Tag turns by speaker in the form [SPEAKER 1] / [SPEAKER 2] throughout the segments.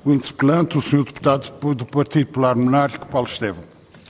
[SPEAKER 1] O interpelante, o Sr. Deputado do Partido Popular Monárquico, Paulo Estevão.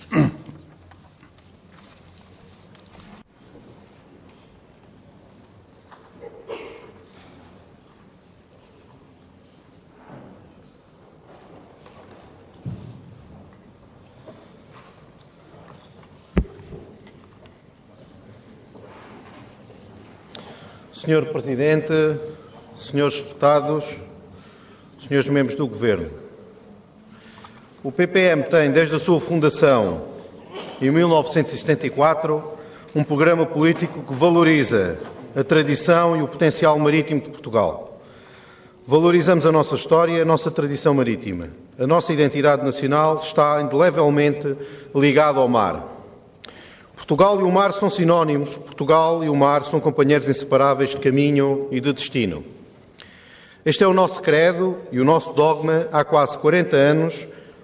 [SPEAKER 2] Senhor Presidente, senhores deputados, senhores membros do Governo, o PPM tem, desde a sua fundação, em 1974, um programa político que valoriza a tradição e o potencial marítimo de Portugal. Valorizamos a nossa história e a nossa tradição marítima. A nossa identidade nacional está indelevelmente ligada ao mar. Portugal e o mar são sinónimos. Portugal e o mar são companheiros inseparáveis de caminho e de destino. Este é o nosso credo e o nosso dogma há quase 40 anos,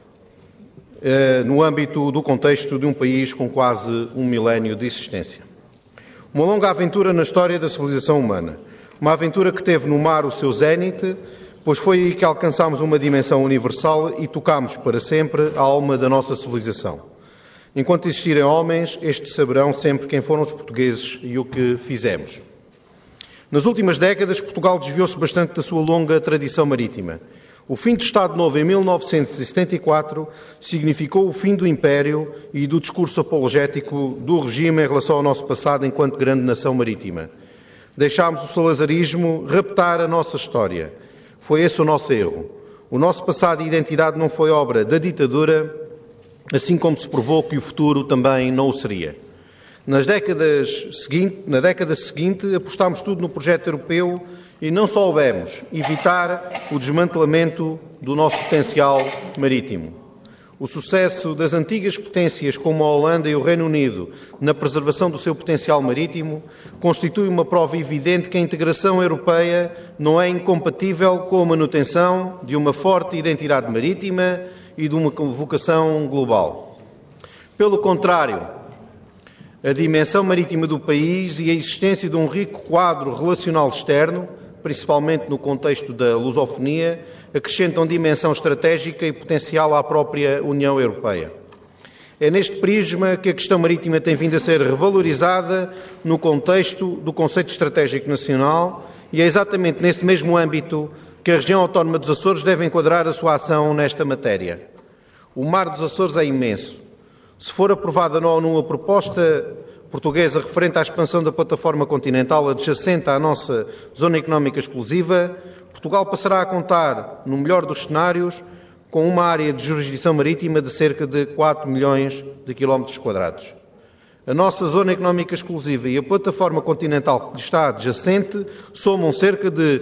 [SPEAKER 2] no âmbito do contexto de um país com quase um milénio de existência. Uma longa aventura na história da civilização humana. Uma aventura que teve no mar o seu zénite, pois foi aí que alcançámos uma dimensão universal e tocámos para sempre a alma da nossa civilização. Enquanto existirem homens, estes saberão sempre quem foram os portugueses e o que fizemos. Nas últimas décadas, Portugal desviou-se bastante da sua longa tradição marítima. O fim do Estado Novo em 1974 significou o fim do Império e do discurso apologético do regime em relação ao nosso passado enquanto grande nação marítima. Deixámos o salazarismo raptar a nossa história. Foi esse o nosso erro. O nosso passado e identidade não foi obra da ditadura, assim como se provou que o futuro também não o seria. Na década seguinte, apostámos tudo no projeto europeu e não soubemos evitar o desmantelamento do nosso potencial marítimo. O sucesso das antigas potências como a Holanda e o Reino Unido na preservação do seu potencial marítimo constitui uma prova evidente que a integração europeia não é incompatível com a manutenção de uma forte identidade marítima e de uma vocação global. Pelo contrário, a dimensão marítima do país e a existência de um rico quadro relacional externo, principalmente no contexto da lusofonia, acrescentam dimensão estratégica e potencial à própria União Europeia. É neste prisma que a questão marítima tem vindo a ser revalorizada no contexto do conceito estratégico nacional e é exatamente nesse mesmo âmbito que a região autónoma dos Açores deve enquadrar a sua ação nesta matéria. O mar dos Açores é imenso. Se for aprovada na ONU a proposta portuguesa referente à expansão da plataforma continental adjacente à nossa zona económica exclusiva, Portugal passará a contar, no melhor dos cenários, com uma área de jurisdição marítima de cerca de 4 milhões de quilómetros quadrados. A nossa zona económica exclusiva e a plataforma continental que está adjacente somam cerca de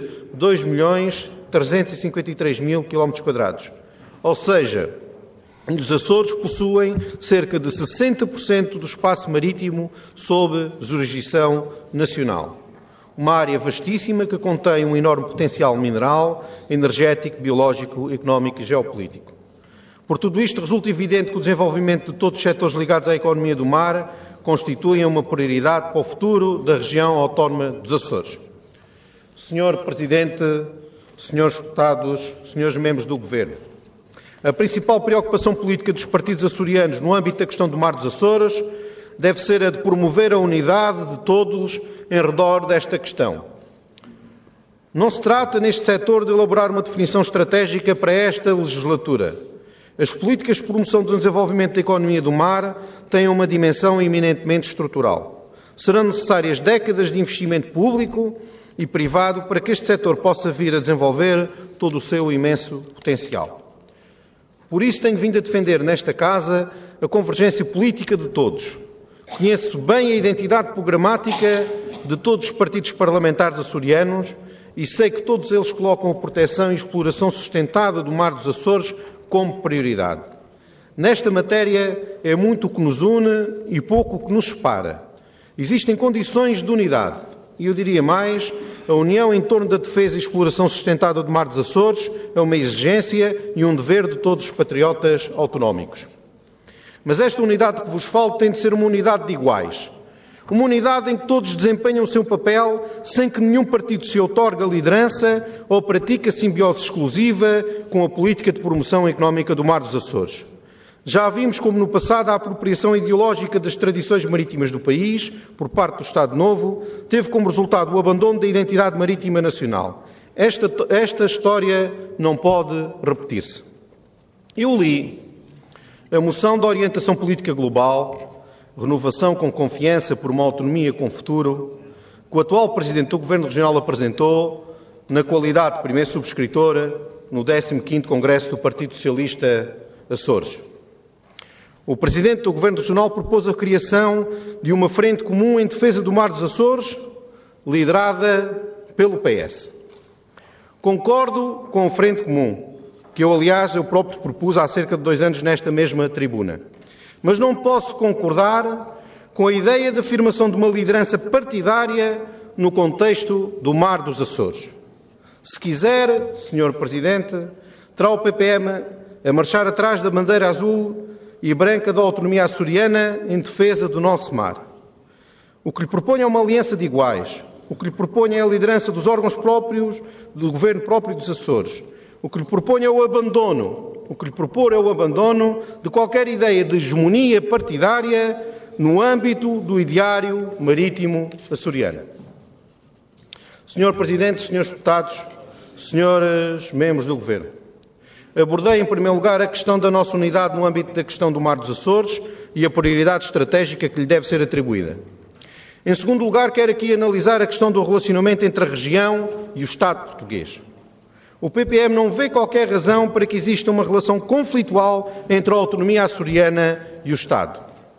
[SPEAKER 2] 2.353.000 quilómetros quadrados. Ou seja, os Açores possuem cerca de 60% do espaço marítimo sob jurisdição nacional. Uma área vastíssima que contém um enorme potencial mineral, energético, biológico, económico e geopolítico. Por tudo isto, resulta evidente que o desenvolvimento de todos os setores ligados à economia do mar constituem uma prioridade para o futuro da região autónoma dos Açores. Senhor Presidente, senhores deputados, senhores membros do Governo, a principal preocupação política dos partidos açorianos no âmbito da questão do mar dos Açores deve ser a de promover a unidade de todos em redor desta questão. Não se trata, neste setor, de elaborar uma definição estratégica para esta legislatura. As políticas de promoção do desenvolvimento da economia do mar têm uma dimensão eminentemente estrutural. Serão necessárias décadas de investimento público e privado para que este setor possa vir a desenvolver todo o seu imenso potencial. Por isso tenho vindo a defender nesta Casa a convergência política de todos. Conheço bem a identidade programática de todos os partidos parlamentares açorianos e sei que todos eles colocam a proteção e exploração sustentada do mar dos Açores como prioridade. Nesta matéria é muito o que nos une e pouco o que nos separa. Existem condições de unidade e, eu diria mais, a união em torno da defesa e exploração sustentada do mar dos Açores é uma exigência e um dever de todos os patriotas autonómicos. Mas esta unidade que vos falo tem de ser uma unidade de iguais. Uma unidade em que todos desempenham o seu papel sem que nenhum partido se outorgue a liderança ou pratique a simbiose exclusiva com a política de promoção económica do Mar dos Açores. Já vimos como no passado a apropriação ideológica das tradições marítimas do país, por parte do Estado Novo, teve como resultado o abandono da identidade marítima nacional. Esta história não pode repetir-se. Eu li a moção de orientação política global, renovação com confiança por uma autonomia com futuro, que o atual Presidente do Governo Regional apresentou na qualidade de primeiro subscritora no 15º Congresso do Partido Socialista Açores. O Presidente do Governo Regional propôs a criação de uma frente comum em defesa do Mar dos Açores, liderada pelo PS. Concordo com a frente comum, que eu próprio propus há cerca de 2 anos nesta mesma tribuna. Mas não posso concordar com a ideia de afirmação de uma liderança partidária no contexto do Mar dos Açores. Se quiser, Sr. Presidente, terá o PPM a marchar atrás da bandeira azul e branca da autonomia açoriana em defesa do nosso mar. O que lhe proponho é uma aliança de iguais. O que lhe proponho é a liderança dos órgãos próprios, do governo próprio dos Açores. O que lhe proponho é o abandono. O que lhe propor é o abandono de qualquer ideia de hegemonia partidária no âmbito do ideário marítimo açoriano. Sr. Presidente, Srs. Deputados, Srs. Membros do Governo, abordei em primeiro lugar a questão da nossa unidade no âmbito da questão do Mar dos Açores e a prioridade estratégica que lhe deve ser atribuída. Em segundo lugar, quero aqui analisar a questão do relacionamento entre a região e o Estado português. O PPM não vê qualquer razão para que exista uma relação conflitual entre a autonomia açoriana e o Estado.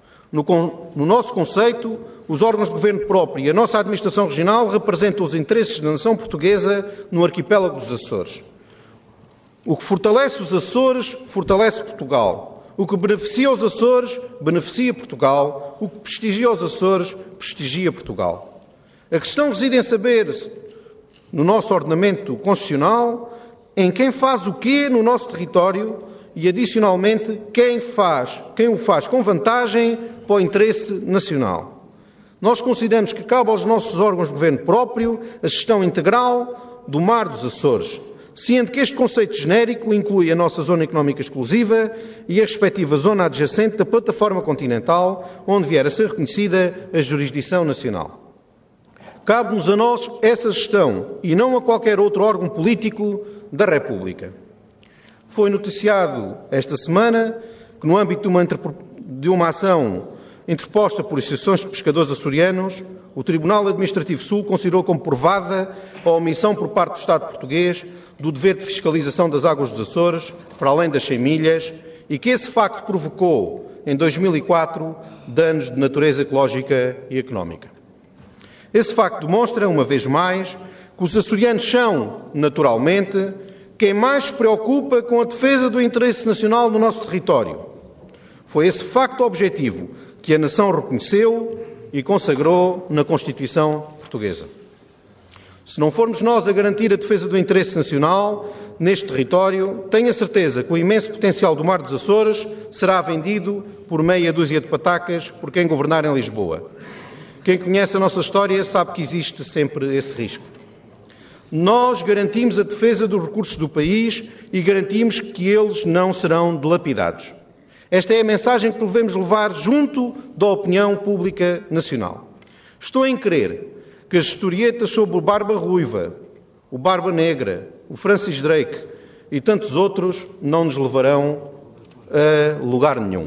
[SPEAKER 2] No nosso conceito, os órgãos de governo próprio e a nossa administração regional representam os interesses da nação portuguesa no arquipélago dos Açores. O que fortalece os Açores, fortalece Portugal. O que beneficia os Açores, beneficia Portugal. O que prestigia os Açores, prestigia Portugal. A questão reside em saber, no nosso ordenamento constitucional, em quem faz o quê no nosso território e, adicionalmente, quem o faz com vantagem para o interesse nacional. Nós consideramos que cabe aos nossos órgãos de governo próprio a gestão integral do Mar dos Açores, sendo que este conceito genérico inclui a nossa zona económica exclusiva e a respectiva zona adjacente da plataforma continental, onde vier a ser reconhecida a jurisdição nacional. Cabe-nos a nós essa gestão e não a qualquer outro órgão político da República. Foi noticiado esta semana que, no âmbito de uma ação interposta por associações de pescadores açorianos, o Tribunal Administrativo Sul considerou como provada a omissão por parte do Estado português do dever de fiscalização das águas dos Açores, para além das 100 milhas, e que esse facto provocou, em 2004, danos de natureza ecológica e económica. Esse facto demonstra, uma vez mais, que os açorianos são, naturalmente, quem mais se preocupa com a defesa do interesse nacional no nosso território. Foi esse facto objetivo que a nação reconheceu e consagrou na Constituição portuguesa. Se não formos nós a garantir a defesa do interesse nacional neste território, tenho a certeza que o imenso potencial do Mar dos Açores será vendido por meia dúzia de patacas por quem governar em Lisboa. Quem conhece a nossa história sabe que existe sempre esse risco. Nós garantimos a defesa dos recursos do país e garantimos que eles não serão dilapidados. Esta é a mensagem que devemos levar junto da opinião pública nacional. Estou em crer que as historietas sobre o Barba Ruiva, o Barba Negra, o Francis Drake e tantos outros não nos levarão a lugar nenhum.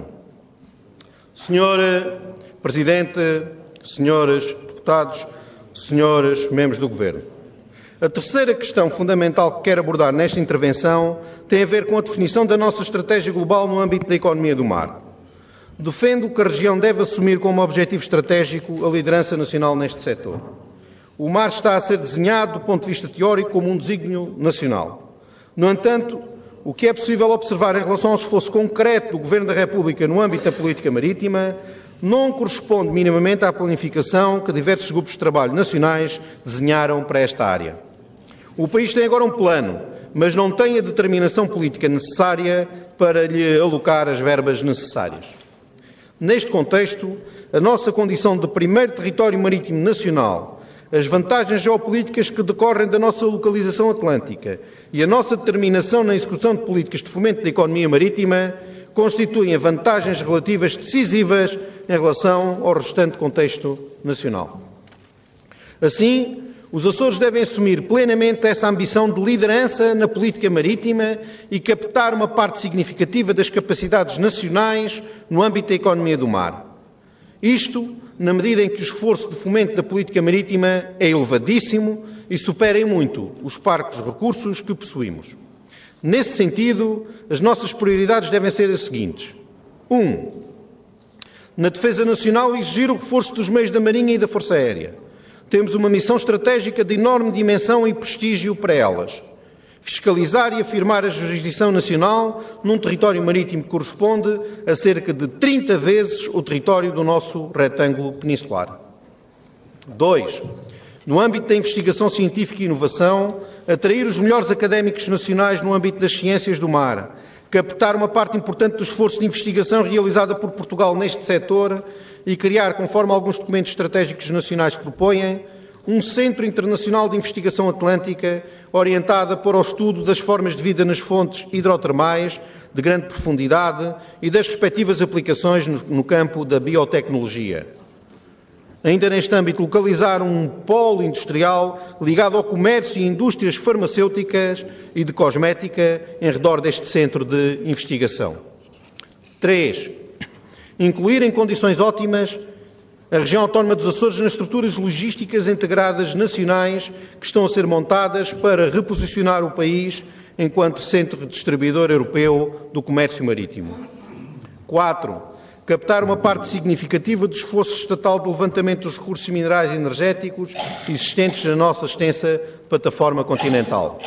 [SPEAKER 2] Senhor Presidente, senhores deputados, senhores membros do Governo, a terceira questão fundamental que quero abordar nesta intervenção tem a ver com a definição da nossa estratégia global no âmbito da economia do mar. Defendo que a região deve assumir como objetivo estratégico a liderança nacional neste setor. O mar está a ser desenhado, do ponto de vista teórico, como um desígnio nacional. No entanto, o que é possível observar em relação ao esforço concreto do Governo da República no âmbito da política marítima não corresponde minimamente à planificação que diversos grupos de trabalho nacionais desenharam para esta área. O país tem agora um plano, mas não tem a determinação política necessária para lhe alocar as verbas necessárias. Neste contexto, a nossa condição de primeiro território marítimo nacional, as vantagens geopolíticas que decorrem da nossa localização atlântica e a nossa determinação na execução de políticas de fomento da economia marítima constituem vantagens relativas decisivas em relação ao restante contexto nacional. Assim, os Açores devem assumir plenamente essa ambição de liderança na política marítima e captar uma parte significativa das capacidades nacionais no âmbito da economia do mar. Isto, na medida em que o esforço de fomento da política marítima é elevadíssimo e supera em muito os parcos recursos que possuímos. Nesse sentido, as nossas prioridades devem ser as seguintes. 1. Na defesa nacional, exigir o reforço dos meios da Marinha e da Força Aérea. Temos uma missão estratégica de enorme dimensão e prestígio para elas. Fiscalizar e afirmar a jurisdição nacional num território marítimo que corresponde a cerca de 30 vezes o território do nosso retângulo peninsular. 2. No âmbito da investigação científica e inovação, atrair os melhores académicos nacionais no âmbito das ciências do mar, captar uma parte importante do esforço de investigação realizada por Portugal neste setor e criar, conforme alguns documentos estratégicos nacionais propõem, um Centro Internacional de Investigação Atlântica orientada para o estudo das formas de vida nas fontes hidrotermais de grande profundidade e das respectivas aplicações no campo da biotecnologia. Ainda neste âmbito, localizar um polo industrial ligado ao comércio e indústrias farmacêuticas e de cosmética em redor deste centro de investigação. 3. Incluir em condições ótimas a região autónoma dos Açores nas estruturas logísticas integradas nacionais que estão a ser montadas para reposicionar o país enquanto centro distribuidor europeu do comércio marítimo. 4. Captar uma parte significativa do esforço estatal de levantamento dos recursos minerais e energéticos existentes na nossa extensa plataforma continental.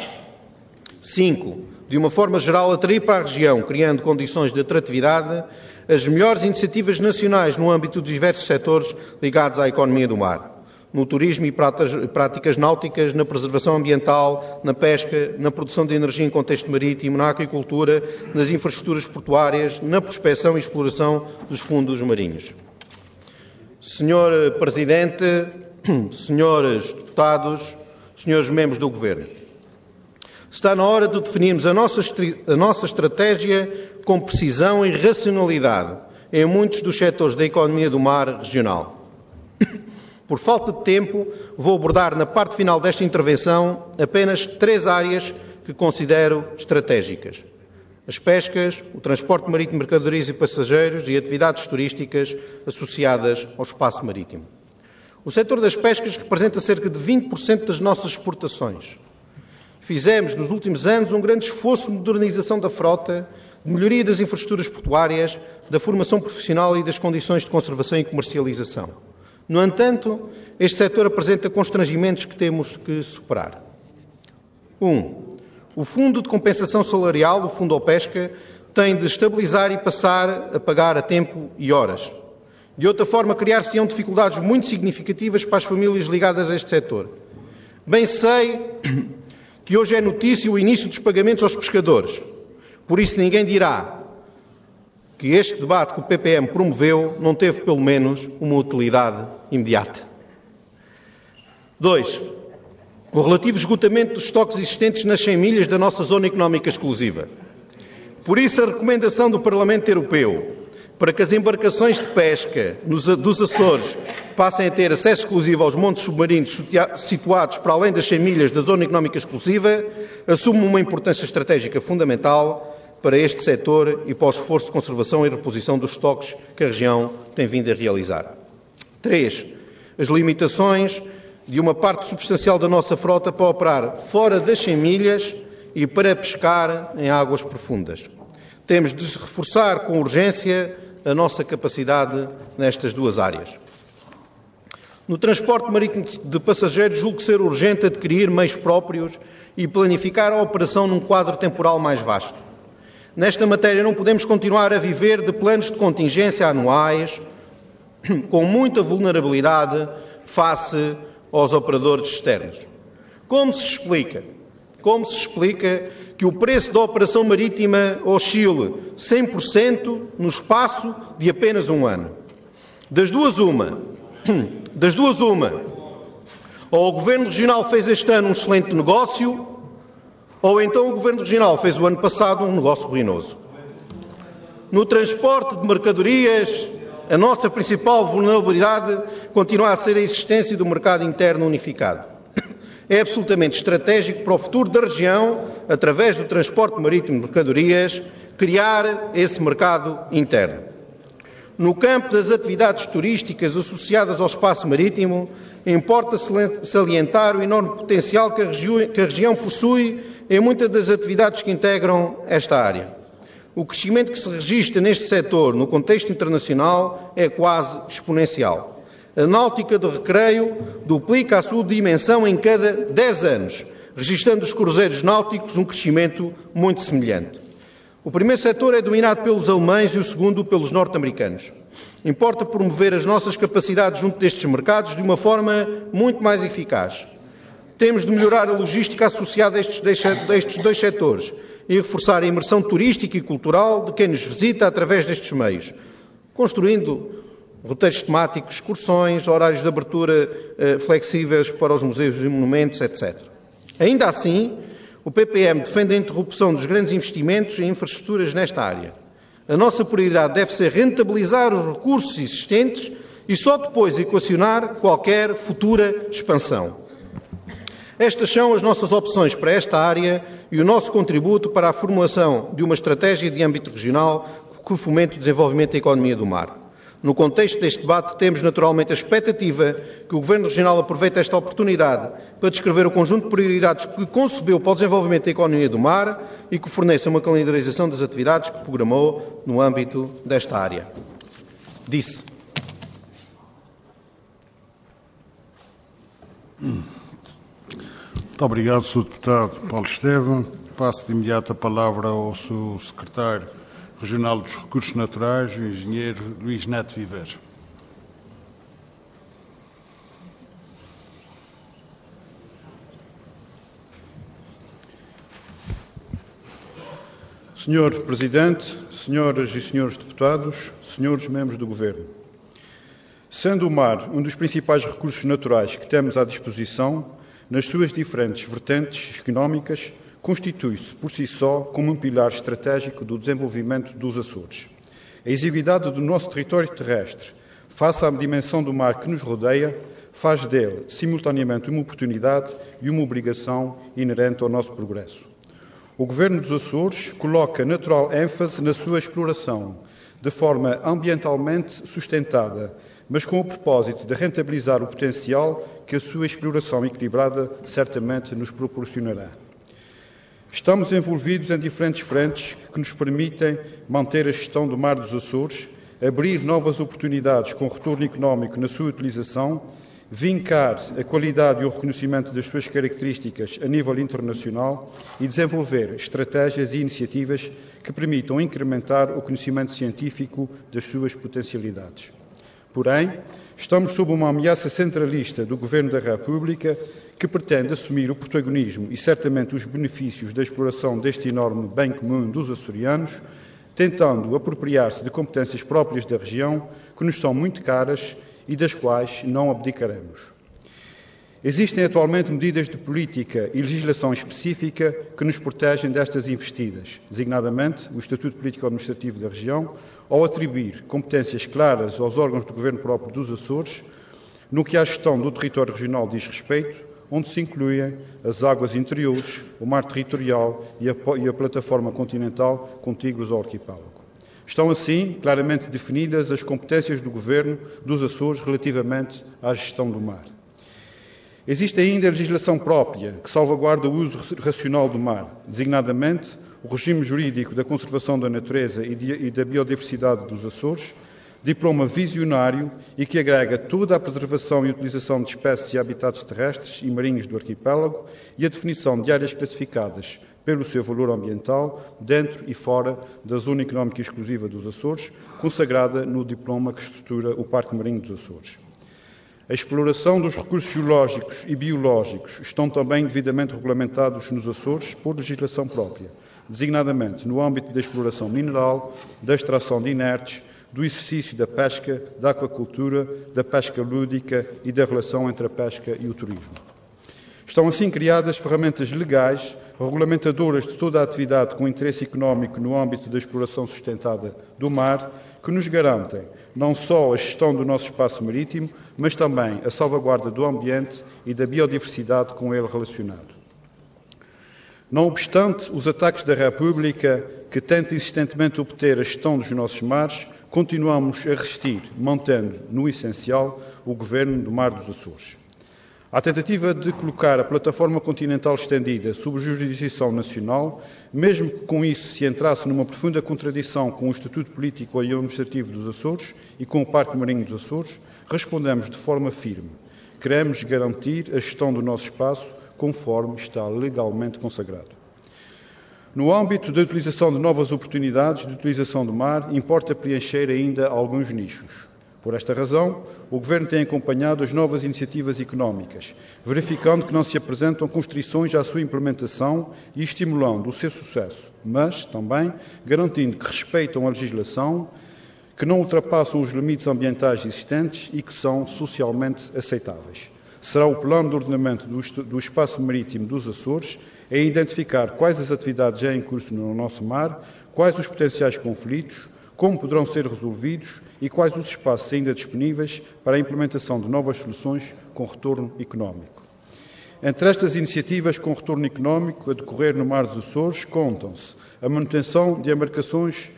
[SPEAKER 2] 5. De uma forma geral, atrair para a região, criando condições de atratividade, as melhores iniciativas nacionais no âmbito dos diversos setores ligados à economia do mar. No turismo e práticas náuticas, na preservação ambiental, na pesca, na produção de energia em contexto marítimo, na agricultura, nas infraestruturas portuárias, na prospecção e exploração dos fundos marinhos. Senhor Presidente, senhores deputados, senhores membros do Governo, está na hora de definirmos a nossa estratégia com precisão e racionalidade em muitos dos setores da economia do mar regional. Por falta de tempo, vou abordar na parte final desta intervenção apenas 3 áreas que considero estratégicas: as pescas, o transporte marítimo de mercadorias e passageiros e atividades turísticas associadas ao espaço marítimo. O setor das pescas representa cerca de 20% das nossas exportações. Fizemos, nos últimos anos, um grande esforço de modernização da frota, de melhoria das infraestruturas portuárias, da formação profissional e das condições de conservação e comercialização. No entanto, este setor apresenta constrangimentos que temos que superar. 1. O Fundo de Compensação Salarial, o Fundo ao Pesca, tem de estabilizar e passar a pagar a tempo e horas. De outra forma, criar-se-ão dificuldades muito significativas para as famílias ligadas a este setor. Bem sei que hoje é notícia o início dos pagamentos aos pescadores. Por isso ninguém dirá que este debate que o PPM promoveu não teve, pelo menos, uma utilidade imediata. 2. O relativo esgotamento dos estoques existentes nas 100 milhas da nossa zona económica exclusiva. Por isso, a recomendação do Parlamento Europeu para que as embarcações de pesca dos Açores passem a ter acesso exclusivo aos montes submarinos situados para além das 100 milhas da zona económica exclusiva assume uma importância estratégica fundamental para este setor e para o esforço de conservação e reposição dos estoques que a região tem vindo a realizar. 3. As limitações de uma parte substancial da nossa frota para operar fora das 100 milhas e para pescar em águas profundas. Temos de reforçar com urgência a nossa capacidade nestas 2 áreas. No transporte marítimo de passageiros, julgo ser urgente adquirir meios próprios e planificar a operação num quadro temporal mais vasto. Nesta matéria não podemos continuar a viver de planos de contingência anuais com muita vulnerabilidade face aos operadores externos. Como se explica que o preço da operação marítima oscile 100% no espaço de apenas um ano. Das duas uma. Ou o Governo Regional fez este ano um excelente negócio, ou então o Governo Regional fez o ano passado um negócio ruinoso. No transporte de mercadorias, a nossa principal vulnerabilidade continua a ser a existência do mercado interno unificado. É absolutamente estratégico para o futuro da região, através do transporte marítimo de mercadorias, criar esse mercado interno. No campo das atividades turísticas associadas ao espaço marítimo, importa salientar o enorme potencial que a região possui em muitas das atividades que integram esta área. O crescimento que se registra neste setor no contexto internacional é quase exponencial. A náutica de recreio duplica a sua dimensão em cada 10 anos, registrando os cruzeiros náuticos um crescimento muito semelhante. O primeiro setor é dominado pelos alemães e o segundo pelos norte-americanos. Importa promover as nossas capacidades junto destes mercados de uma forma muito mais eficaz. Temos de melhorar a logística associada a estes dois setores e reforçar a imersão turística e cultural de quem nos visita através destes meios, construindo roteiros temáticos, excursões, horários de abertura flexíveis para os museus e monumentos, etc. Ainda assim, o PPM defende a interrupção dos grandes investimentos em infraestruturas nesta área. A nossa prioridade deve ser rentabilizar os recursos existentes e só depois equacionar qualquer futura expansão. Estas são as nossas opções para esta área e o nosso contributo para a formulação de uma estratégia de âmbito regional que fomente o desenvolvimento da economia do mar. No contexto deste debate, temos naturalmente a expectativa que o Governo Regional aproveite esta oportunidade para descrever o conjunto de prioridades que concebeu para o desenvolvimento da economia do mar e que forneça uma calendarização das atividades que programou no âmbito desta área. Disse.
[SPEAKER 1] Muito obrigado, Sr. Deputado Paulo Estevam. Passo de imediato a palavra ao Sr. Secretário Regional dos Recursos Naturais, o Engenheiro Luís Neto Viver.
[SPEAKER 3] Senhor Presidente, senhoras e senhores deputados, senhores membros do Governo. Sendo o mar um dos principais recursos naturais que temos à disposição, nas suas diferentes vertentes económicas, constitui-se por si só como um pilar estratégico do desenvolvimento dos Açores. A exiguidade do nosso território terrestre, face à dimensão do mar que nos rodeia, faz dele, simultaneamente, uma oportunidade e uma obrigação inerente ao nosso progresso. O Governo dos Açores coloca natural ênfase na sua exploração, de forma ambientalmente sustentada, mas com o propósito de rentabilizar o potencial que a sua exploração equilibrada certamente nos proporcionará. Estamos envolvidos em diferentes frentes que nos permitem manter a gestão do mar dos Açores, abrir novas oportunidades com retorno económico na sua utilização, vincar a qualidade e o reconhecimento das suas características a nível internacional e desenvolver estratégias e iniciativas que permitam incrementar o conhecimento científico das suas potencialidades. Porém, estamos sob uma ameaça centralista do Governo da República que pretende assumir o protagonismo e certamente os benefícios da exploração deste enorme bem comum dos açorianos, tentando apropriar-se de competências próprias da região que nos são muito caras e das quais não abdicaremos. Existem atualmente medidas de política e legislação específica que nos protegem destas investidas, designadamente o Estatuto Político-Administrativo da região, ao atribuir competências claras aos órgãos do Governo próprio dos Açores, no que à gestão do território regional diz respeito, onde se incluem as águas interiores, o mar territorial e a plataforma continental contíguos ao arquipélago. Estão, assim, claramente definidas as competências do Governo dos Açores relativamente à gestão do mar. Existe ainda a legislação própria que salvaguarda o uso racional do mar, designadamente o regime jurídico da conservação da natureza e da biodiversidade dos Açores, diploma visionário e que agrega toda a preservação e utilização de espécies e habitats terrestres e marinhos do arquipélago e a definição de áreas classificadas pelo seu valor ambiental dentro e fora da Zona Económica Exclusiva dos Açores, consagrada no diploma que estrutura o Parque Marinho dos Açores. A exploração dos recursos geológicos e biológicos estão também devidamente regulamentados nos Açores por legislação própria, designadamente no âmbito da exploração mineral, da extração de inertes, do exercício da pesca, da aquacultura, da pesca lúdica e da relação entre a pesca e o turismo. Estão assim criadas ferramentas legais regulamentadoras de toda a atividade com interesse económico no âmbito da exploração sustentada do mar, que nos garantem não só a gestão do nosso espaço marítimo, mas também a salvaguarda do ambiente e da biodiversidade com ele relacionado. Não obstante os ataques da República, que tenta insistentemente obter a gestão dos nossos mares, continuamos a resistir, mantendo, no essencial, o governo do Mar dos Açores. A tentativa de colocar a plataforma continental estendida sob jurisdição nacional, mesmo que com isso se entrasse numa profunda contradição com o Estatuto Político e Administrativo dos Açores e com o Parque Marinho dos Açores, respondemos de forma firme. Queremos garantir a gestão do nosso espaço conforme está legalmente consagrado. No âmbito da utilização de novas oportunidades de utilização do mar, importa preencher ainda alguns nichos. Por esta razão, o Governo tem acompanhado as novas iniciativas económicas, verificando que não se apresentam constrições à sua implementação e estimulando o seu sucesso, mas também garantindo que respeitam a legislação, que não ultrapassam os limites ambientais existentes e que são socialmente aceitáveis. Será o Plano de Ordenamento do Espaço Marítimo dos Açores a identificar quais as atividades já em curso no nosso mar, quais os potenciais conflitos, como poderão ser resolvidos e quais os espaços ainda disponíveis para a implementação de novas soluções com retorno económico. Entre estas iniciativas com retorno económico a decorrer no Mar dos Açores contam-se a manutenção de embarcações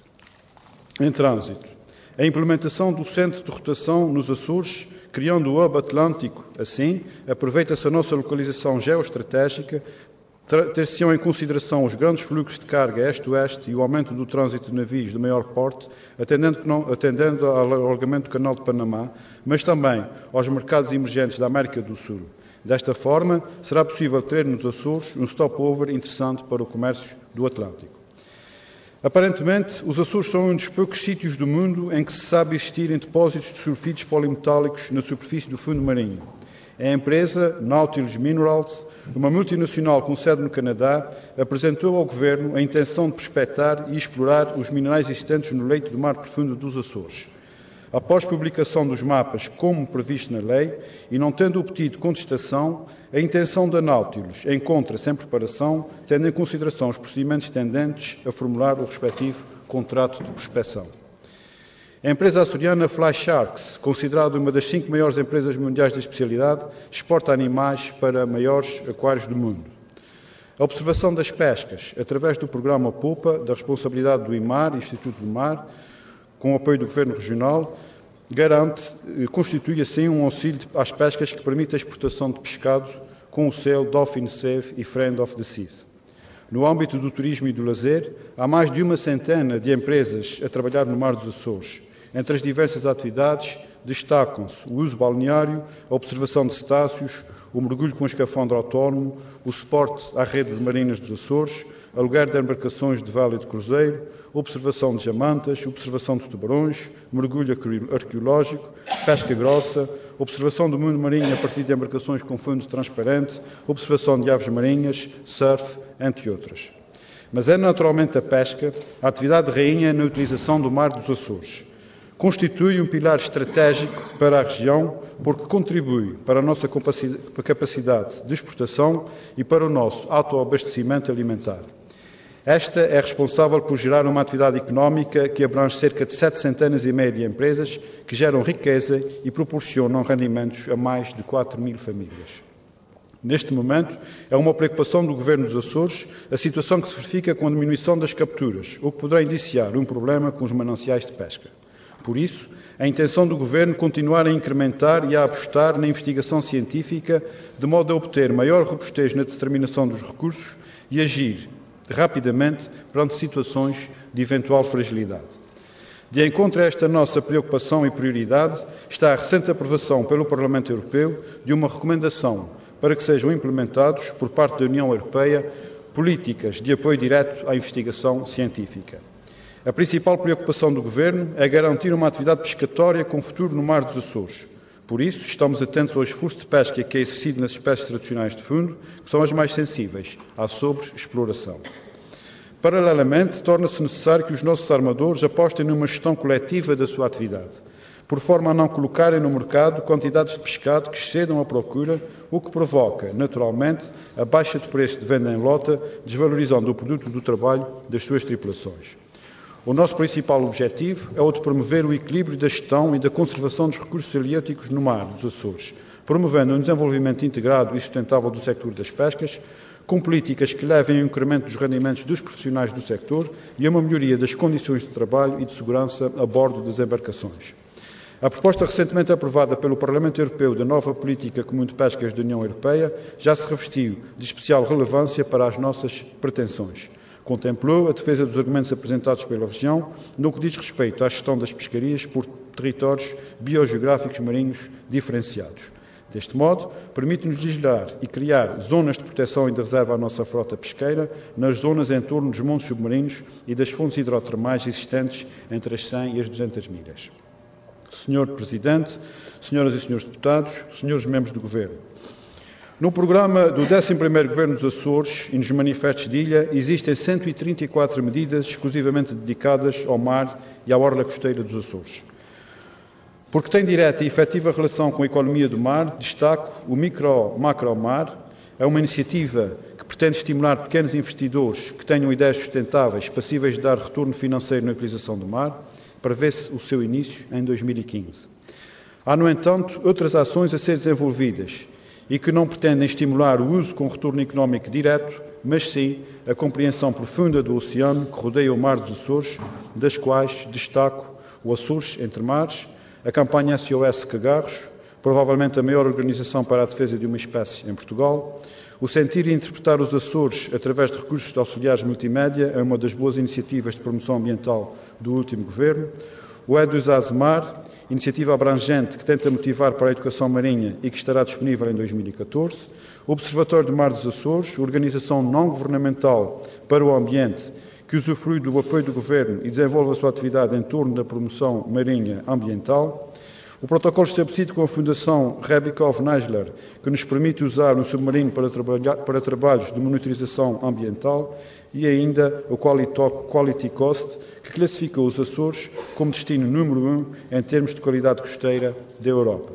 [SPEAKER 3] em trânsito, a implementação do centro de rotação nos Açores, criando o Hub Atlântico. Assim, aproveita-se a nossa localização geoestratégica, ter-se-ão em consideração os grandes fluxos de carga este-oeste e o aumento do trânsito de navios de maior porte, atendendo ao alargamento do Canal de Panamá, mas também aos mercados emergentes da América do Sul. Desta forma, será possível ter nos Açores um stopover interessante para o comércio do Atlântico. Aparentemente, os Açores são um dos poucos sítios do mundo em que se sabe existirem depósitos de sulfidos polimetálicos na superfície do fundo marinho. A empresa Nautilus Minerals, uma multinacional com sede no Canadá, apresentou ao Governo a intenção de prospectar e explorar os minerais existentes no leito do mar profundo dos Açores. Após publicação dos mapas, como previsto na lei, e não tendo obtido contestação, a intenção da Nautilus encontra-se em preparação, tendo em consideração os procedimentos tendentes a formular o respectivo contrato de prospecção. A empresa açoriana Fly Sharks, considerada uma das 5 maiores empresas mundiais da especialidade, exporta animais para maiores aquários do mundo. A observação das pescas, através do programa POPA, da responsabilidade do IMAR, Instituto do Mar, com o apoio do Governo Regional, constitui assim um auxílio às pescas que permite a exportação de pescado com o selo Dolphin Safe e Friend of the Seas. No âmbito do turismo e do lazer, há mais de 100 de empresas a trabalhar no Mar dos Açores. Entre as diversas atividades, destacam-se o uso balneário, a observação de cetáceos, o mergulho com escafandro autónomo, o suporte à rede de marinas dos Açores, aluguer de embarcações de vela e de cruzeiro, observação de jamantas, observação de tubarões, mergulho arqueológico, pesca grossa, observação do mundo marinho a partir de embarcações com fundo transparente, observação de aves marinhas, surf, entre outras. Mas é naturalmente a pesca, a atividade rainha na utilização do Mar dos Açores. Constitui um pilar estratégico para a região porque contribui para a nossa capacidade de exportação e para o nosso autoabastecimento alimentar. Esta é responsável por gerar uma atividade económica que abrange cerca de 750 de empresas que geram riqueza e proporcionam rendimentos a mais de 4.000 famílias. Neste momento, é uma preocupação do Governo dos Açores a situação que se verifica com a diminuição das capturas, o que poderá indiciar um problema com os mananciais de pesca. Por isso, a intenção do Governo é continuar a incrementar e a apostar na investigação científica, de modo a obter maior robustez na determinação dos recursos e agir rapidamente perante situações de eventual fragilidade. De encontro a esta nossa preocupação e prioridade, está a recente aprovação pelo Parlamento Europeu de uma recomendação para que sejam implementados, por parte da União Europeia, políticas de apoio direto à investigação científica. A principal preocupação do Governo é garantir uma atividade pescatória com futuro no Mar dos Açores. Por isso, estamos atentos ao esforço de pesca que é exercido nas espécies tradicionais de fundo, que são as mais sensíveis à sobreexploração. Paralelamente, torna-se necessário que os nossos armadores apostem numa gestão coletiva da sua atividade, por forma a não colocarem no mercado quantidades de pescado que excedam a procura, o que provoca, naturalmente, a baixa de preço de venda em lota, desvalorizando o produto do trabalho das suas tripulações. O nosso principal objetivo é o de promover o equilíbrio da gestão e da conservação dos recursos halieuticos no mar dos Açores, promovendo um desenvolvimento integrado e sustentável do sector das pescas, com políticas que levem ao incremento dos rendimentos dos profissionais do sector e a uma melhoria das condições de trabalho e de segurança a bordo das embarcações. A proposta recentemente aprovada pelo Parlamento Europeu da nova Política Comum de Pescas da União Europeia já se revestiu de especial relevância para as nossas pretensões. Contemplou a defesa dos argumentos apresentados pela região no que diz respeito à gestão das pescarias por territórios biogeográficos marinhos diferenciados. Deste modo, permite-nos legislar e criar zonas de proteção e de reserva à nossa frota pesqueira nas zonas em torno dos montes submarinos e das fontes hidrotermais existentes entre as 100 e as 200 milhas. Senhor Presidente, Senhoras e Senhores Deputados, Senhores Membros do Governo, no programa do 11º Governo dos Açores e nos manifestos de ilha existem 134 medidas exclusivamente dedicadas ao mar e à orla costeira dos Açores. Porque tem direta e efetiva relação com a economia do mar, destaco o Micro-Macro-Mar. É uma iniciativa que pretende estimular pequenos investidores que tenham ideias sustentáveis, passíveis de dar retorno financeiro na utilização do mar. Prevê-se o seu início em 2015. Há, no entanto, outras ações a ser desenvolvidas e que não pretendem estimular o uso com retorno económico direto, mas sim a compreensão profunda do oceano que rodeia o mar dos Açores, das quais destaco o Açores Entre Mares, a campanha SOS Cagarros, provavelmente a maior organização para a defesa de uma espécie em Portugal. O sentir e interpretar os Açores através de recursos de auxiliares multimédia é uma das boas iniciativas de promoção ambiental do último Governo. O EDUS Azemar, iniciativa abrangente que tenta motivar para a educação marinha e que estará disponível em 2014. O Observatório do Mar dos Açores, organização não governamental para o ambiente, que usufrui do apoio do Governo e desenvolve a sua atividade em torno da promoção marinha ambiental. O protocolo estabelecido com a Fundação Rebikov-Neisler, que nos permite usar um submarino para trabalhos de monitorização ambiental, e ainda o Quality Coast, que classificou os Açores como destino número 1 em termos de qualidade costeira da Europa.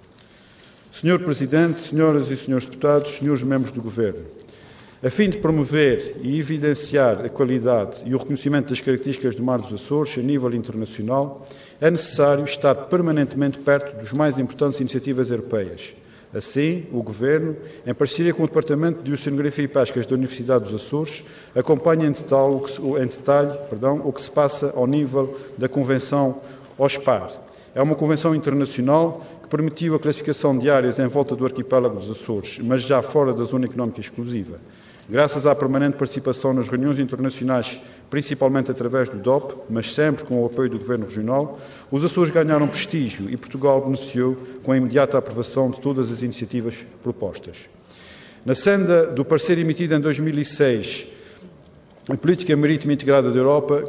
[SPEAKER 3] Senhor Presidente, Senhoras e Senhores Deputados, Senhores Membros do Governo, a fim de promover e evidenciar a qualidade e o reconhecimento das características do mar dos Açores a nível internacional, é necessário estar permanentemente perto das mais importantes iniciativas europeias. Assim, o Governo, em parceria com o Departamento de Oceanografia e Pescas da Universidade dos Açores, acompanha em detalhe o que se passa ao nível da Convenção OSPAR. É uma convenção internacional que permitiu a classificação de áreas em volta do arquipélago dos Açores, mas já fora da zona económica exclusiva. Graças à permanente participação nas reuniões internacionais, principalmente através do DOP, mas sempre com o apoio do Governo Regional, os Açores ganharam prestígio e Portugal beneficiou com a imediata aprovação de todas as iniciativas propostas. Na senda do parecer emitido em 2006, a Política Marítima Integrada da Europa,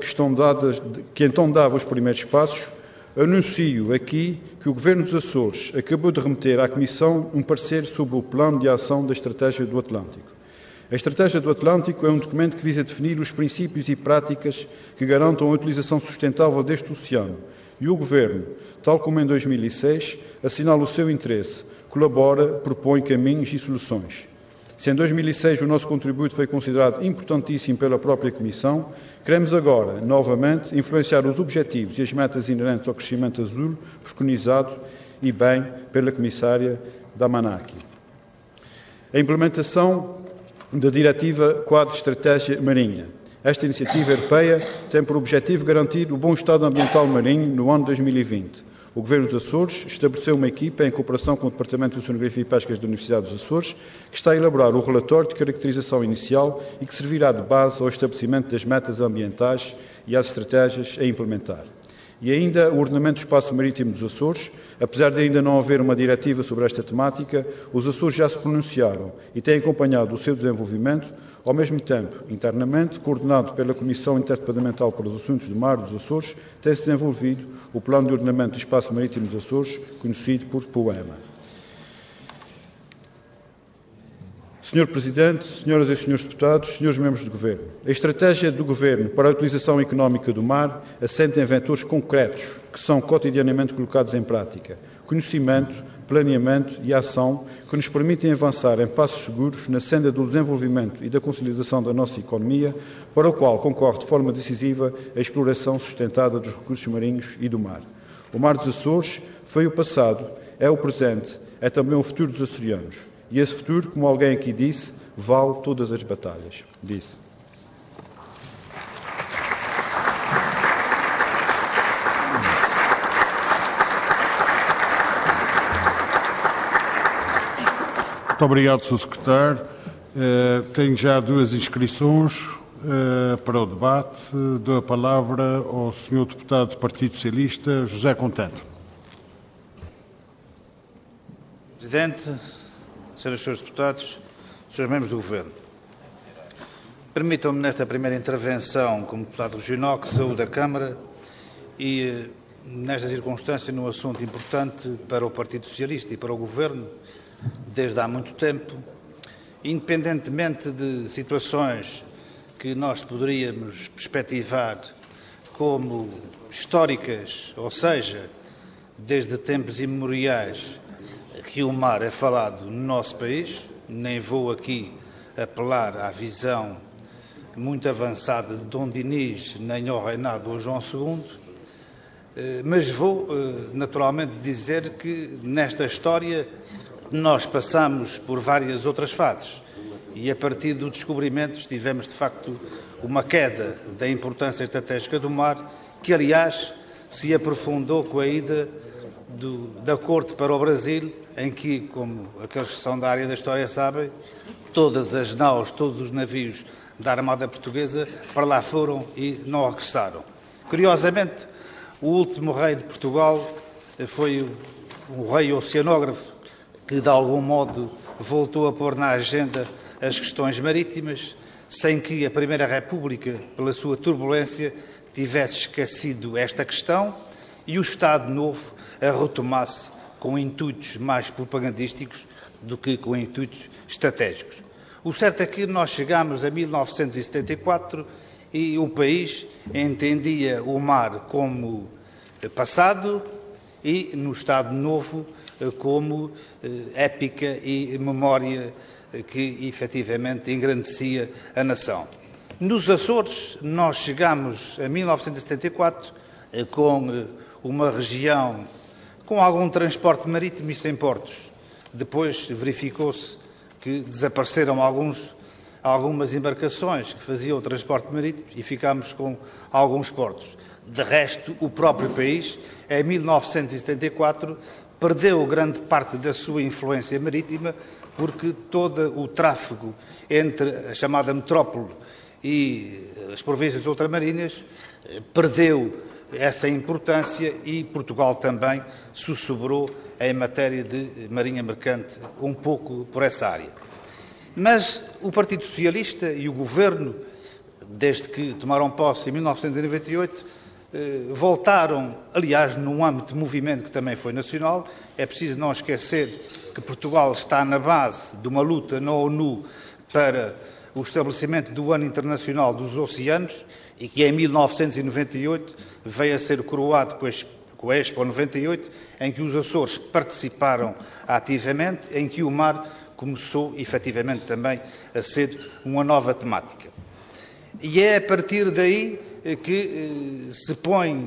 [SPEAKER 3] que então dava os primeiros passos, anuncio aqui que o Governo dos Açores acabou de remeter à Comissão um parecer sobre o Plano de Ação da Estratégia do Atlântico. A Estratégia do Atlântico é um documento que visa definir os princípios e práticas que garantam a utilização sustentável deste oceano e o Governo, tal como em 2006, assinala o seu interesse, colabora, propõe caminhos e soluções. Se em 2006 o nosso contributo foi considerado importantíssimo pela própria Comissão, queremos agora, novamente, influenciar os objetivos e as metas inerentes ao crescimento azul, preconizado e bem pela Comissária Damanaki. A implementação da Diretiva Quadro de Estratégia Marinha. Esta iniciativa europeia tem por objetivo garantir o bom estado ambiental marinho no ano 2020. O Governo dos Açores estabeleceu uma equipa em cooperação com o Departamento de Oceanografia e Pescas da Universidade dos Açores, que está a elaborar o relatório de caracterização inicial e que servirá de base ao estabelecimento das metas ambientais e às estratégias a implementar. E ainda o ordenamento do espaço marítimo dos Açores. Apesar de ainda não haver uma diretiva sobre esta temática, os Açores já se pronunciaram e têm acompanhado o seu desenvolvimento, Ao mesmo tempo, internamente, coordenado pela Comissão Interdepartamental para os Assuntos do Mar dos Açores, tem-se desenvolvido o Plano de Ordenamento do Espaço Marítimo dos Açores, conhecido por POEMA. Senhor Presidente, senhoras e senhores deputados, senhores membros do Governo, a estratégia do Governo para a utilização económica do mar assenta em vetores concretos que são cotidianamente colocados em prática. Conhecimento, planeamento e ação que nos permitem avançar em passos seguros na senda do desenvolvimento e da consolidação da nossa economia, para o qual concorre de forma decisiva a exploração sustentada dos recursos marinhos e do mar. O Mar dos Açores foi o passado, é o presente, é também o futuro dos açorianos. E esse futuro, como alguém aqui disse, vale todas as batalhas. Disse.
[SPEAKER 1] Muito obrigado, Sr. Secretário. Tenho já 2 inscrições para o debate. Dou a palavra ao Sr. Deputado do Partido Socialista, José Contente.
[SPEAKER 4] Presidente, senhoras e senhores deputados, senhores membros do Governo, permitam-me nesta primeira intervenção como deputado regional que saúde a Câmara e, nesta circunstância, num assunto importante para o Partido Socialista e para o Governo, desde há muito tempo, independentemente de situações que nós poderíamos perspectivar como históricas, ou seja, desde tempos imemoriais, que o mar é falado no nosso país, nem vou aqui apelar à visão muito avançada de Dom Dinis, nem ao reinado de João II, mas vou naturalmente dizer que nesta história nós passamos por várias outras fases e a partir do descobrimento tivemos de facto uma queda da importância estratégica do mar, que aliás se aprofundou com a ida da corte para o Brasil, em que, como aqueles que são da área da história sabem, todas as naus, todos os navios da Armada Portuguesa para lá foram e não regressaram. Curiosamente, o último rei de Portugal foi o rei oceanógrafo, que de algum modo voltou a pôr na agenda as questões marítimas, sem que a Primeira República, pela sua turbulência, tivesse esquecido esta questão e o Estado Novo a retomasse com intuitos mais propagandísticos do que com intuitos estratégicos. O certo é que nós chegámos a 1974 e o país entendia o mar como passado e, no Estado Novo, como épica e memória que, efetivamente, engrandecia a nação. Nos Açores, nós chegamos a 1974 com uma região com algum transporte marítimo e sem portos. Depois verificou-se que desapareceram algumas embarcações que faziam o transporte marítimo e ficámos com alguns portos. De resto, o próprio país, em 1974, perdeu grande parte da sua influência marítima porque todo o tráfego entre a chamada metrópole e as províncias ultramarinas perdeu essa importância e Portugal também sussurrou em matéria de marinha mercante um pouco por essa área. Mas o Partido Socialista e o Governo, desde que tomaram posse em 1998, voltaram, aliás, num âmbito de movimento que também foi nacional. É preciso não esquecer que Portugal está na base de uma luta na ONU para o estabelecimento do Ano Internacional dos Oceanos e que em 1998 veio a ser coroado com a Expo 98, em que os Açores participaram ativamente, em que o mar começou efetivamente também a ser uma nova temática. E é a partir daí que se põe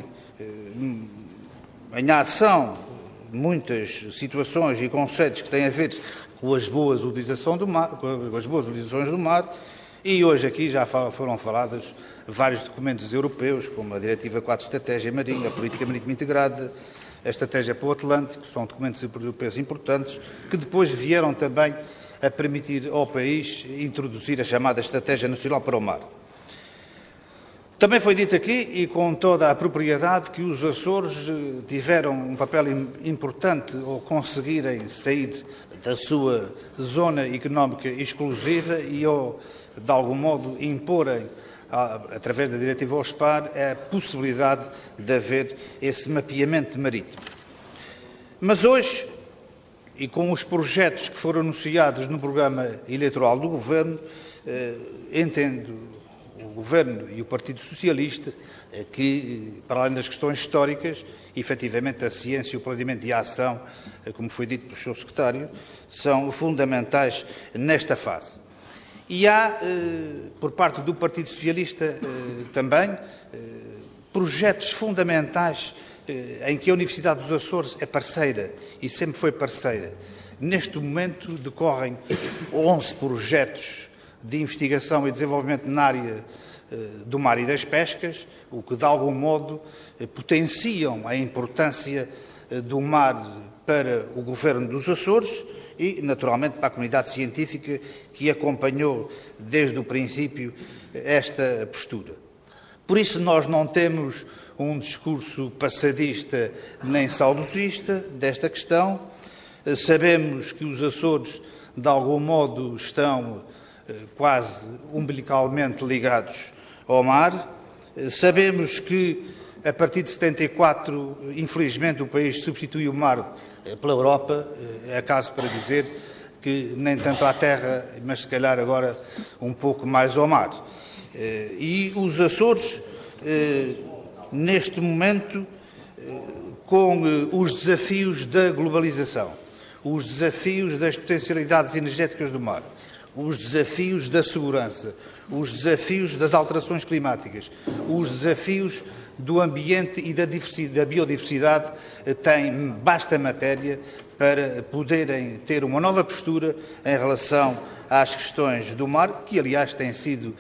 [SPEAKER 4] em ação muitas situações e conceitos que têm a ver com as boas utilizações do mar, e hoje aqui já foram falados vários documentos europeus, como a Diretiva 4 de Estratégia Marinha, a Política Marítima Integrada, a Estratégia para o Atlântico, são documentos europeus importantes, que depois vieram também a permitir ao país introduzir a chamada Estratégia Nacional para o Mar. Também foi dito aqui, e com toda a propriedade, que os Açores tiveram um papel importante ao conseguirem sair da sua zona económica exclusiva e ao de algum modo, imporem, através da diretiva OSPAR, a possibilidade de haver esse mapeamento marítimo. Mas hoje, e com os projetos que foram anunciados no programa eleitoral do Governo, entendo o Governo e o Partido Socialista que, para além das questões históricas, efetivamente a ciência, o planeamento e a ação, como foi dito pelo Sr. Secretário, são fundamentais nesta fase. E há, por parte do Partido Socialista, também projetos fundamentais em que a Universidade dos Açores é parceira e sempre foi parceira. Neste momento decorrem 11 projetos de investigação e desenvolvimento na área do mar e das pescas, o que de algum modo potenciam a importância do mar para o Governo dos Açores e, naturalmente, para a comunidade científica que acompanhou desde o princípio esta postura. Por isso nós não temos um discurso passadista nem saudosista desta questão. Sabemos que os Açores, de algum modo, estão quase umbilicalmente ligados ao mar. Sabemos que, a partir de 74, infelizmente, o país substituiu o mar pela Europa. É caso para dizer que nem tanto à terra, mas se calhar agora um pouco mais ao mar. E os Açores, neste momento, com os desafios da globalização, os desafios das potencialidades energéticas do mar, os desafios da segurança, os desafios das alterações climáticas, os desafios do ambiente e da biodiversidade, têm basta matéria para poderem ter uma nova postura em relação às questões do mar, que aliás têm sido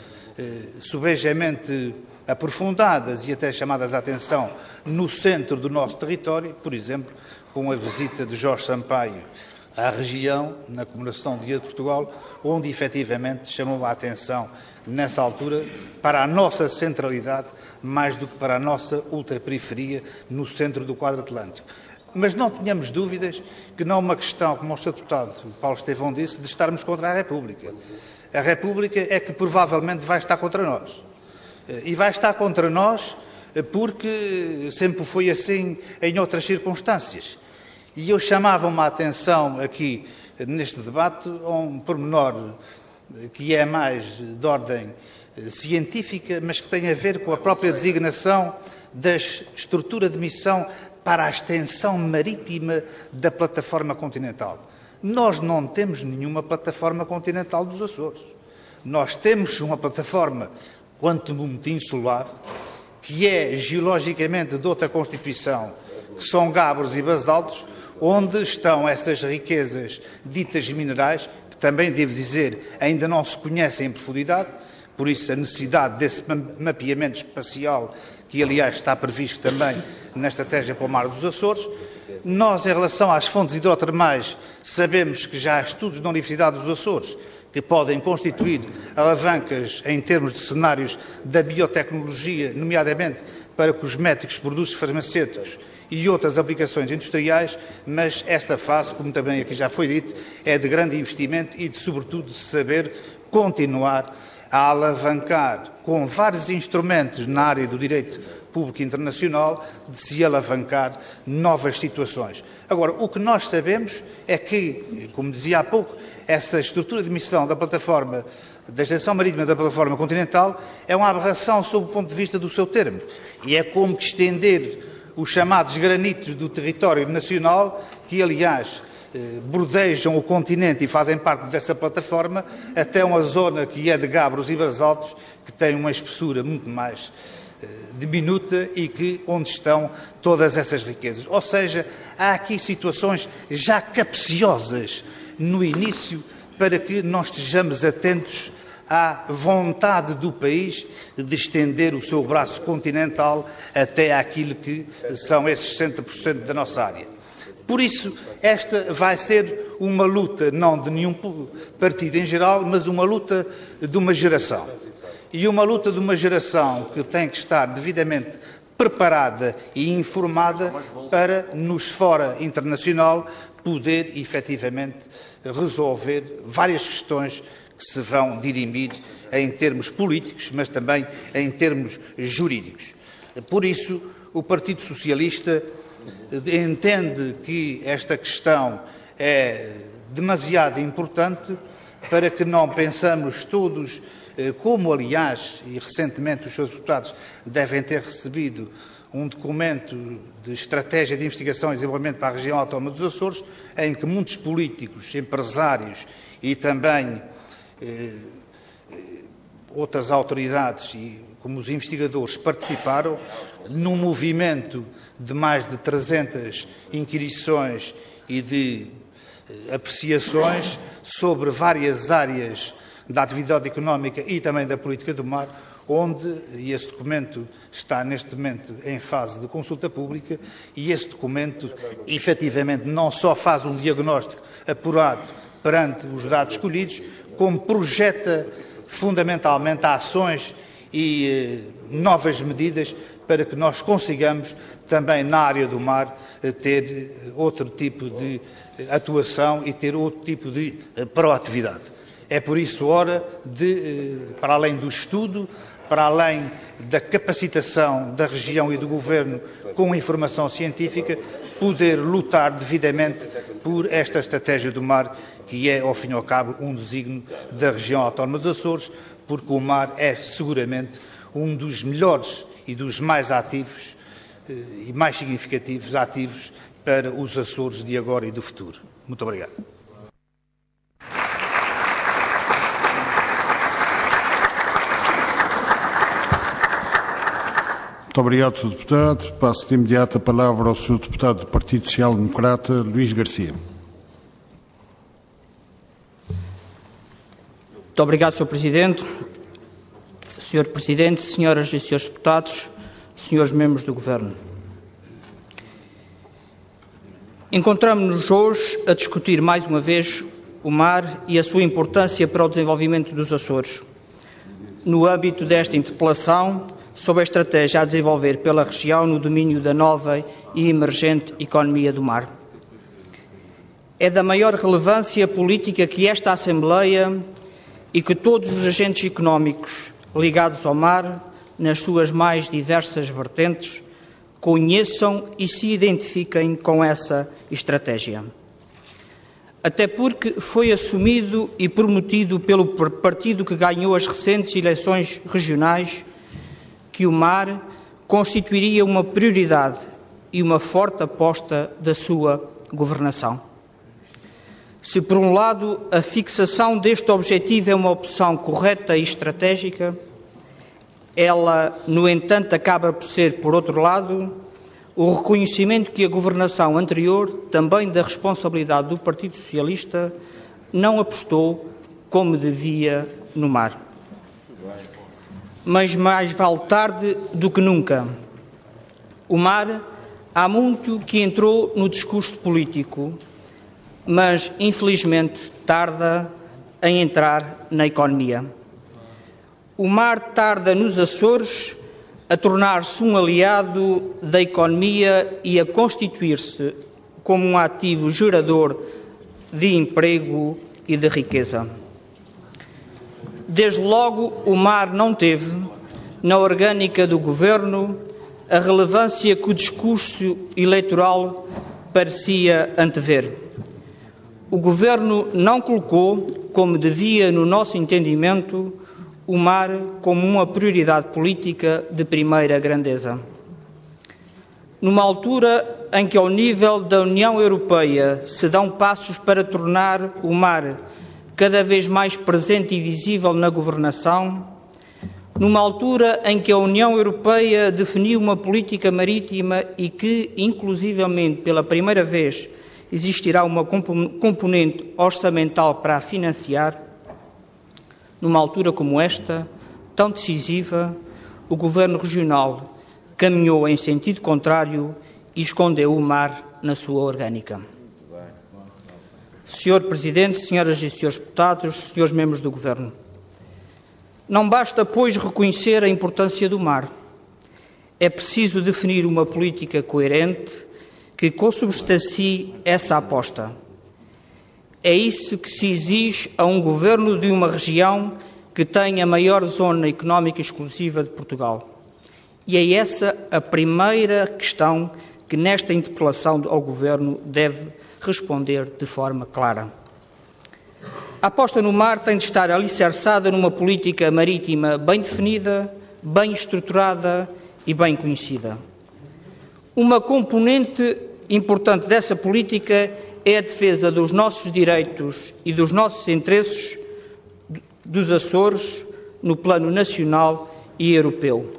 [SPEAKER 4] subejamente aprofundadas e até chamadas à atenção no centro do nosso território, por exemplo, com a visita de Jorge Sampaio à região, na comemoração do Dia de Portugal, onde efetivamente chamou a atenção, nessa altura, para a nossa centralidade, mais do que para a nossa ultraperiferia no centro do quadro atlântico. Mas não tínhamos dúvidas que não é uma questão, como o Sr. Deputado Paulo Estevão disse, de estarmos contra a República. A República é que provavelmente vai estar contra nós. E vai estar contra nós porque sempre foi assim em outras circunstâncias. E eu chamava-me a atenção aqui, neste debate, a um pormenor que é mais de ordem científica, mas que tem a ver com a própria designação da estrutura de missão para a extensão marítima da plataforma continental. Nós não temos nenhuma plataforma continental dos Açores. Nós temos uma plataforma quanto muito insular, que é geologicamente de outra constituição, que são gabros e basaltos, onde estão essas riquezas ditas minerais, que também, devo dizer, ainda não se conhecem em profundidade, por isso a necessidade desse mapeamento espacial, que aliás está previsto também na estratégia para o Mar dos Açores. Nós, em relação às fontes hidrotermais, sabemos que já há estudos na Universidade dos Açores que podem constituir alavancas em termos de cenários da biotecnologia, nomeadamente para cosméticos, produtos farmacêuticos e outras aplicações industriais, mas esta fase, como também aqui já foi dito, é de grande investimento e, sobretudo, de saber continuar a alavancar com vários instrumentos na área do direito público internacional, de se alavancar novas situações. Agora, o que nós sabemos é que, como dizia há pouco, essa estrutura de missão da plataforma, da extensão marítima da plataforma continental, é uma aberração sob o ponto de vista do seu termo. E é como que estender os chamados granitos do território nacional, que, aliás, bordejam o continente e fazem parte dessa plataforma, até uma zona que é de gabros e basaltos, que tem uma espessura muito mais diminuta e onde estão todas essas riquezas. Ou seja, há aqui situações já capciosas no início para que nós estejamos atentos à vontade do país de estender o seu braço continental até àquilo que são esses 60% da nossa área. Por isso, esta vai ser uma luta, não de nenhum partido em geral, mas uma luta de uma geração. E uma luta de uma geração que tem que estar devidamente preparada e informada para, nos fora internacional, poder efetivamente resolver várias questões que se vão dirimir em termos políticos, mas também em termos jurídicos. Por isso, o Partido Socialista entende que esta questão é demasiado importante para que não pensamos todos, como aliás, e recentemente os seus deputados devem ter recebido um documento de estratégia de investigação e desenvolvimento para a região autónoma dos Açores, em que muitos políticos, empresários e também outras autoridades, como os investigadores, participaram num movimento de mais de 300 inquirições e de apreciações sobre várias áreas da atividade económica e também da política do mar, onde, e esse documento está neste momento em fase de consulta pública, e esse documento efetivamente não só faz um diagnóstico apurado perante os dados escolhidos, como projeta fundamentalmente ações e novas medidas para que nós consigamos também na área do mar ter outro tipo de atuação e ter outro tipo de proatividade. É por isso hora de, para além do estudo, para além da capacitação da região e do Governo com informação científica, poder lutar devidamente por esta estratégia do mar, que é, ao fim e ao cabo, um desígnio da região autónoma dos Açores, porque o mar é seguramente um dos melhores e dos mais ativos e mais significativos ativos para os Açores de agora e do futuro. Muito obrigado.
[SPEAKER 1] Muito obrigado, Sr. Deputado. Passo de imediato a palavra ao Sr. Deputado do Partido Social Democrata, Luís Garcia.
[SPEAKER 5] Muito obrigado, Sr. Presidente. Sr. Presidente, senhoras e senhores deputados, senhores membros do Governo. Encontramos-nos hoje a discutir mais uma vez o mar e a sua importância para o desenvolvimento dos Açores, no âmbito desta interpelação sobre a estratégia a desenvolver pela região no domínio da nova e emergente economia do mar. É da maior relevância política que esta Assembleia e que todos os agentes económicos ligados ao mar, nas suas mais diversas vertentes, conheçam e se identifiquem com essa estratégia. Até porque foi assumido e prometido pelo partido que ganhou as recentes eleições regionais que o mar constituiria uma prioridade e uma forte aposta da sua governação. Se, por um lado, a fixação deste objetivo é uma opção correta e estratégica, ela, no entanto, acaba por ser, por outro lado, o reconhecimento que a governação anterior, também da responsabilidade do Partido Socialista, não apostou como devia no mar. Mas mais vale tarde do que nunca. O mar há muito que entrou no discurso político, mas, infelizmente, tarda em entrar na economia. O mar tarda nos Açores a tornar-se um aliado da economia e a constituir-se como um ativo gerador de emprego e de riqueza. Desde logo, o mar não teve, na orgânica do Governo, a relevância que o discurso eleitoral parecia antever. O Governo não colocou, como devia, no nosso entendimento, o mar como uma prioridade política de primeira grandeza. Numa altura em que, ao nível da União Europeia, se dão passos para tornar o mar cada vez mais presente e visível na governação, numa altura em que a União Europeia definiu uma política marítima e que, inclusivamente, pela primeira vez, existirá uma componente orçamental para a financiar, numa altura como esta, tão decisiva, o Governo Regional caminhou em sentido contrário e escondeu o mar na sua orgânica. Senhor Presidente, senhoras e senhores deputados, senhores membros do Governo, não basta, pois, reconhecer a importância do mar. É preciso definir uma política coerente que consubstancie essa aposta. É isso que se exige a um governo de uma região que tem a maior zona económica exclusiva de Portugal. E é essa a primeira questão que nesta interpelação ao governo deve responder de forma clara. A aposta no mar tem de estar alicerçada numa política marítima bem definida, bem estruturada e bem conhecida. Uma componente importante dessa política é a defesa dos nossos direitos e dos nossos interesses dos Açores no plano nacional e europeu.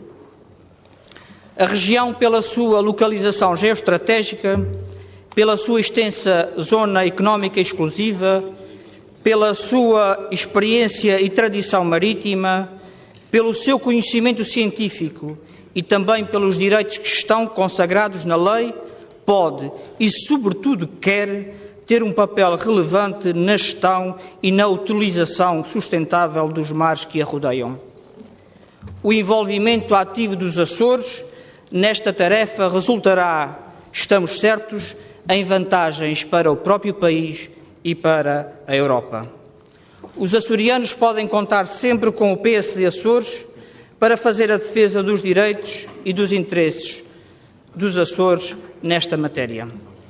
[SPEAKER 5] A região, pela sua localização geoestratégica, pela sua extensa zona económica exclusiva, pela sua experiência e tradição marítima, pelo seu conhecimento científico e também pelos direitos que estão consagrados na lei, pode e, sobretudo, quer ter um papel relevante na gestão e na utilização sustentável dos mares que a rodeiam. O envolvimento ativo dos Açores nesta tarefa resultará, estamos certos, em vantagens para o próprio país e para a Europa. Os açorianos podem contar sempre com o PSD Açores para fazer a defesa dos direitos e dos interesses dos Açores nesta matéria.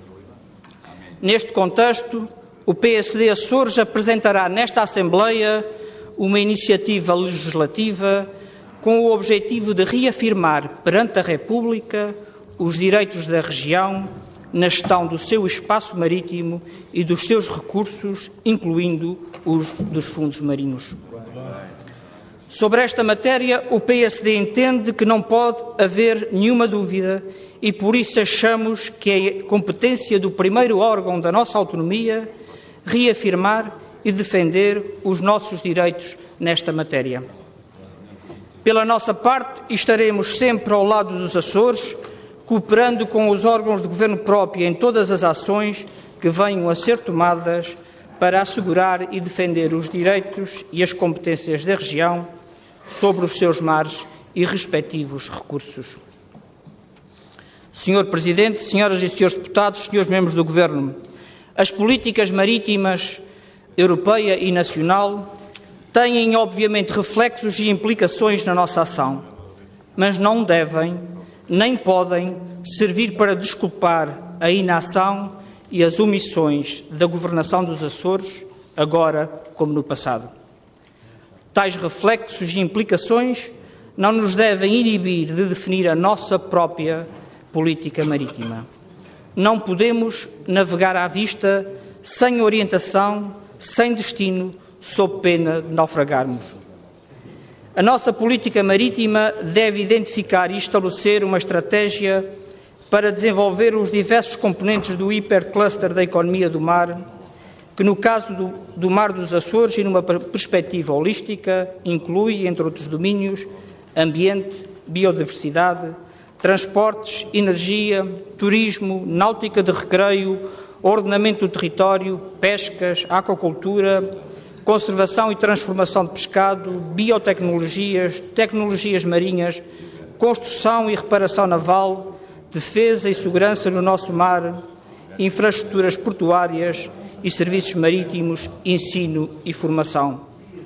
[SPEAKER 5] Neste contexto, o PSD Açores apresentará nesta Assembleia uma iniciativa legislativa com o objetivo de reafirmar perante a República os direitos da região na gestão do seu espaço marítimo e dos seus recursos, incluindo os dos fundos marinhos. Sobre esta matéria, o PSD entende que não pode haver nenhuma dúvida e por isso achamos que é competência do primeiro órgão da nossa autonomia reafirmar e defender os nossos direitos nesta matéria. Pela nossa parte, estaremos sempre ao lado dos Açores, cooperando com os órgãos de governo próprio em todas as ações que venham a ser tomadas para assegurar e defender os direitos e as competências da região sobre os seus mares e respectivos recursos. Senhor Presidente, senhoras e senhores deputados, senhores membros do Governo, as políticas marítimas europeia e nacional têm, obviamente, reflexos e implicações na nossa ação, mas não devem, nem podem, servir para desculpar a inação e as omissões da governação dos Açores, agora como no passado. Tais reflexos e implicações não nos devem inibir de definir a nossa própria política marítima. Não podemos navegar à vista, sem orientação, sem destino, sob pena de naufragarmos. A nossa política marítima deve identificar e estabelecer uma estratégia para desenvolver os diversos componentes do hipercluster da economia do mar, que no caso do Mar dos Açores e numa perspectiva holística inclui, entre outros domínios, ambiente, biodiversidade, transportes, energia, turismo, náutica de recreio, ordenamento do território, pescas, aquacultura, conservação e transformação de pescado, biotecnologias, tecnologias marinhas, construção e reparação naval, defesa e segurança no nosso mar, infraestruturas portuárias e serviços marítimos, ensino e formação.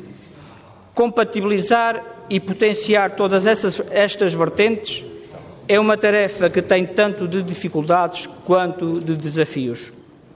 [SPEAKER 5] Compatibilizar e potenciar todas estas vertentes é uma tarefa que tem tanto de dificuldades quanto de desafios.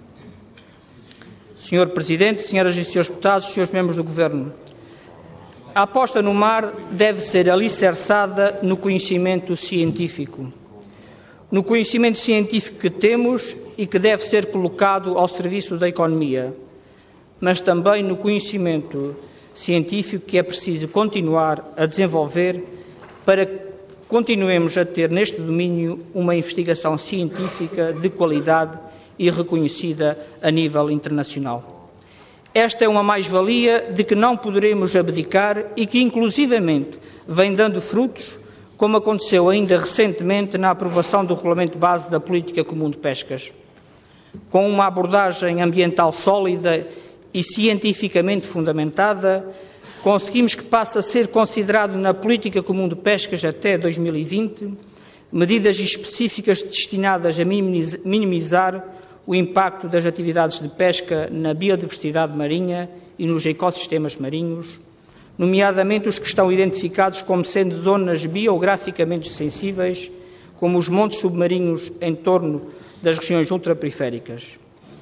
[SPEAKER 5] Senhor Presidente, senhoras e senhores deputados, senhores membros do Governo, a aposta no mar deve ser alicerçada no conhecimento científico. No conhecimento científico que temos e que deve ser colocado ao serviço da economia, mas também no conhecimento científico que é preciso continuar a desenvolver para que continuemos a ter neste domínio uma investigação científica de qualidade e reconhecida a nível internacional. Esta é uma mais-valia de que não poderemos abdicar e que, inclusivamente, vem dando frutos, como aconteceu ainda recentemente na aprovação do Regulamento Base da Política Comum de Pescas. Com uma abordagem ambiental sólida e cientificamente fundamentada, conseguimos que passe a ser considerado na Política Comum de Pescas até 2020 medidas específicas destinadas a minimizar o impacto das atividades de pesca na biodiversidade marinha e nos ecossistemas marinhos, nomeadamente os que estão identificados como sendo zonas biograficamente sensíveis, como os montes submarinos em torno das regiões ultraperiféricas.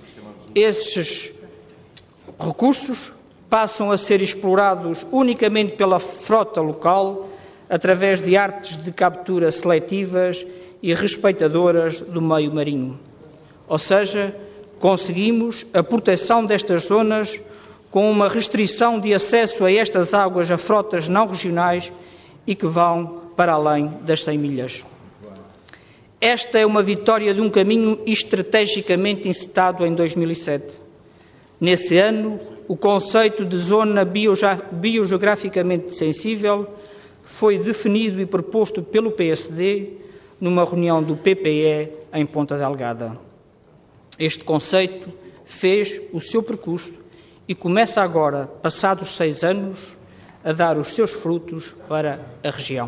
[SPEAKER 5] Esses recursos passam a ser explorados unicamente pela frota local, através de artes de captura seletivas e respeitadoras do meio marinho. Ou seja, conseguimos a proteção destas zonas com uma restrição de acesso a estas águas a frotas não regionais e que vão para além das 100 milhas. Esta é uma vitória de um caminho estrategicamente encetado em 2007. Nesse ano, o conceito de zona biogeograficamente sensível foi definido e proposto pelo PSD numa reunião do PPE em Ponta Delgada. Este conceito fez o seu percurso e começa agora, passados 6 anos, a dar os seus frutos para a região.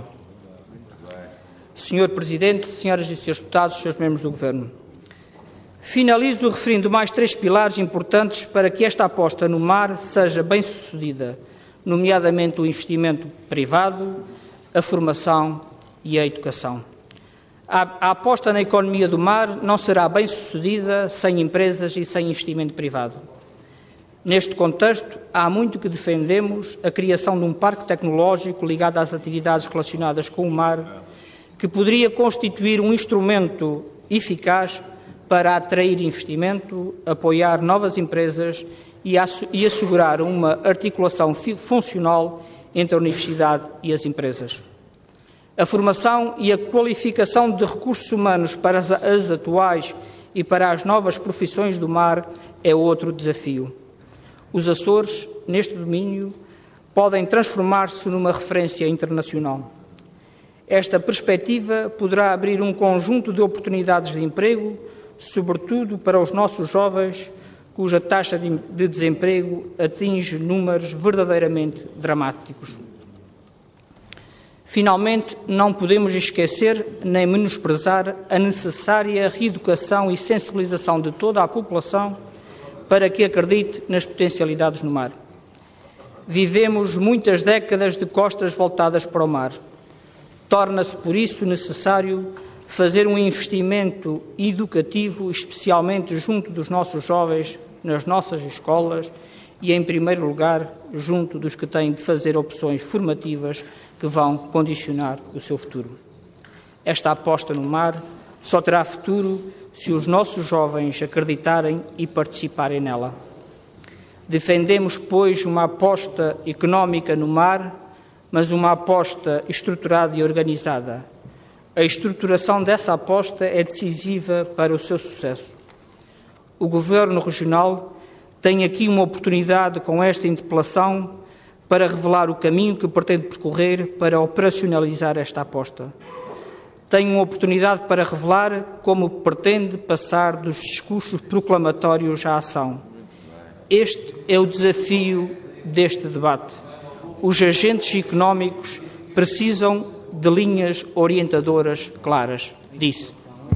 [SPEAKER 5] Senhor Presidente, senhoras e senhores deputados, senhores membros do Governo, finalizo referindo mais 3 pilares importantes para que esta aposta no mar seja bem-sucedida, nomeadamente o investimento privado, a formação e a educação. A aposta na economia do mar não será bem-sucedida sem empresas e sem investimento privado. Neste contexto, há muito que defendemos a criação de um parque tecnológico ligado às atividades relacionadas com o mar, que poderia constituir um instrumento eficaz para atrair investimento, apoiar novas empresas e assegurar uma articulação funcional entre a universidade e as empresas. A formação e a qualificação de recursos humanos para as atuais e para as novas profissões do mar é outro desafio. Os Açores, neste domínio, podem transformar-se numa referência internacional. Esta perspectiva poderá abrir um conjunto de oportunidades de emprego, sobretudo para os nossos jovens, cuja taxa de desemprego atinge números verdadeiramente dramáticos. Finalmente, não podemos esquecer nem menosprezar a necessária reeducação e sensibilização de toda a população para que acredite nas potencialidades no mar. Vivemos muitas décadas de costas voltadas para o mar. Torna-se, por isso, necessário fazer um investimento educativo, especialmente junto dos nossos jovens, nas nossas escolas e, em primeiro lugar, junto dos que têm de fazer opções formativas que vão condicionar o seu futuro. Esta aposta no mar só terá futuro se os nossos jovens acreditarem e participarem nela. Defendemos, pois, uma aposta económica no mar, mas uma aposta estruturada e organizada. A estruturação dessa aposta é decisiva para o seu sucesso. O Governo Regional tem aqui uma oportunidade com esta interpelação para revelar o caminho que pretende percorrer para operacionalizar esta aposta. Tem uma oportunidade para revelar como pretende passar dos discursos proclamatórios à ação. Este é o desafio deste debate. Os agentes económicos precisam de linhas orientadoras claras, disse.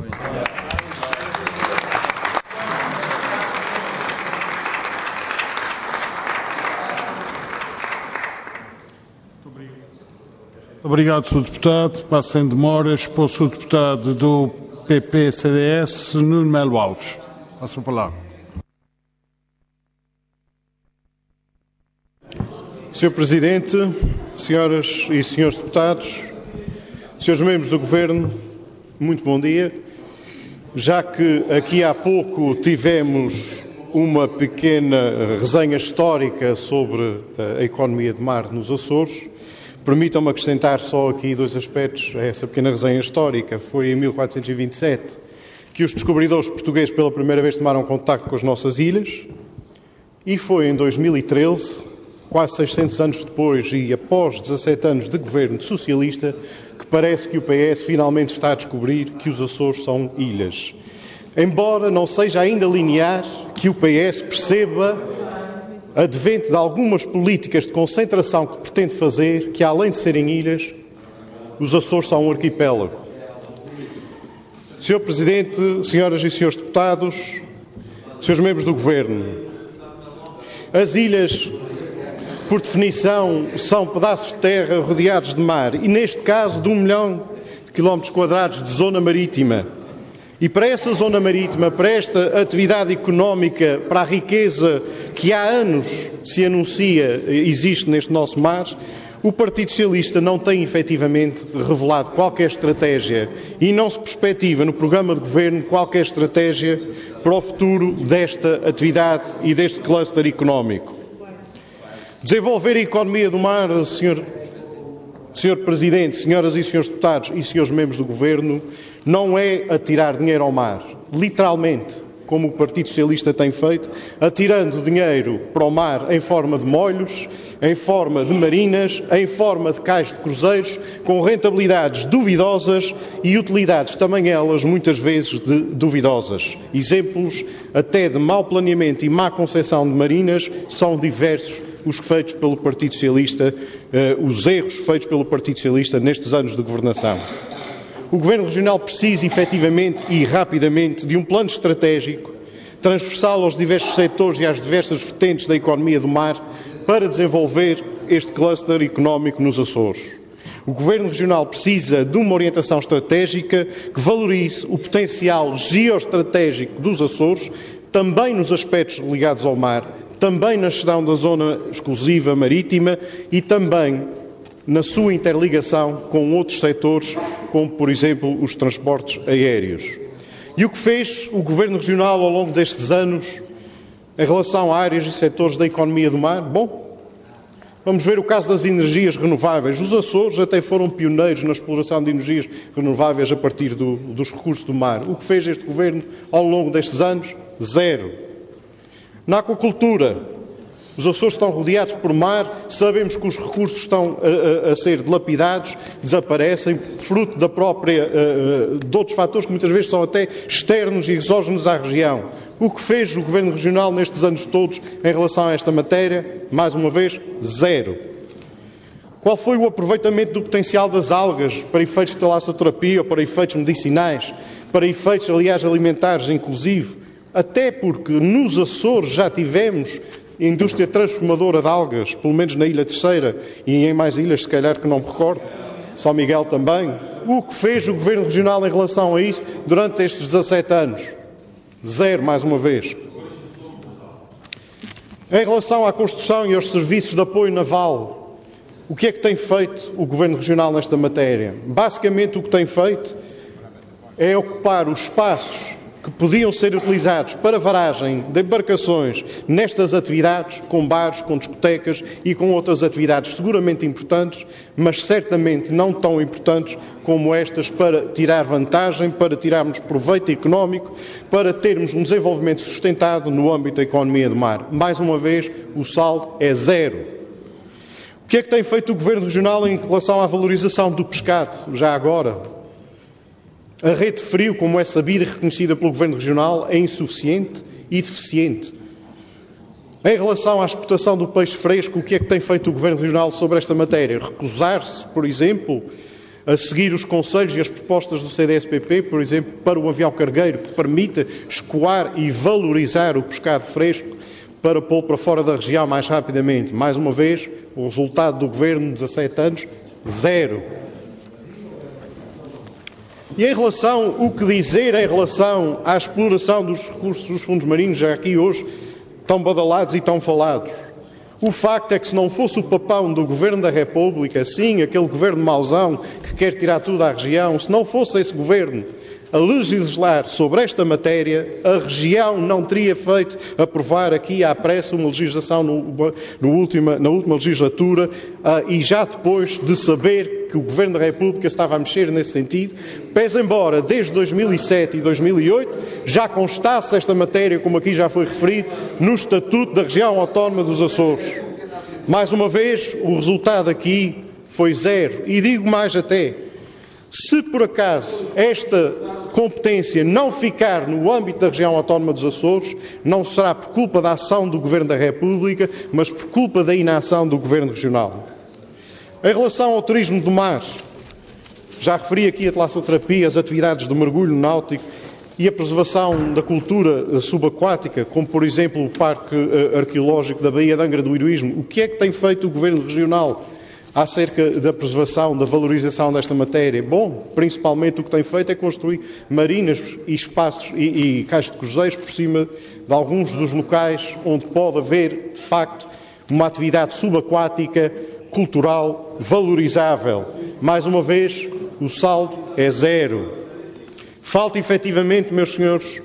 [SPEAKER 1] Obrigado, Sr. Deputado. Passo sem demoras para o Sr. Deputado do PP-CDS, Nuno Melo Alves. Passo a palavra.
[SPEAKER 2] Sr. Presidente, senhoras e senhores deputados, senhores membros do Governo, muito bom dia. Já que aqui há pouco tivemos uma pequena resenha histórica sobre a economia de mar nos Açores, permitam-me acrescentar só aqui 2 aspectos a essa pequena resenha histórica. Foi em 1427 que os descobridores portugueses pela primeira vez tomaram contacto com as nossas ilhas e foi em 2013, quase 600 anos depois e após 17 anos de governo socialista, que parece que o PS finalmente está a descobrir que os Açores são ilhas. Embora não seja ainda linear que o PS perceba, advento de algumas políticas de concentração que pretende fazer, que além de serem ilhas, os Açores são um arquipélago. Sr. Presidente, senhoras e senhores deputados, Senhores membros do Governo, as ilhas, por definição, são pedaços de terra rodeados de mar e, neste caso, de 1 milhão de quilómetros quadrados de zona marítima. E para essa zona marítima, para esta atividade económica, para a riqueza que há anos se anuncia existe neste nosso mar, o Partido Socialista não tem efetivamente revelado qualquer estratégia e não se perspectiva no programa de governo qualquer estratégia para o futuro desta atividade e deste cluster económico. Desenvolver a economia do mar, Sr. Presidente, senhoras e senhores deputados e senhores membros do Governo, não é atirar dinheiro ao mar, literalmente, como o Partido Socialista tem feito, atirando dinheiro para o mar em forma de molhos, em forma de marinas, em forma de cais de cruzeiros, com rentabilidades duvidosas e utilidades também elas muitas vezes duvidosas. Exemplos até de mau planeamento e má concepção de marinas são diversos os feitos pelo Partido Socialista, os erros feitos pelo Partido Socialista nestes anos de governação. O Governo Regional precisa, efetivamente e rapidamente, de um plano estratégico, transversal aos diversos setores e às diversas vertentes da economia do mar, para desenvolver este cluster económico nos Açores. O Governo Regional precisa de uma orientação estratégica que valorize o potencial geoestratégico dos Açores, também nos aspectos ligados ao mar, também na gestão da zona exclusiva marítima e também na sua interligação com outros setores, como, por exemplo, os transportes aéreos. E o que fez o Governo Regional ao longo destes anos em relação a áreas e setores da economia do mar? Bom, vamos ver o caso das energias renováveis. Os Açores até foram pioneiros na exploração de energias renováveis a partir dos recursos do mar. O que fez este Governo ao longo destes anos? Zero. Na aquacultura, os Açores estão rodeados por mar, sabemos que os recursos estão a ser dilapidados, desaparecem, fruto da própria, de outros fatores que muitas vezes são até externos e exógenos à região. O que fez o Governo Regional nestes anos todos em relação a esta matéria? Mais uma vez, zero. Qual foi o aproveitamento do potencial das algas para efeitos de talassoterapia, para efeitos medicinais, para efeitos, aliás, alimentares, inclusive? Até porque nos Açores já tivemos indústria transformadora de algas, pelo menos na Ilha Terceira e em mais ilhas, se calhar que não me recordo, São Miguel também. O que fez o Governo Regional em relação a isso durante estes 17 anos? Zero, mais uma vez. Em relação à construção e aos serviços de apoio naval, o que é que tem feito o Governo Regional nesta matéria? Basicamente o que tem feito é ocupar os espaços que podiam ser utilizados para varagem de embarcações nestas atividades, com bares, com discotecas e com outras atividades seguramente importantes, mas certamente não tão importantes como estas para tirar vantagem, para tirarmos proveito económico, para termos um desenvolvimento sustentado no âmbito da economia do mar. Mais uma vez, o saldo é zero. O que é que tem feito o Governo Regional em relação à valorização do pescado, já agora? A rede de frio, como é sabida e reconhecida pelo Governo Regional, é insuficiente e deficiente. Em relação à exportação do peixe fresco, o que é que tem feito o Governo Regional sobre esta matéria? Recusar-se, por exemplo, a seguir os conselhos e as propostas do CDS-PP, por exemplo, para o avião cargueiro, que permita escoar e valorizar o pescado fresco para pô-lo para fora da região mais rapidamente. Mais uma vez, o resultado do Governo, 17 anos, zero. E em relação, o que dizer em relação à exploração dos recursos dos fundos marinhos, já aqui hoje tão badalados e tão falados? O facto é que se não fosse o papão do Governo da República, sim, aquele Governo mauzão que quer tirar tudo à região, se não fosse esse Governo a legislar sobre esta matéria, a região não teria feito aprovar aqui à pressa uma legislação na última legislatura e já depois de saber que o Governo da República estava a mexer nesse sentido, pese embora desde 2007 e 2008 já constasse esta matéria, como aqui já foi referido, no Estatuto da Região Autónoma dos Açores. Mais uma vez, o resultado aqui foi zero. E digo mais até, se por acaso esta competência não ficar no âmbito da região autónoma dos Açores, não será por culpa da ação do Governo da República, mas por culpa da inação do Governo Regional. Em relação ao turismo do mar, já referi aqui a talassoterapia, as atividades de mergulho náutico, e a preservação da cultura subaquática, como por exemplo o Parque Arqueológico da Baía de Angra do Heroísmo, o que é que tem feito o Governo Regional acerca da preservação, da valorização desta matéria? Bom, principalmente o que tem feito é construir marinas e espaços e caixas de cruzeiros por cima de alguns dos locais onde pode haver, de facto, uma atividade subaquática, cultural, valorizável. Mais uma vez, o saldo é zero. Falta efetivamente, meus senhores,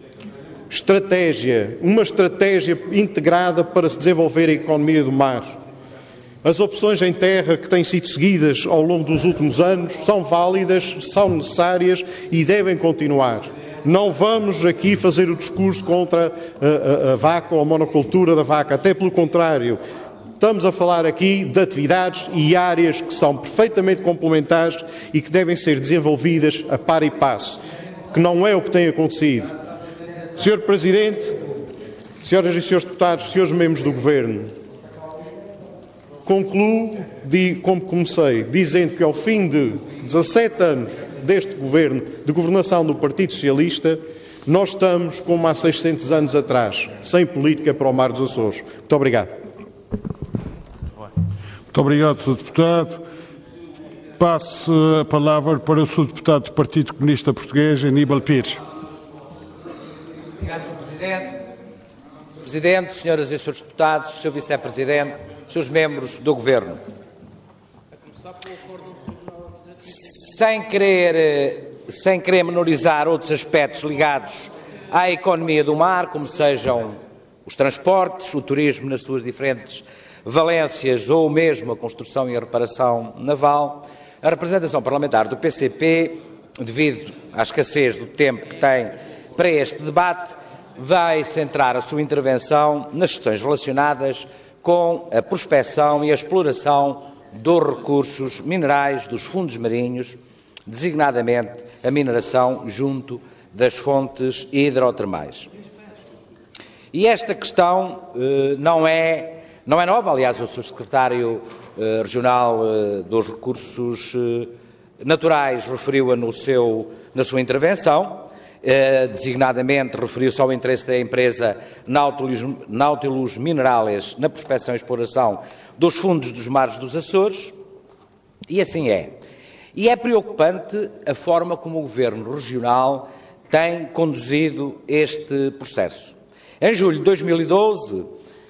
[SPEAKER 2] uma estratégia integrada para se desenvolver a economia do mar. As opções em terra que têm sido seguidas ao longo dos últimos anos são válidas, são necessárias e devem continuar. Não vamos aqui fazer o discurso contra a vaca ou a monocultura da vaca, até pelo contrário. Estamos a falar aqui de atividades e áreas que são perfeitamente complementares e que devem ser desenvolvidas a par e passo, que não é o que tem acontecido. Sr. Presidente, senhoras e senhores deputados, senhores membros do Governo, concluo, como comecei, dizendo que ao fim de 17 anos deste Governo, de governação do Partido Socialista, nós estamos como há 600 anos atrás, sem política para o Mar dos Açores. Muito obrigado.
[SPEAKER 1] Muito obrigado, Sr. Deputado. Passo a palavra para o Sr. Deputado do Partido Comunista Português, Aníbal Pires.
[SPEAKER 6] Obrigado, Sr. Presidente. Sr. Presidente, senhoras e senhores deputados, Sr. Vice-Presidente, Srs. membros do Governo. Sem querer menorizar outros aspectos ligados à economia do mar, como sejam os transportes, o turismo nas suas diferentes valências ou mesmo a construção e a reparação naval, a representação parlamentar do PCP, devido à escassez do tempo que tem para este debate, vai centrar a sua intervenção nas questões relacionadas com a prospecção e a exploração dos recursos minerais dos fundos marinhos, designadamente a mineração junto das fontes hidrotermais. E esta questão não é nova. Aliás, o Sr. Secretário Regional dos Recursos Naturais referiu-a na sua intervenção, designadamente referiu-se ao interesse da empresa Nautilus Minerales na prospecção e exploração dos fundos dos mares dos Açores, e assim é. E é preocupante a forma como o Governo Regional tem conduzido este processo. Em julho de 2012,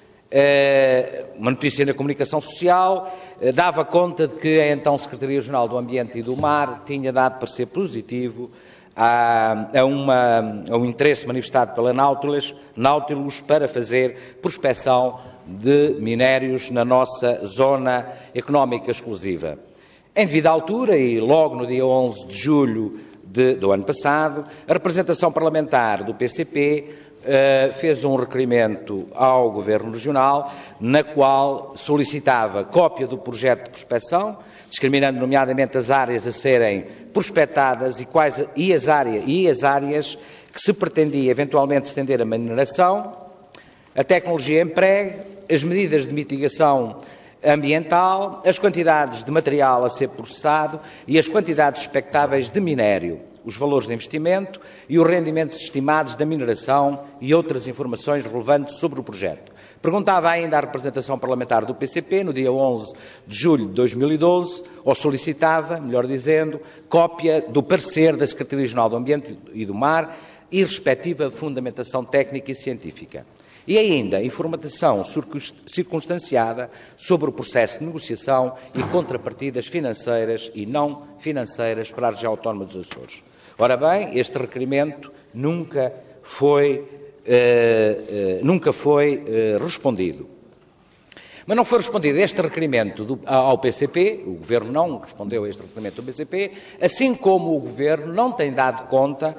[SPEAKER 6] uma notícia na comunicação social dava conta de que a então Secretaria Regional do Ambiente e do Mar tinha dado parecer positivo a um interesse manifestado pela Nautilus para fazer prospecção de minérios na nossa zona económica exclusiva. Em devida altura, e logo no dia 11 de julho do ano passado, a representação parlamentar do PCP fez um requerimento ao Governo Regional, na qual solicitava cópia do projeto de prospecção, discriminando nomeadamente as áreas a serem prospectadas e as áreas que se pretendia eventualmente estender a mineração, a tecnologia empregue, as medidas de mitigação ambiental, as quantidades de material a ser processado e as quantidades expectáveis de minério, os valores de investimento e os rendimentos estimados da mineração e outras informações relevantes sobre o projeto. Perguntava ainda à representação parlamentar do PCP, no dia 11 de julho de 2012, ou solicitava, melhor dizendo, cópia do parecer da Secretaria Regional do Ambiente e do Mar e respectiva fundamentação técnica e científica. E ainda informação circunstanciada sobre o processo de negociação e contrapartidas financeiras e não financeiras para a região autónoma dos Açores. Ora bem, este requerimento nunca foi respondido. Mas não foi respondido este requerimento ao PCP, o Governo não respondeu a este requerimento do PCP, assim como o Governo não tem dado conta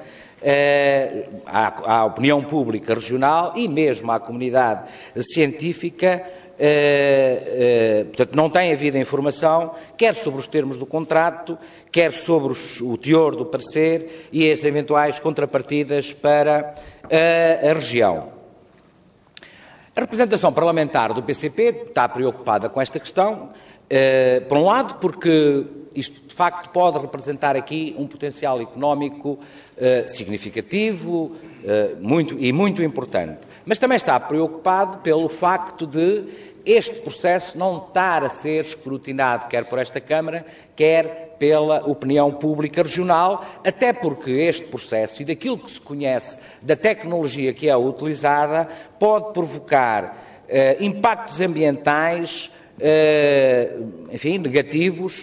[SPEAKER 6] à opinião pública regional e mesmo à comunidade científica, portanto, não tem havido informação, quer sobre os termos do contrato, quer sobre o teor do parecer e as eventuais contrapartidas para a região. A representação parlamentar do PCP está preocupada com esta questão, por um lado porque isto de facto pode representar aqui um potencial económico significativo muito importante. Mas também está preocupado pelo facto de este processo não estar a ser escrutinado quer por esta Câmara, quer pela opinião pública regional, até porque este processo e daquilo que se conhece da tecnologia que é utilizada pode provocar impactos ambientais, enfim, negativos,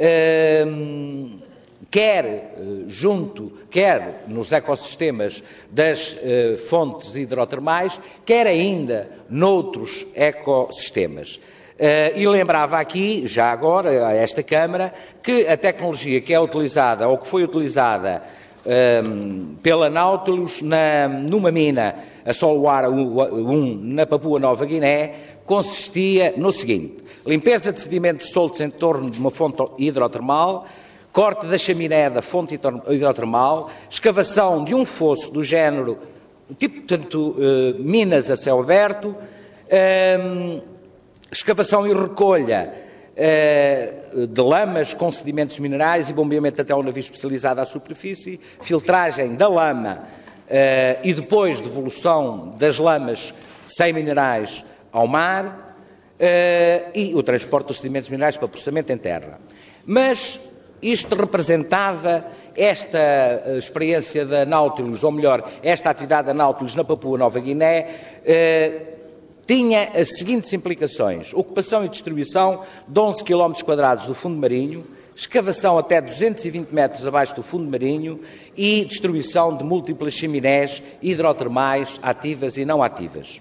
[SPEAKER 6] quer nos ecossistemas das fontes hidrotermais, quer ainda noutros ecossistemas. E lembrava aqui, já agora, a esta Câmara, que a tecnologia que é utilizada, ou que foi utilizada pela Nautilus numa mina, a Solwara 1, na Papua Nova Guiné, consistia no seguinte: limpeza de sedimentos soltos em torno de uma fonte hidrotermal, corte da chaminé da fonte hidrotermal, escavação de um fosso do género, portanto, minas a céu aberto, escavação e recolha de lamas com sedimentos minerais e bombeamento até um navio especializado à superfície, filtragem da lama e depois devolução das lamas sem minerais ao mar e o transporte dos sedimentos minerais para processamento em terra. Mas isto representava, esta experiência da Nautilus, ou melhor, esta atividade da Nautilus na Papua Nova Guiné, tinha as seguintes implicações: ocupação e distribuição de 11 km² do fundo marinho, escavação até 220 metros abaixo do fundo marinho e distribuição de múltiplas chaminés hidrotermais ativas e não ativas.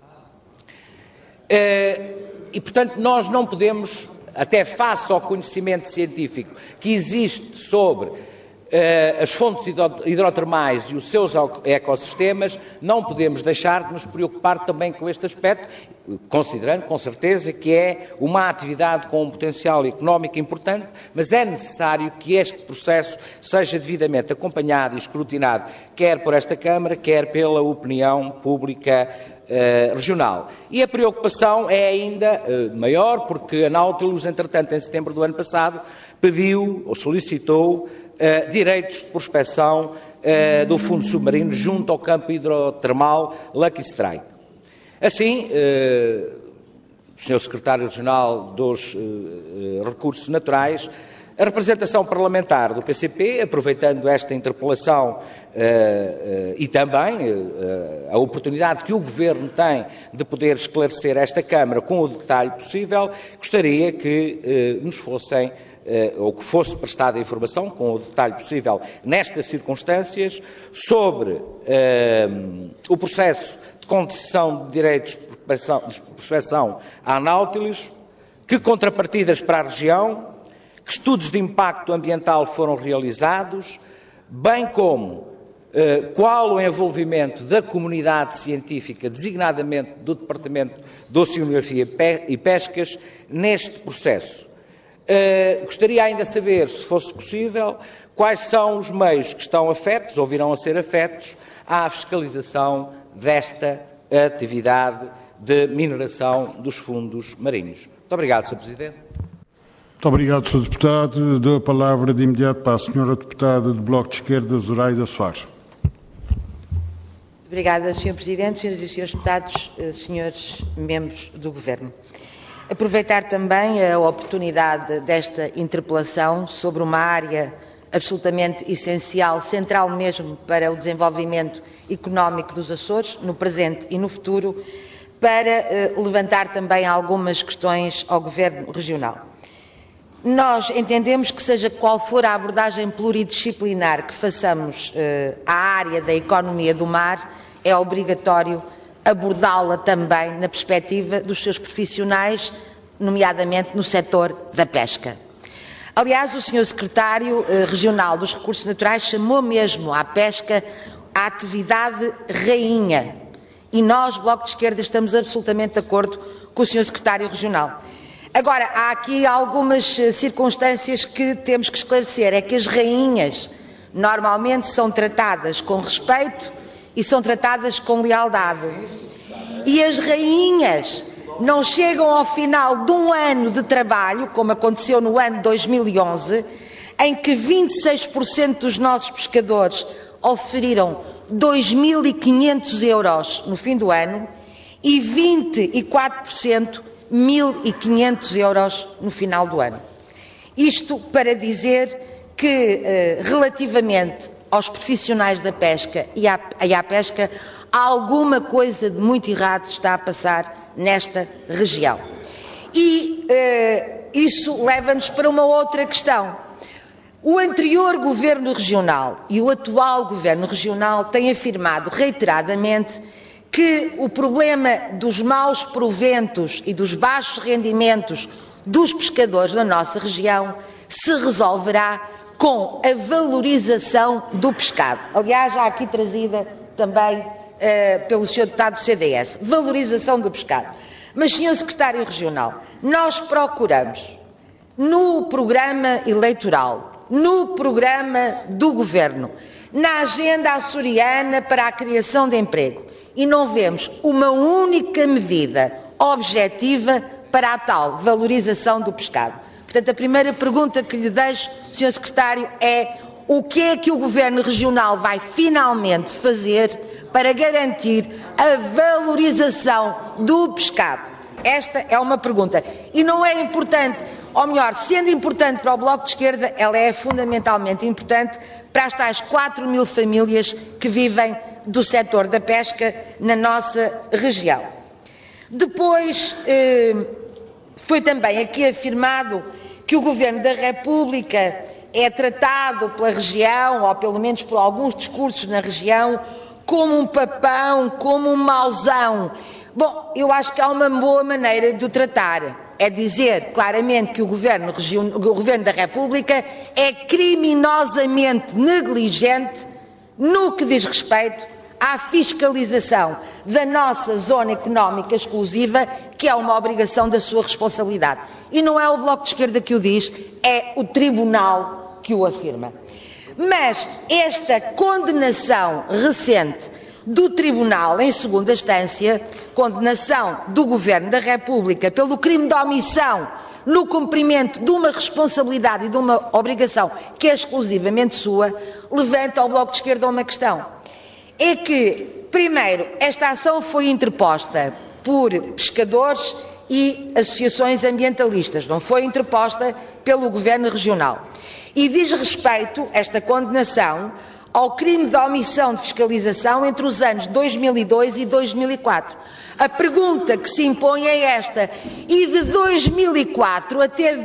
[SPEAKER 6] E, portanto, nós não podemos, até face ao conhecimento científico que existe sobre as fontes hidrotermais e os seus ecossistemas, não podemos deixar de nos preocupar também com este aspecto, considerando, com certeza, que é uma atividade com um potencial económico importante, mas é necessário que este processo seja devidamente acompanhado e escrutinado, quer por esta Câmara, quer pela opinião pública regional. E a preocupação é ainda maior, porque a Nautilus, entretanto, em setembro do ano passado, pediu ou solicitou direitos de prospecção do fundo submarino junto ao campo hidrotermal Lucky Strike. Assim, o Sr. Secretário Regional dos Recursos Naturais, a representação parlamentar do PCP, aproveitando esta interpelação e também a oportunidade que o Governo tem de poder esclarecer esta Câmara com o detalhe possível, gostaria que nos fossem ou que fosse prestada informação com o detalhe possível nestas circunstâncias sobre o processo de concessão de direitos de prospecção à Nautilus, que contrapartidas para a região, que estudos de impacto ambiental foram realizados, bem como qual o envolvimento da comunidade científica, designadamente do Departamento de Oceanografia e Pescas, neste processo. Gostaria ainda de saber, se fosse possível, quais são os meios que estão afetos ou virão a ser afetos à fiscalização desta atividade de mineração dos fundos marinhos. Muito obrigado, Sr. Presidente.
[SPEAKER 1] Muito obrigado, Sr. Deputado. Dou a palavra de imediato para a Sra. Deputada do Bloco de Esquerda, Zoraida Soares.
[SPEAKER 7] Obrigada, Sr. Presidente, Sras. e Srs. Deputados, Srs. Membros do Governo. Aproveitar também a oportunidade desta interpelação sobre uma área absolutamente essencial, central mesmo para o desenvolvimento económico dos Açores, no presente e no futuro, para levantar também algumas questões ao Governo Regional. Nós entendemos que, seja qual for a abordagem pluridisciplinar que façamos à área da economia do mar, é obrigatório abordá-la também na perspectiva dos seus profissionais, nomeadamente no setor da pesca. Aliás, o Sr. Secretário Regional dos Recursos Naturais chamou mesmo à pesca a atividade rainha. E nós, Bloco de Esquerda, estamos absolutamente de acordo com o Sr. Secretário Regional. Agora, há aqui algumas circunstâncias que temos que esclarecer. É que as rainhas normalmente são tratadas com respeito e são tratadas com lealdade. E as rainhas não chegam ao final de um ano de trabalho, como aconteceu no ano de 2011, em que 26% dos nossos pescadores oferiram 2.500 euros no fim do ano e 24% 1.500 euros no final do ano. Isto para dizer que, relativamente aos profissionais da pesca e à pesca, alguma coisa de muito errado está a passar nesta região. E isso leva-nos para uma outra questão. O anterior Governo Regional e o atual Governo Regional têm afirmado reiteradamente que o problema dos maus proventos e dos baixos rendimentos dos pescadores na nossa região se resolverá com a valorização do pescado. Aliás, já aqui trazida também pelo Sr. Deputado do CDS. Valorização do pescado. Mas, Sr. Secretário Regional, nós procuramos, no programa eleitoral, no programa do Governo, na agenda açoriana para a criação de emprego, e não vemos uma única medida objetiva para a tal valorização do pescado. Portanto, a primeira pergunta que lhe deixo, Sr. Secretário, é o que é que o Governo Regional vai finalmente fazer para garantir a valorização do pescado? Esta é uma pergunta. E não é importante, ou melhor, sendo importante para o Bloco de Esquerda, ela é fundamentalmente importante para as tais 4.000 famílias que vivem do setor da pesca na nossa região. Depois, foi também aqui afirmado que o Governo da República é tratado pela região, ou pelo menos por alguns discursos na região, como um papão, como um mauzão. Bom, eu acho que há uma boa maneira de o tratar. É dizer claramente que o Governo da República é criminosamente negligente no que diz respeito à fiscalização da nossa zona económica exclusiva, que é uma obrigação da sua responsabilidade. E não é o Bloco de Esquerda que o diz, é o Tribunal que o afirma. Mas esta condenação recente do Tribunal, em segunda instância, condenação do Governo da República pelo crime de omissão no cumprimento de uma responsabilidade e de uma obrigação que é exclusivamente sua, levanta ao Bloco de Esquerda uma questão. É que, primeiro, esta ação foi interposta por pescadores e associações ambientalistas, não foi interposta pelo Governo Regional. E diz respeito, esta condenação, ao crime de omissão de fiscalização entre os anos 2002 e 2004. A pergunta que se impõe é esta: e de 2004 até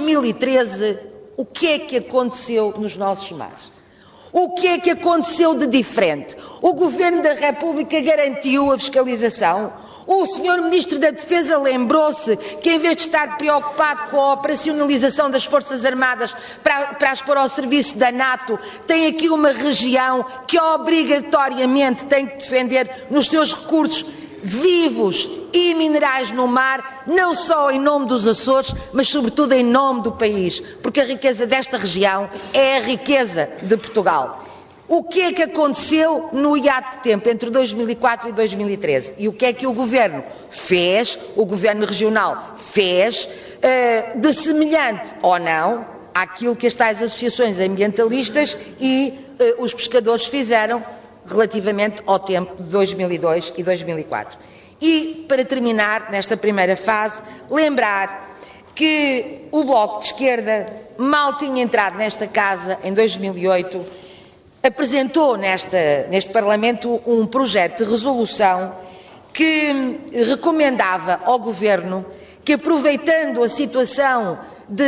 [SPEAKER 7] 2013, o que é que aconteceu nos nossos mares? O que é que aconteceu de diferente? O Governo da República garantiu a fiscalização? O Sr. Ministro da Defesa lembrou-se que, em vez de estar preocupado com a operacionalização das Forças Armadas para as pôr ao serviço da NATO, tem aqui uma região que obrigatoriamente tem que defender nos seus recursos vivos e minerais no mar, não só em nome dos Açores, mas sobretudo em nome do país, porque a riqueza desta região é a riqueza de Portugal. O que é que aconteceu no hiato de tempo entre 2004 e 2013? E o que é que o Governo fez, o Governo Regional fez, de semelhante ou não àquilo que as tais associações ambientalistas e os pescadores fizeram relativamente ao tempo de 2002 e 2004. E, para terminar, nesta primeira fase, lembrar que o Bloco de Esquerda, mal tinha entrado nesta casa em 2008, apresentou neste Parlamento um projeto de resolução que recomendava ao Governo que, aproveitando a situação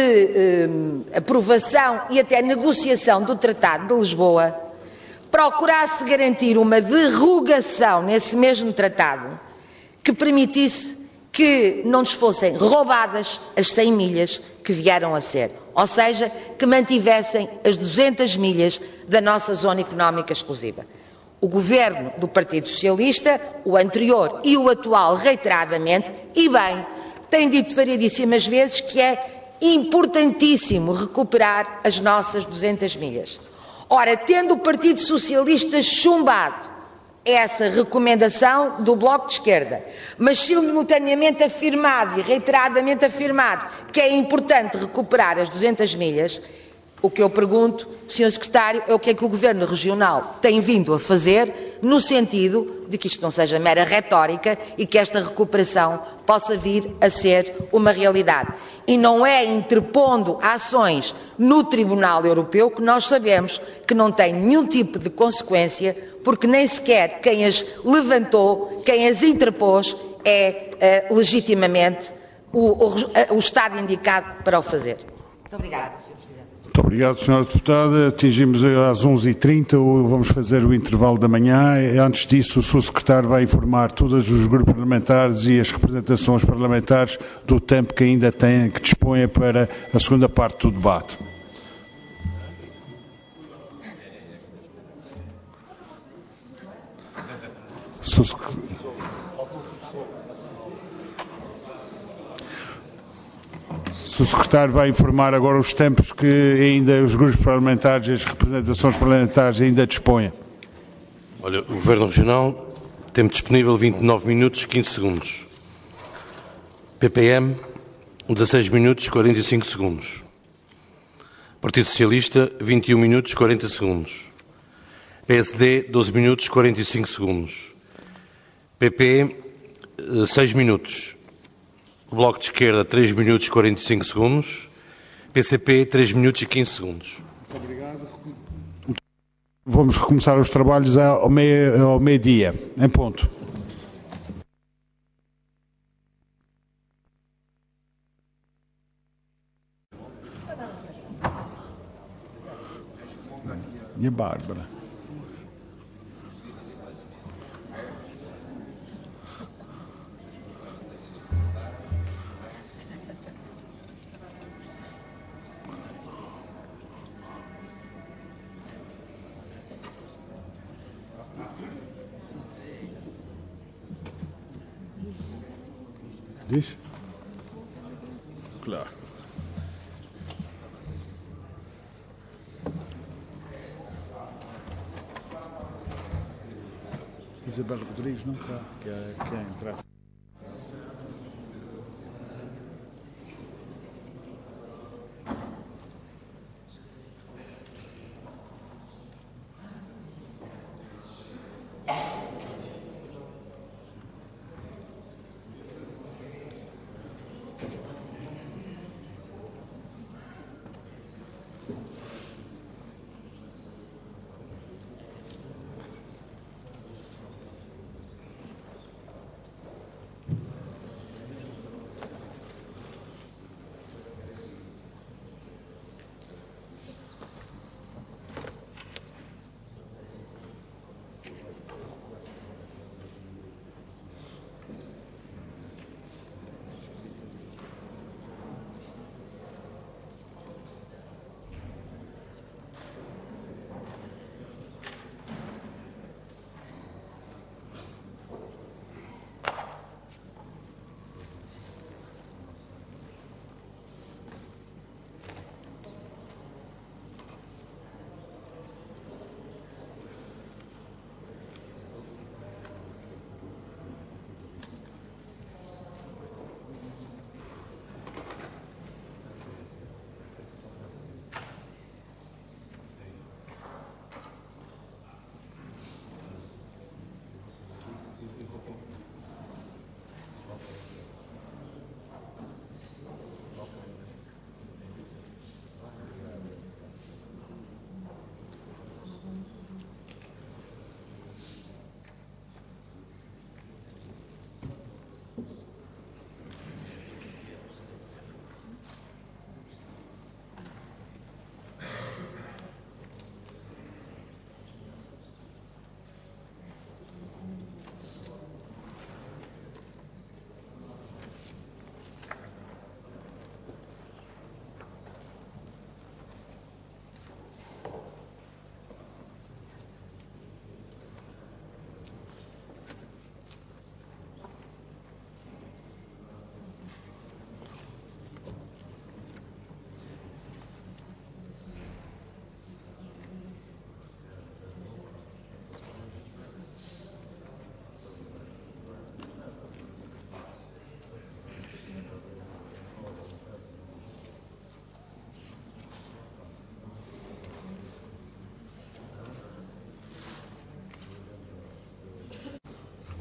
[SPEAKER 7] de aprovação e até negociação do Tratado de Lisboa, procurasse garantir uma derrogação nesse mesmo tratado que permitisse que não nos fossem roubadas as 100 milhas que vieram a ser, ou seja, que mantivessem as 200 milhas da nossa zona económica exclusiva. O Governo do Partido Socialista, o anterior e o atual, reiteradamente, e bem, tem dito variedíssimas vezes que é importantíssimo recuperar as nossas 200 milhas. Ora, tendo o Partido Socialista chumbado essa recomendação do Bloco de Esquerda, mas simultaneamente afirmado e reiteradamente afirmado que é importante recuperar as 200 milhas, o que eu pergunto, Sr. Secretário, é o que é que o Governo Regional tem vindo a fazer no sentido de que isto não seja mera retórica e que esta recuperação possa vir a ser uma realidade. E não é interpondo ações no Tribunal Europeu que nós sabemos que não tem nenhum tipo de consequência, porque nem sequer quem as levantou, quem as interpôs, é legitimamente o Estado indicado para o fazer. Muito obrigada, Sr. Presidente.
[SPEAKER 1] Muito obrigado, Sra. Deputada. Atingimos às 11h30, vamos fazer o intervalo da manhã. Antes disso, o Sr. Secretário vai informar todos os grupos parlamentares e as representações parlamentares do tempo que ainda têm, que dispõem para a segunda parte do debate. O Secretário vai informar agora os tempos que ainda os grupos parlamentares e as representações parlamentares ainda dispõem.
[SPEAKER 8] Olha, o Governo Regional tem disponível 29 minutos e 15 segundos. PPM, 16 minutos e 45 segundos. Partido Socialista, 21 minutos e 40 segundos. PSD, 12 minutos e 45 segundos. PP, 6 minutos. O Bloco de Esquerda, 3 minutos e 45 segundos. PCP, 3 minutos e 15 segundos.
[SPEAKER 1] Muito obrigado. Vamos recomeçar os trabalhos ao meio-dia, em ponto. E a Bárbara? Diz? Claro. Isabel Rodrigues não está, que é quem entrar.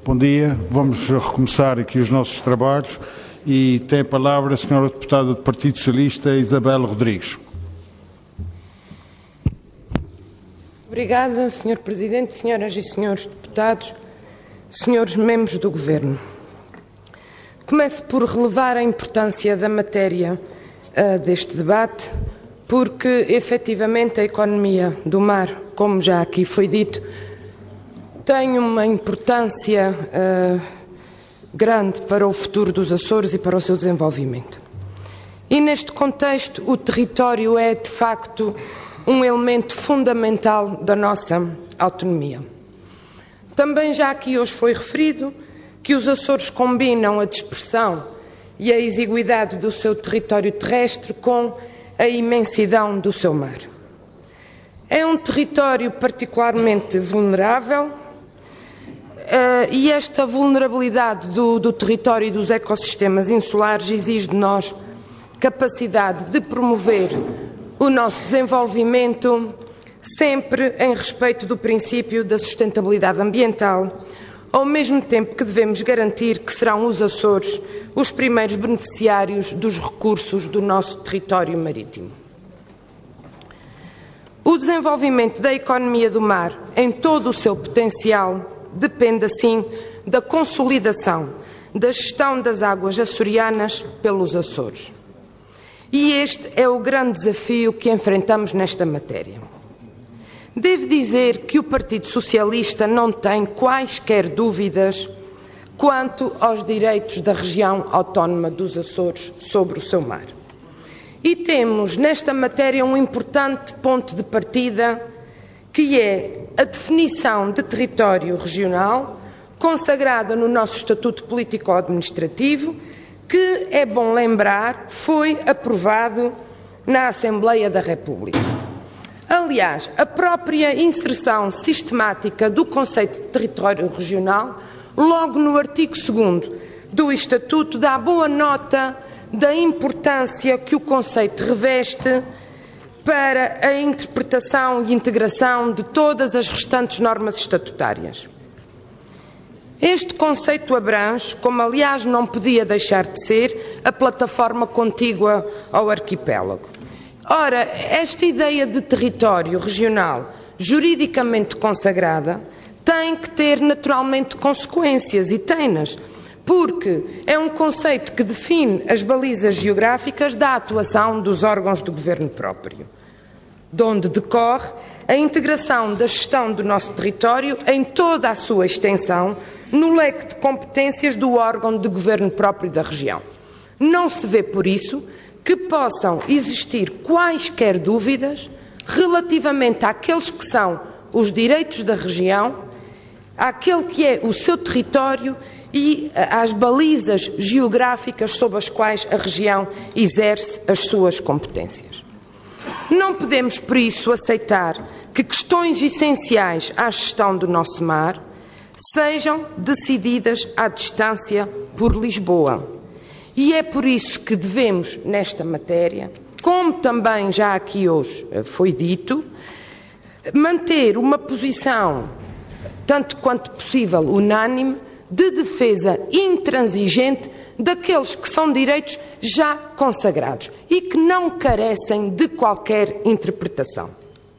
[SPEAKER 1] Bom dia. Vamos recomeçar aqui os nossos trabalhos e tem a palavra a senhora deputada do Partido Socialista, Isabel Rodrigues.
[SPEAKER 9] Obrigada, Sr. Presidente, senhoras e senhores deputados, senhores membros do Governo. Começo por relevar a importância da matéria deste debate, porque, efetivamente, a economia do mar, como já aqui foi dito, tem uma importância grande para o futuro dos Açores e para o seu desenvolvimento. E, neste contexto, o território é, de facto, um elemento fundamental da nossa autonomia. Também já aqui hoje foi referido que os Açores combinam a dispersão e a exiguidade do seu território terrestre com a imensidão do seu mar. É um território particularmente vulnerável e esta vulnerabilidade do território e dos ecossistemas insulares exige de nós capacidade de promover o nosso desenvolvimento sempre em respeito do princípio da sustentabilidade ambiental, ao mesmo tempo que devemos garantir que serão os Açores os primeiros beneficiários dos recursos do nosso território marítimo. O desenvolvimento da economia do mar em todo o seu potencial depende, assim, da consolidação da gestão das águas açorianas pelos Açores. E este é o grande desafio que enfrentamos nesta matéria. Devo dizer que o Partido Socialista não tem quaisquer dúvidas quanto aos direitos da região autónoma dos Açores sobre o seu mar. E temos nesta matéria um importante ponto de partida, que é a definição de território regional, consagrada no nosso Estatuto Político-Administrativo, que, é bom lembrar, foi aprovado na Assembleia da República. Aliás, a própria inserção sistemática do conceito de território regional, logo no artigo 2º do Estatuto, dá boa nota da importância que o conceito reveste para a interpretação e integração de todas as restantes normas estatutárias. Este conceito abrange, como aliás não podia deixar de ser, a plataforma contígua ao arquipélago. Ora, esta ideia de território regional juridicamente consagrada tem que ter naturalmente consequências, e tem-nas, porque é um conceito que define as balizas geográficas da atuação dos órgãos do governo próprio, de onde decorre a integração da gestão do nosso território em toda a sua extensão no leque de competências do órgão de governo próprio da região. Não se vê, por isso, que possam existir quaisquer dúvidas relativamente àqueles que são os direitos da região, àquele que é o seu território e às balizas geográficas sob as quais a região exerce as suas competências. Não podemos, por isso, aceitar que questões essenciais à gestão do nosso mar sejam decididas à distância por Lisboa. E é por isso que devemos, nesta matéria, como também já aqui hoje foi dito, manter uma posição, tanto quanto possível, unânime, de defesa intransigente daqueles que são direitos já consagrados e que não carecem de qualquer interpretação.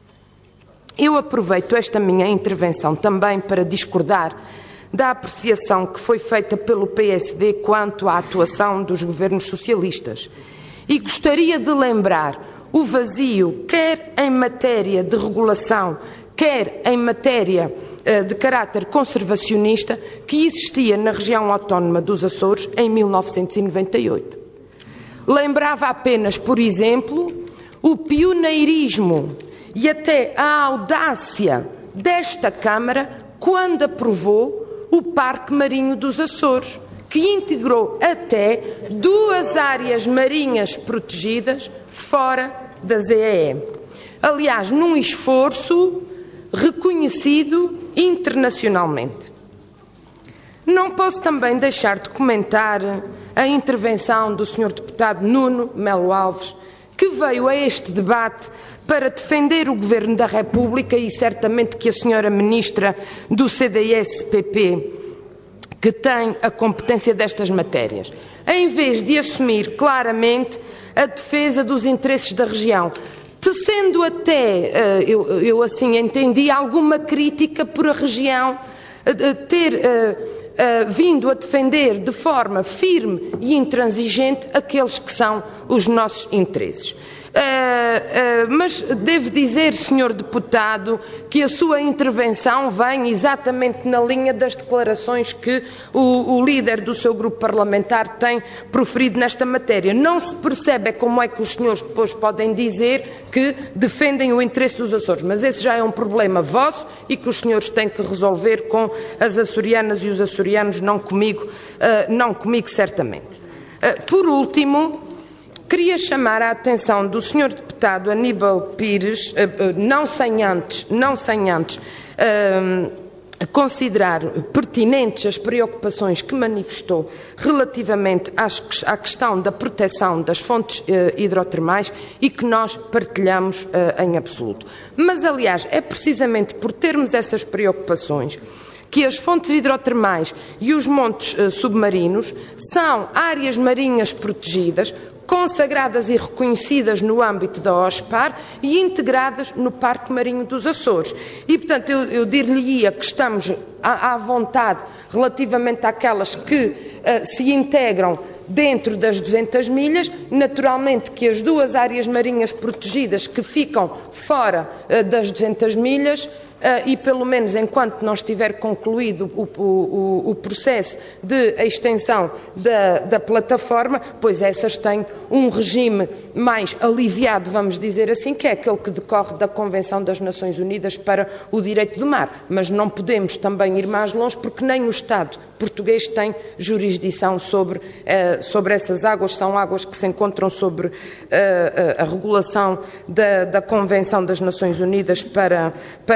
[SPEAKER 9] Eu aproveito esta minha intervenção também para discordar da apreciação que foi feita pelo PSD quanto à atuação dos governos socialistas e gostaria de lembrar o vazio, quer em matéria de regulação, quer em matéria de caráter conservacionista, que existia na região autónoma dos Açores em 1998. Lembrava apenas, por exemplo, o pioneirismo e até a audácia desta Câmara quando aprovou o Parque Marinho dos Açores, que integrou até 2 áreas marinhas protegidas fora da ZEE. Aliás, num esforço reconhecido internacionalmente. Não posso também deixar de comentar a intervenção do Sr. Deputado Nuno Melo Alves, que veio a este debate para defender o Governo da República e certamente que a Sra. Ministra do CDS-PP que tem a competência destas matérias, em vez de assumir claramente a defesa dos interesses da região, tecendo até, eu assim entendi, alguma crítica por a região ter vindo a defender de forma firme e intransigente aqueles que são os nossos interesses. Mas devo dizer, Sr. Deputado, que a sua intervenção vem exatamente na linha das declarações que o líder do seu grupo parlamentar tem proferido nesta matéria. Não se percebe como é que os senhores depois podem dizer que defendem o interesse dos Açores, mas esse já é um problema vosso e que os senhores têm que resolver com as açorianas e os açorianos, não comigo certamente. Por último, queria chamar a atenção do Sr. Deputado Aníbal Pires, não sem antes considerar pertinentes as preocupações que manifestou relativamente à questão da proteção das fontes hidrotermais e que nós partilhamos em absoluto. Mas, aliás, é precisamente por termos essas preocupações que as fontes hidrotermais e os montes submarinos são áreas marinhas protegidas, consagradas e reconhecidas no âmbito da OSPAR e integradas no Parque Marinho dos Açores. E, portanto, eu dir-lhe-ia que estamos à vontade relativamente àquelas que se integram dentro das 200 milhas, naturalmente que as duas áreas marinhas protegidas que ficam fora das 200 milhas, e pelo menos enquanto não estiver concluído o processo de extensão da plataforma, pois essas têm um regime mais aliviado, vamos dizer assim, que é aquele que decorre da Convenção das Nações Unidas para o Direito do Mar. Mas não podemos também ir mais longe porque nem o Estado português tem jurisdição sobre essas águas, são águas que se encontram sobre a regulação da Convenção das Nações Unidas para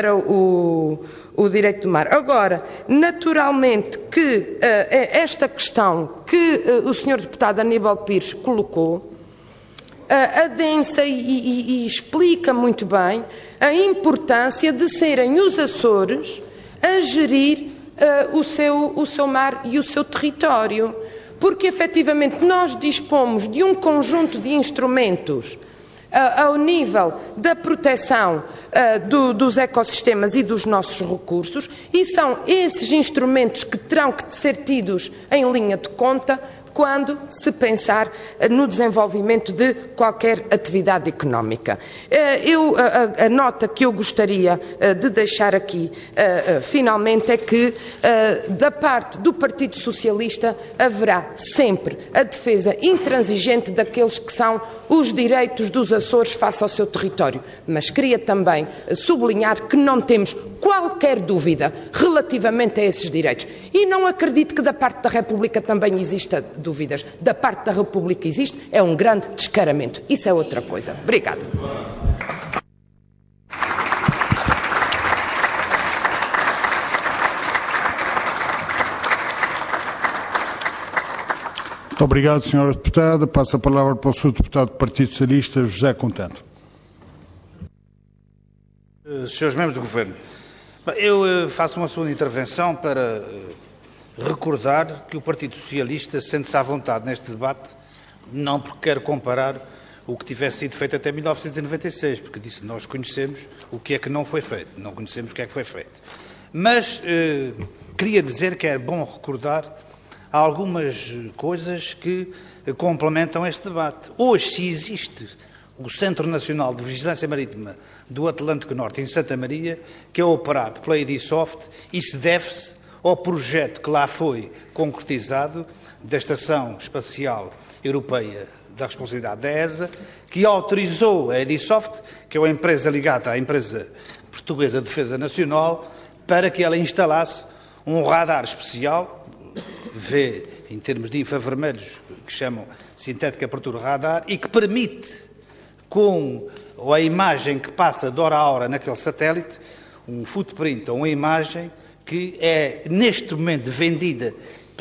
[SPEAKER 9] o direito do mar. Agora, naturalmente que esta questão que o Sr. Deputado Aníbal Pires colocou adensa e explica muito bem a importância de serem os Açores a gerir o seu mar e o seu território, porque efetivamente nós dispomos de um conjunto de instrumentos ao nível da proteção dos ecossistemas e dos nossos recursos, e são esses instrumentos que terão que ser tidos em linha de conta quando se pensar no desenvolvimento de qualquer atividade económica. A nota que eu gostaria de deixar aqui, finalmente, é que, da parte do Partido Socialista, haverá sempre a defesa intransigente daqueles que são os direitos dos Açores face ao seu território. Mas queria também sublinhar que não temos qualquer dúvida relativamente a esses direitos. E não acredito que da parte da República também exista dúvidas. Da parte da República existe, é um grande descaramento. Isso é outra coisa. Obrigada.
[SPEAKER 1] Muito obrigado, Sra. Deputada. Passo a palavra para o Sr. Deputado do Partido Socialista, José Contente.
[SPEAKER 4] Senhores membros do Governo, eu faço uma segunda intervenção para recordar que o Partido Socialista sente-se à vontade neste debate, não porque quer comparar o que tivesse sido feito até 1996, porque disse nós conhecemos o que é que não foi feito, não conhecemos o que é que foi feito. Mas queria dizer que é bom recordar algumas coisas que complementam este debate. Hoje, se existe o Centro Nacional de Vigilância Marítima do Atlântico Norte, em Santa Maria, que é operado pela Edisoft, isso deve-se ao projeto que lá foi concretizado da Estação Espacial Europeia da responsabilidade da ESA, que autorizou a Edisoft, que é uma empresa ligada à empresa portuguesa de Defesa Nacional, para que ela instalasse um radar especial, vê em termos de infravermelhos, que chamam sintética apertura radar, e que permite, com a imagem que passa de hora a hora naquele satélite, um footprint ou uma imagem que é neste momento vendida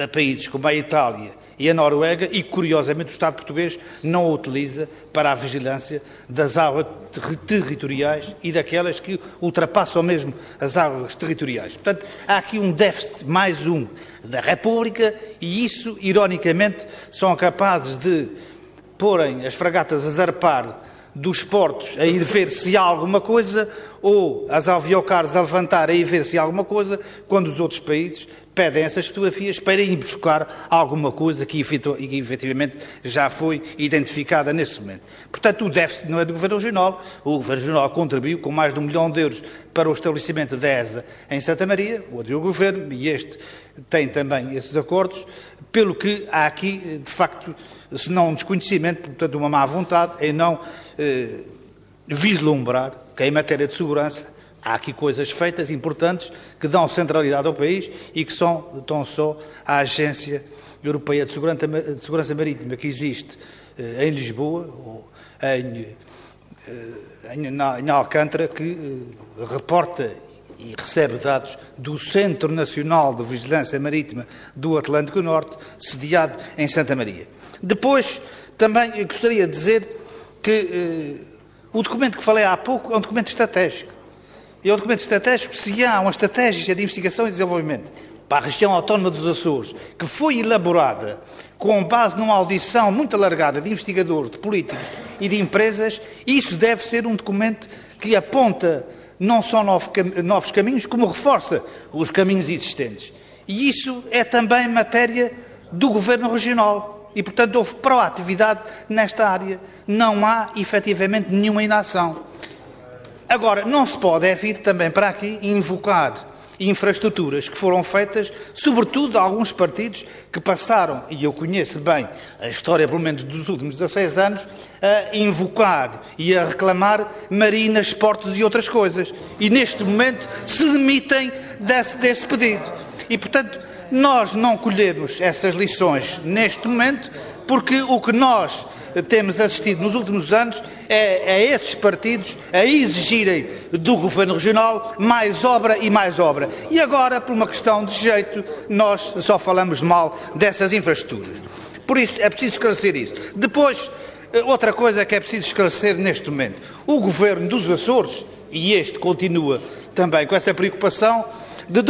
[SPEAKER 4] para países como a Itália e a Noruega e, curiosamente, o Estado português não a utiliza para a vigilância das águas territoriais e daquelas que ultrapassam mesmo as águas territoriais. Portanto, há aqui um déficit, mais um, da República, e isso, ironicamente, são capazes de porem as fragatas a zarpar dos portos a ir ver se há alguma coisa, ou as alviocares a levantar a ir ver se há alguma coisa, quando os outros países pedem essas fotografias para ir buscar alguma coisa que efetivamente já foi identificada nesse momento. Portanto, o déficit não é do Governo Regional. O Governo Regional contribuiu com mais de €1 milhão para o estabelecimento da ESA em Santa Maria, o anterior Governo, e este tem também esses acordos, pelo que há aqui, de facto, se não um desconhecimento, portanto, uma má vontade em não vislumbrar que, em matéria de segurança, há aqui coisas feitas importantes que dão centralidade ao país e que estão só à Agência Europeia de Segurança Marítima, que existe em Lisboa, ou em Alcântara, que reporta e recebe dados do Centro Nacional de Vigilância Marítima do Atlântico Norte, sediado em Santa Maria. Depois, também gostaria de dizer que o documento que falei há pouco é um documento estratégico. E é um documento estratégico, se há uma estratégia de investigação e desenvolvimento para a região autónoma dos Açores, que foi elaborada com base numa audição muito alargada de investigadores, de políticos e de empresas, isso deve ser um documento que aponta não só novos caminhos, como reforça os caminhos existentes. E isso é também matéria do Governo Regional. E, portanto, houve proatividade nesta área. Não há, efetivamente, nenhuma inação. Agora, não se pode vir também para aqui invocar infraestruturas que foram feitas, sobretudo a alguns partidos que passaram, e eu conheço bem a história, pelo menos dos últimos 16 anos, a invocar e a reclamar marinas, portos e outras coisas. E, neste momento, se demitem desse pedido. E, portanto, nós não colhemos essas lições neste momento, porque o que nós temos assistido nos últimos anos é esses partidos a exigirem do Governo Regional mais obra e mais obra. E agora, por uma questão de jeito, nós só falamos mal dessas infraestruturas. Por isso, é preciso esclarecer isso. Depois, outra coisa que é preciso esclarecer neste momento. O Governo dos Açores, e este continua também com essa preocupação, de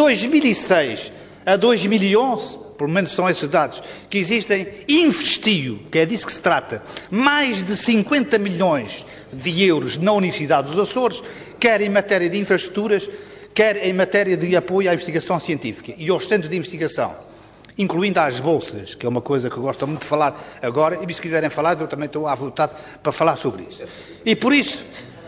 [SPEAKER 4] 2006 a 2011, pelo menos são esses dados que existem, investiu, que é disso que se trata, mais de 50 milhões de euros na Universidade dos Açores, quer em matéria de infraestruturas, quer em matéria de apoio à investigação científica e aos centros de investigação, incluindo as bolsas, que é uma coisa que eu gosto muito de falar agora, e se quiserem falar, eu também estou à vontade para falar sobre isso. E por isso,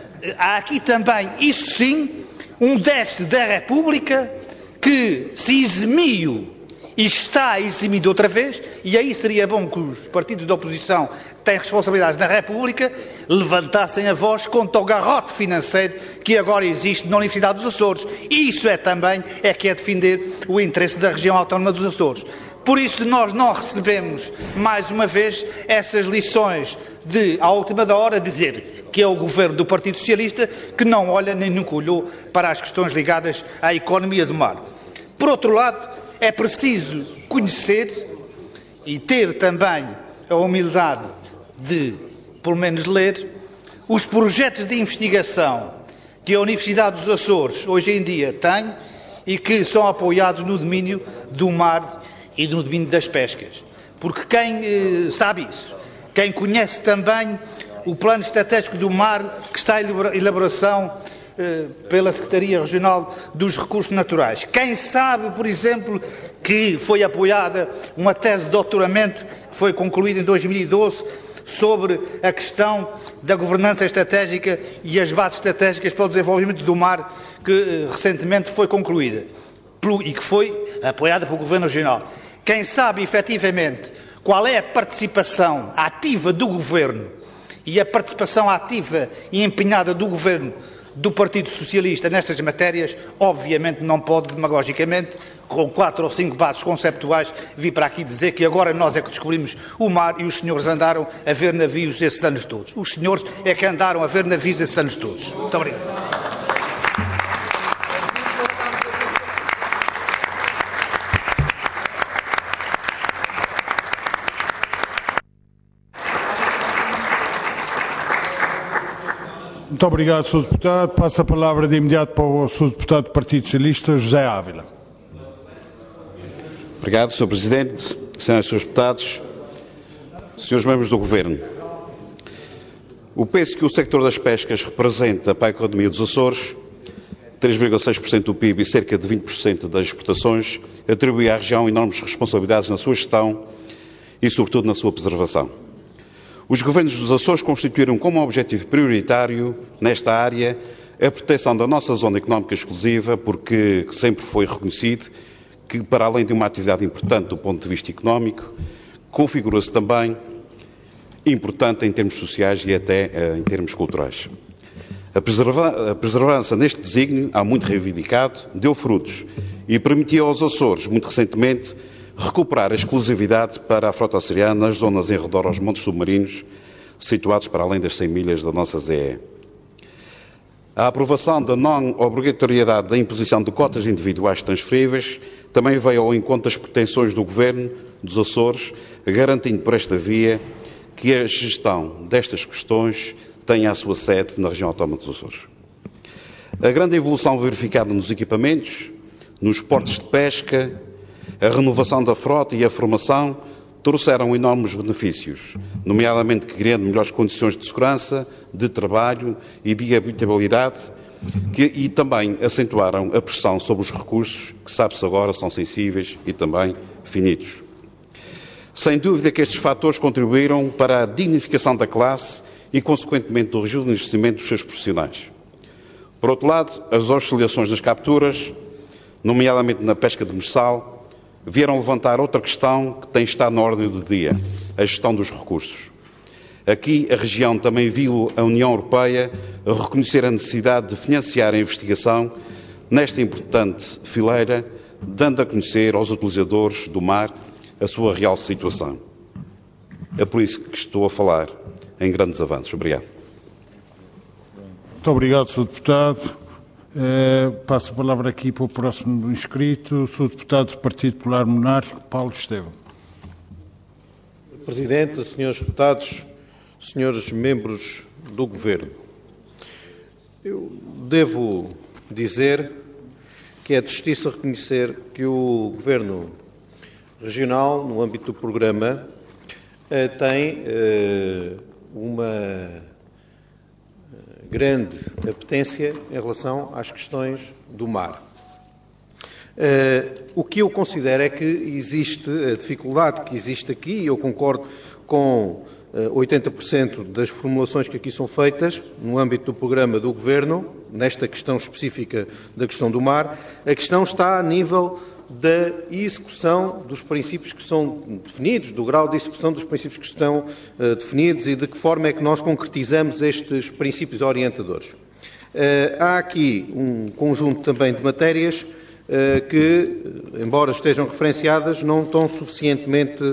[SPEAKER 4] há aqui também, isso sim, um déficit da República que se eximiu e está eximido outra vez, e aí seria bom que os partidos da oposição que têm responsabilidades na República levantassem a voz contra o garrote financeiro que agora existe na Universidade dos Açores. E isso também que é defender o interesse da região autónoma dos Açores. Por isso nós não recebemos, mais uma vez, essas lições de, à última da hora, dizer que é o governo do Partido Socialista que não olha nem nunca olhou para as questões ligadas à economia do mar. Por outro lado, é preciso conhecer e ter também a humildade de, pelo menos, ler os projetos de investigação que a Universidade dos Açores hoje em dia tem e que são apoiados no domínio do mar e no domínio das pescas. Porque quem sabe isso, quem conhece também o Plano Estratégico do Mar, que está em elaboração pela Secretaria Regional dos Recursos Naturais. Quem sabe, por exemplo, que foi apoiada uma tese de doutoramento que foi concluída em 2012 sobre a questão da governança estratégica e as bases estratégicas para o desenvolvimento do mar, que recentemente foi concluída e que foi apoiada pelo Governo Regional. Quem sabe, efetivamente, qual é a participação ativa do Governo e a participação ativa e empenhada do Governo do Partido Socialista nestas matérias, obviamente não pode, demagogicamente, com 4 ou 5 bases conceptuais, vir para aqui dizer que agora nós é que descobrimos o mar e os senhores andaram a ver navios esses anos todos. Os senhores é que andaram a ver navios esses anos todos. Muito obrigado.
[SPEAKER 1] Muito obrigado, Sr. Deputado. Passo a palavra de imediato para o Sr. Deputado do Partido Socialista, José Ávila.
[SPEAKER 10] Obrigado, Sr. Presidente, Senhoras e Srs. Deputados, Senhores Membros do Governo. O peso que o sector das pescas representa para a economia dos Açores, 3,6% do PIB e cerca de 20% das exportações, atribui à região enormes responsabilidades na sua gestão e, sobretudo, na sua preservação. Os governos dos Açores constituíram como objetivo prioritário nesta área a proteção da nossa zona económica exclusiva, porque sempre foi reconhecido que, para além de uma atividade importante do ponto de vista económico, configura-se também importante em termos sociais e até em termos culturais. A perseverança neste desígnio, há muito reivindicado, deu frutos e permitiu aos Açores, muito recentemente, recuperar a exclusividade para a frota açoriana nas zonas em redor aos montes submarinos, situados para além das 100 milhas da nossa ZE. A aprovação da não-obrigatoriedade da imposição de cotas individuais transferíveis também veio ao encontro das pretensões do Governo dos Açores, garantindo por esta via que a gestão destas questões tenha a sua sede na região autónoma dos Açores. A grande evolução verificada nos equipamentos, nos portos de pesca, a renovação da frota e a formação trouxeram enormes benefícios, nomeadamente criando melhores condições de segurança, de trabalho e de habitabilidade, e também acentuaram a pressão sobre os recursos, que sabe-se agora são sensíveis e também finitos. Sem dúvida que estes fatores contribuíram para a dignificação da classe e, consequentemente, do rejuvenescimento dos seus profissionais. Por outro lado, as oscilações nas capturas, nomeadamente na pesca demersal, vieram levantar outra questão que tem estado na ordem do dia, a gestão dos recursos. Aqui, a região também viu a União Europeia reconhecer a necessidade de financiar a investigação nesta importante fileira, dando a conhecer aos utilizadores do mar a sua real situação. É por isso que estou a falar em grandes avanços. Obrigado.
[SPEAKER 1] Muito obrigado, Sr. Deputado. Passo a palavra aqui para o próximo inscrito, o Sr. Deputado do Partido Popular Monárquico, Paulo Estevão.
[SPEAKER 2] Presidente, Senhores Deputados, Senhores Membros do Governo, eu devo dizer que é de justiça reconhecer que o Governo Regional, no âmbito do programa, tem uma grande apetência em relação às questões do mar. O que eu considero é que existe a dificuldade que existe aqui, e eu concordo com 80% das formulações que aqui são feitas no âmbito do programa do Governo, nesta questão específica da questão do mar. A questão está a nível da execução dos princípios que são definidos, do grau de execução dos princípios que estão definidos e de que forma é que nós concretizamos estes princípios orientadores. Há aqui um conjunto também de matérias que, embora estejam referenciadas, não estão suficientemente,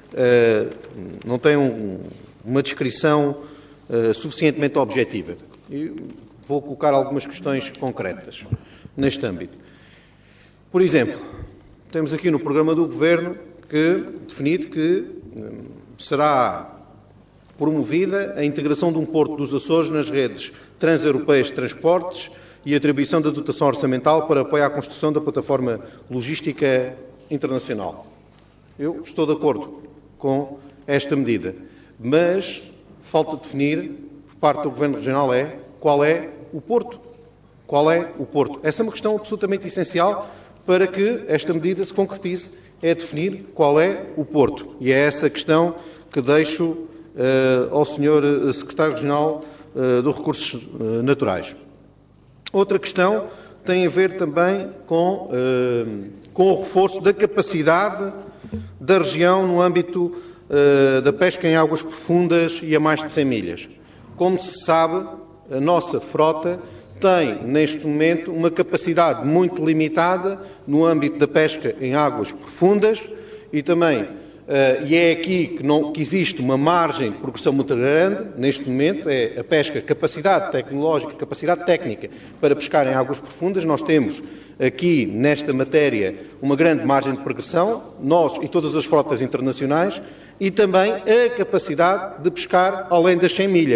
[SPEAKER 2] não têm uma descrição suficientemente objetiva. E vou colocar algumas questões concretas neste âmbito. Por exemplo, temos aqui no programa do Governo definido que será promovida a integração de um porto dos Açores nas redes transeuropeias de transportes e a atribuição da dotação orçamental para apoiar a construção da plataforma logística internacional. Eu estou de acordo com esta medida, mas falta definir, por parte do Governo Regional, qual é o porto. Qual é o porto? Essa é uma questão absolutamente essencial para que esta medida se concretize, é definir qual é o porto. E é essa questão que deixo ao Sr. Secretário Regional dos Recursos Naturais. Outra questão tem a ver também com o reforço da capacidade da região no âmbito da pesca em águas profundas e a mais de 100 milhas. Como se sabe, a nossa frota tem, neste momento, uma capacidade muito limitada no âmbito da pesca em águas profundas e também, e é aqui que existe uma margem de progressão muito grande, neste momento, é a pesca, capacidade tecnológica, capacidade técnica para pescar em águas profundas. Nós temos aqui, nesta matéria, uma grande margem de progressão, nós e todas as frotas internacionais, e também a capacidade de pescar além das 100 milhas.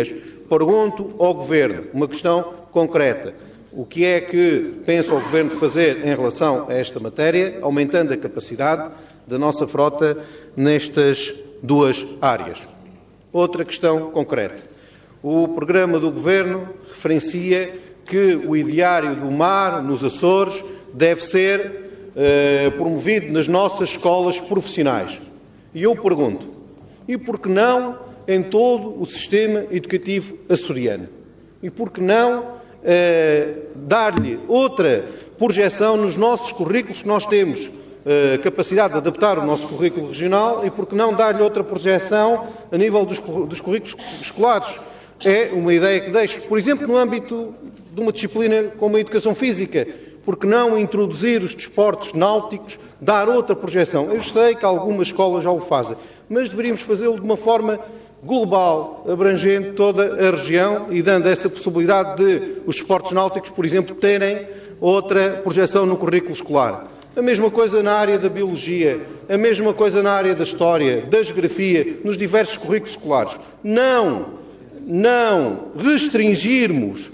[SPEAKER 2] pergunto ao Governo uma questão concreta. O que é que pensa o Governo de fazer em relação a esta matéria, aumentando a capacidade da nossa frota nestas duas áreas? Outra questão concreta. O programa do Governo referencia que o ideário do mar, nos Açores, deve ser promovido nas nossas escolas profissionais. E eu pergunto, e por que não em todo o sistema educativo açoriano? E por que não dar-lhe outra projeção nos nossos currículos, que nós temos capacidade de adaptar o nosso currículo regional, e por que não dar-lhe outra projeção a nível dos currículos escolares? É uma ideia que deixo, por exemplo, no âmbito de uma disciplina como a Educação Física. Por que não introduzir os desportos náuticos, dar outra projeção? Eu sei que algumas escolas já o fazem, mas deveríamos fazê-lo de uma forma global, abrangendo toda a região e dando essa possibilidade de os desportos náuticos, por exemplo, terem outra projeção no currículo escolar. A mesma coisa na área da biologia, a mesma coisa na área da história, da geografia, nos diversos currículos escolares. Não restringirmos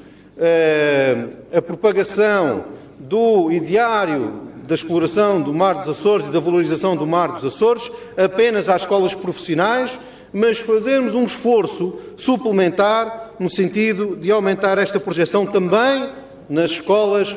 [SPEAKER 2] a propagação do ideário da exploração do mar dos Açores e da valorização do mar dos Açores apenas às escolas profissionais, mas fazermos um esforço suplementar no sentido de aumentar esta projeção também nas escolas,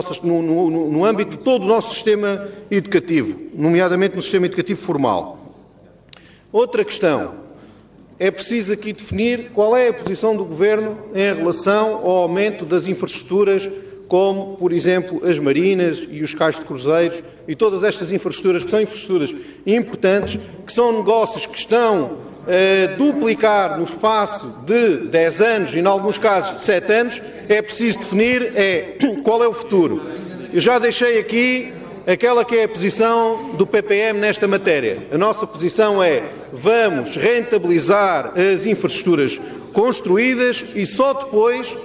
[SPEAKER 2] no âmbito de todo o nosso sistema educativo, nomeadamente no sistema educativo formal. Outra questão. É preciso aqui definir qual é a posição do Governo em relação ao aumento das infraestruturas, como, por exemplo, as marinas e os cais de cruzeiros e todas estas infraestruturas, que são infraestruturas importantes, que são negócios que estão a duplicar no espaço de 10 anos e, em alguns casos, de 7 anos. É preciso definir qual é o futuro. Eu já deixei aqui aquela que é a posição do PPM nesta matéria. A nossa posição é: vamos rentabilizar as infraestruturas construídas e só depois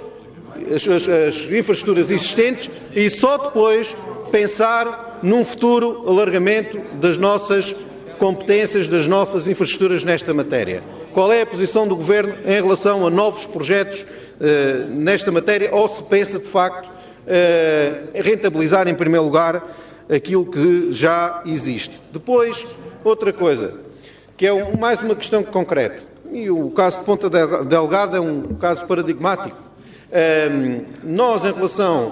[SPEAKER 2] as infraestruturas existentes e só depois pensar num futuro alargamento das nossas competências, das nossas infraestruturas nesta matéria. Qual é a posição do Governo em relação a novos projetos nesta matéria, ou se pensa, de facto, rentabilizar, em primeiro lugar, aquilo que já existe? Depois, outra coisa, que é mais uma questão concreta, e o caso de Ponta Delgada é um caso paradigmático. Nós, em relação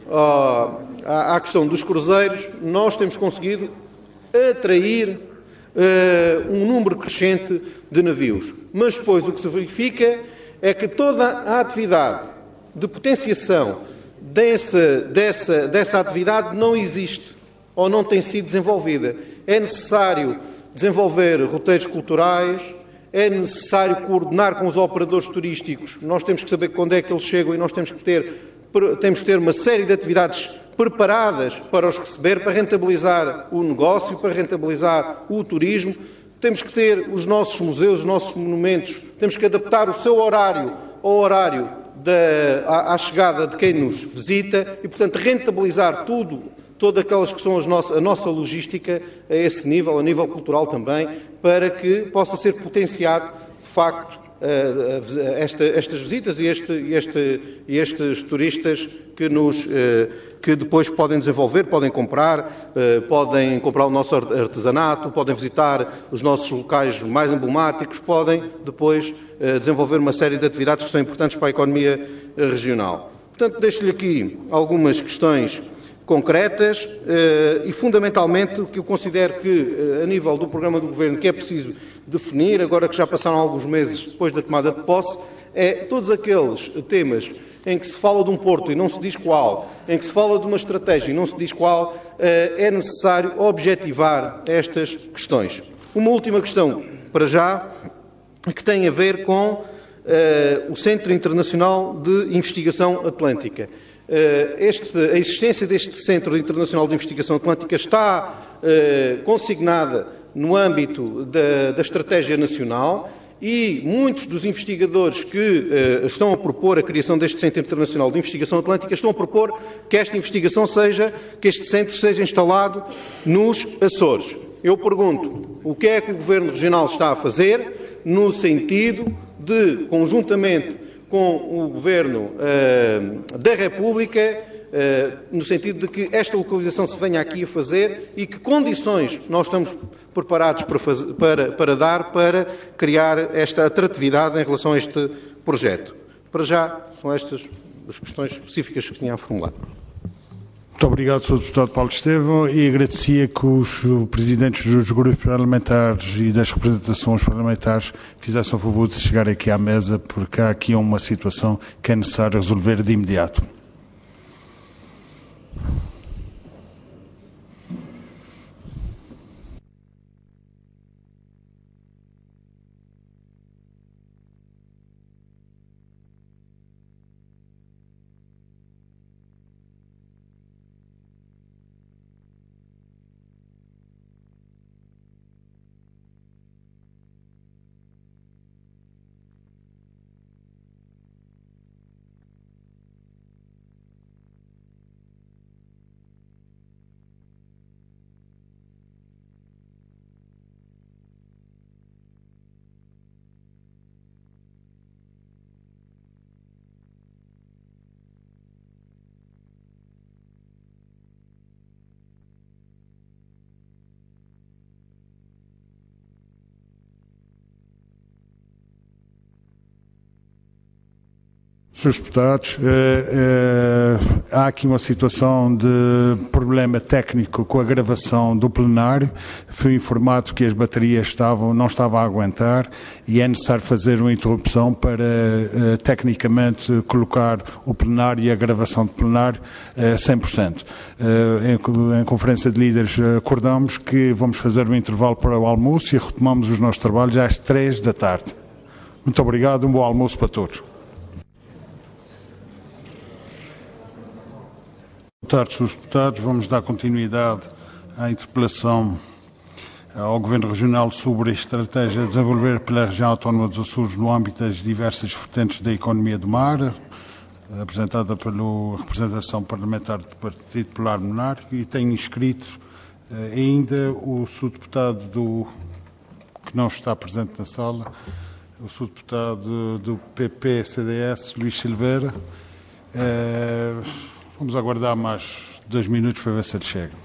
[SPEAKER 2] à questão dos cruzeiros, nós temos conseguido atrair um número crescente de navios. Mas depois o que se verifica é que toda a atividade de potenciação dessa atividade não existe ou não tem sido desenvolvida. É necessário desenvolver roteiros culturais, é necessário coordenar com os operadores turísticos. Nós temos que saber quando é que eles chegam e nós temos que ter uma série de atividades preparadas para os receber, para rentabilizar o negócio, para rentabilizar o turismo. Temos que ter os nossos museus, os nossos monumentos, temos que adaptar o seu horário ao horário à chegada de quem nos visita e, portanto, rentabilizar todas aquelas que são a nossa logística a esse nível, a nível cultural também, para que possa ser potenciado, de facto, estas visitas e estes turistas que depois podem desenvolver, podem comprar o nosso artesanato, podem visitar os nossos locais mais emblemáticos, podem depois desenvolver uma série de atividades que são importantes para a economia regional. Portanto, deixo-lhe aqui algumas questões concretas e, fundamentalmente, o que eu considero que, a nível do programa do Governo, que é preciso definir, agora que já passaram alguns meses depois da tomada de posse, é todos aqueles temas em que se fala de um porto e não se diz qual, em que se fala de uma estratégia e não se diz qual, é necessário objetivar estas questões. Uma última questão, para já, que tem a ver com o Centro Internacional de Investigação Atlântica. A existência deste Centro Internacional de Investigação Atlântica está consignada no âmbito da Estratégia Nacional e muitos dos investigadores que estão a propor a criação deste Centro Internacional de Investigação Atlântica estão a propor que que este centro seja instalado nos Açores. Eu pergunto, o que é que o Governo Regional está a fazer no sentido de, conjuntamente com o Governo da República, no sentido de que esta localização se venha aqui a fazer e que condições nós estamos preparados para dar para criar esta atratividade em relação a este projeto. Para já, são estas as questões específicas que tinha a formular.
[SPEAKER 1] Muito obrigado, Sr. Deputado Paulo Estevão, e agradecia que os presidentes dos grupos parlamentares e das representações parlamentares fizessem o favor de chegar aqui à mesa, porque há aqui uma situação que é necessário resolver de imediato. Senhores deputados, há aqui uma situação de problema técnico com a gravação do plenário. Fui informado que as baterias não estavam a aguentar e é necessário fazer uma interrupção para, tecnicamente, colocar o plenário e a gravação do plenário 100%. Em conferência de líderes acordamos que vamos fazer um intervalo para o almoço e retomamos os nossos trabalhos às 3 da tarde. Muito obrigado, um bom almoço para todos. Boa tarde, Srs. Deputados. Vamos dar continuidade à interpelação ao Governo Regional sobre a estratégia a desenvolver pela região autónoma dos Açores no âmbito das diversas vertentes da economia do mar, apresentada pela representação parlamentar do Partido Popular Monárquico, e tenho inscrito ainda o Sr. Deputado que não está presente na sala, o Sr. Deputado do PP-CDS, Luís Silveira. Vamos aguardar mais 2 minutos para ver se ele chega.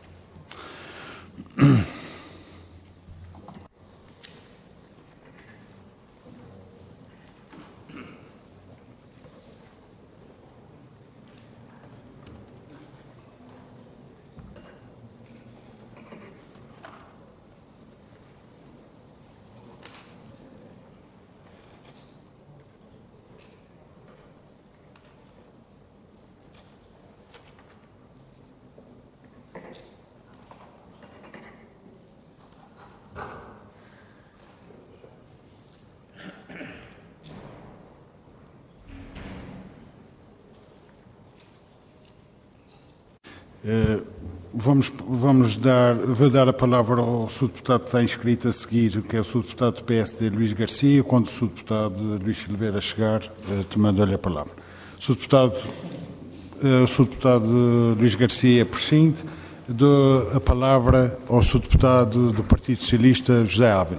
[SPEAKER 1] Vou dar a palavra ao Sr. Deputado que está inscrito a seguir, que é o Sr. Deputado do PSD, Luís Garcia. Quando o Sr. Deputado Luís Silveira chegar, tomando-lhe a palavra. O Sr. Deputado Luís Garcia prescinde. Dou a palavra ao Sr. Deputado do Partido Socialista, José Ávila.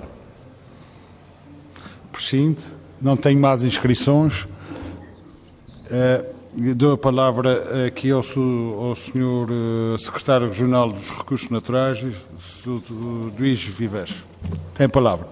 [SPEAKER 1] Prescinde. Não tenho mais inscrições. Dou a palavra aqui ao Sr. Secretário Regional dos Recursos Naturais, Sr. Luís Viveres. Tem a palavra.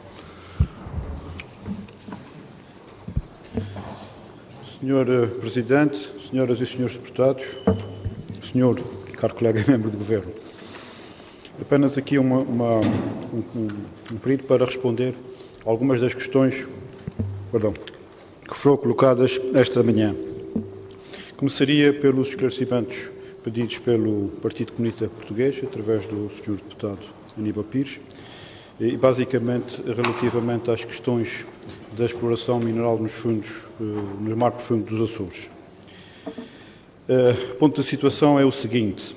[SPEAKER 3] Sr. Presidente, senhoras e senhores deputados, senhor e caro colega membro do Governo, apenas aqui um pedido para responder algumas das questões que foram colocadas esta manhã. Começaria pelos esclarecimentos pedidos pelo Partido Comunista Português, através do Sr. Deputado Aníbal Pires, e basicamente relativamente às questões da exploração mineral no mar profundo dos Açores. O ponto da situação é o seguinte: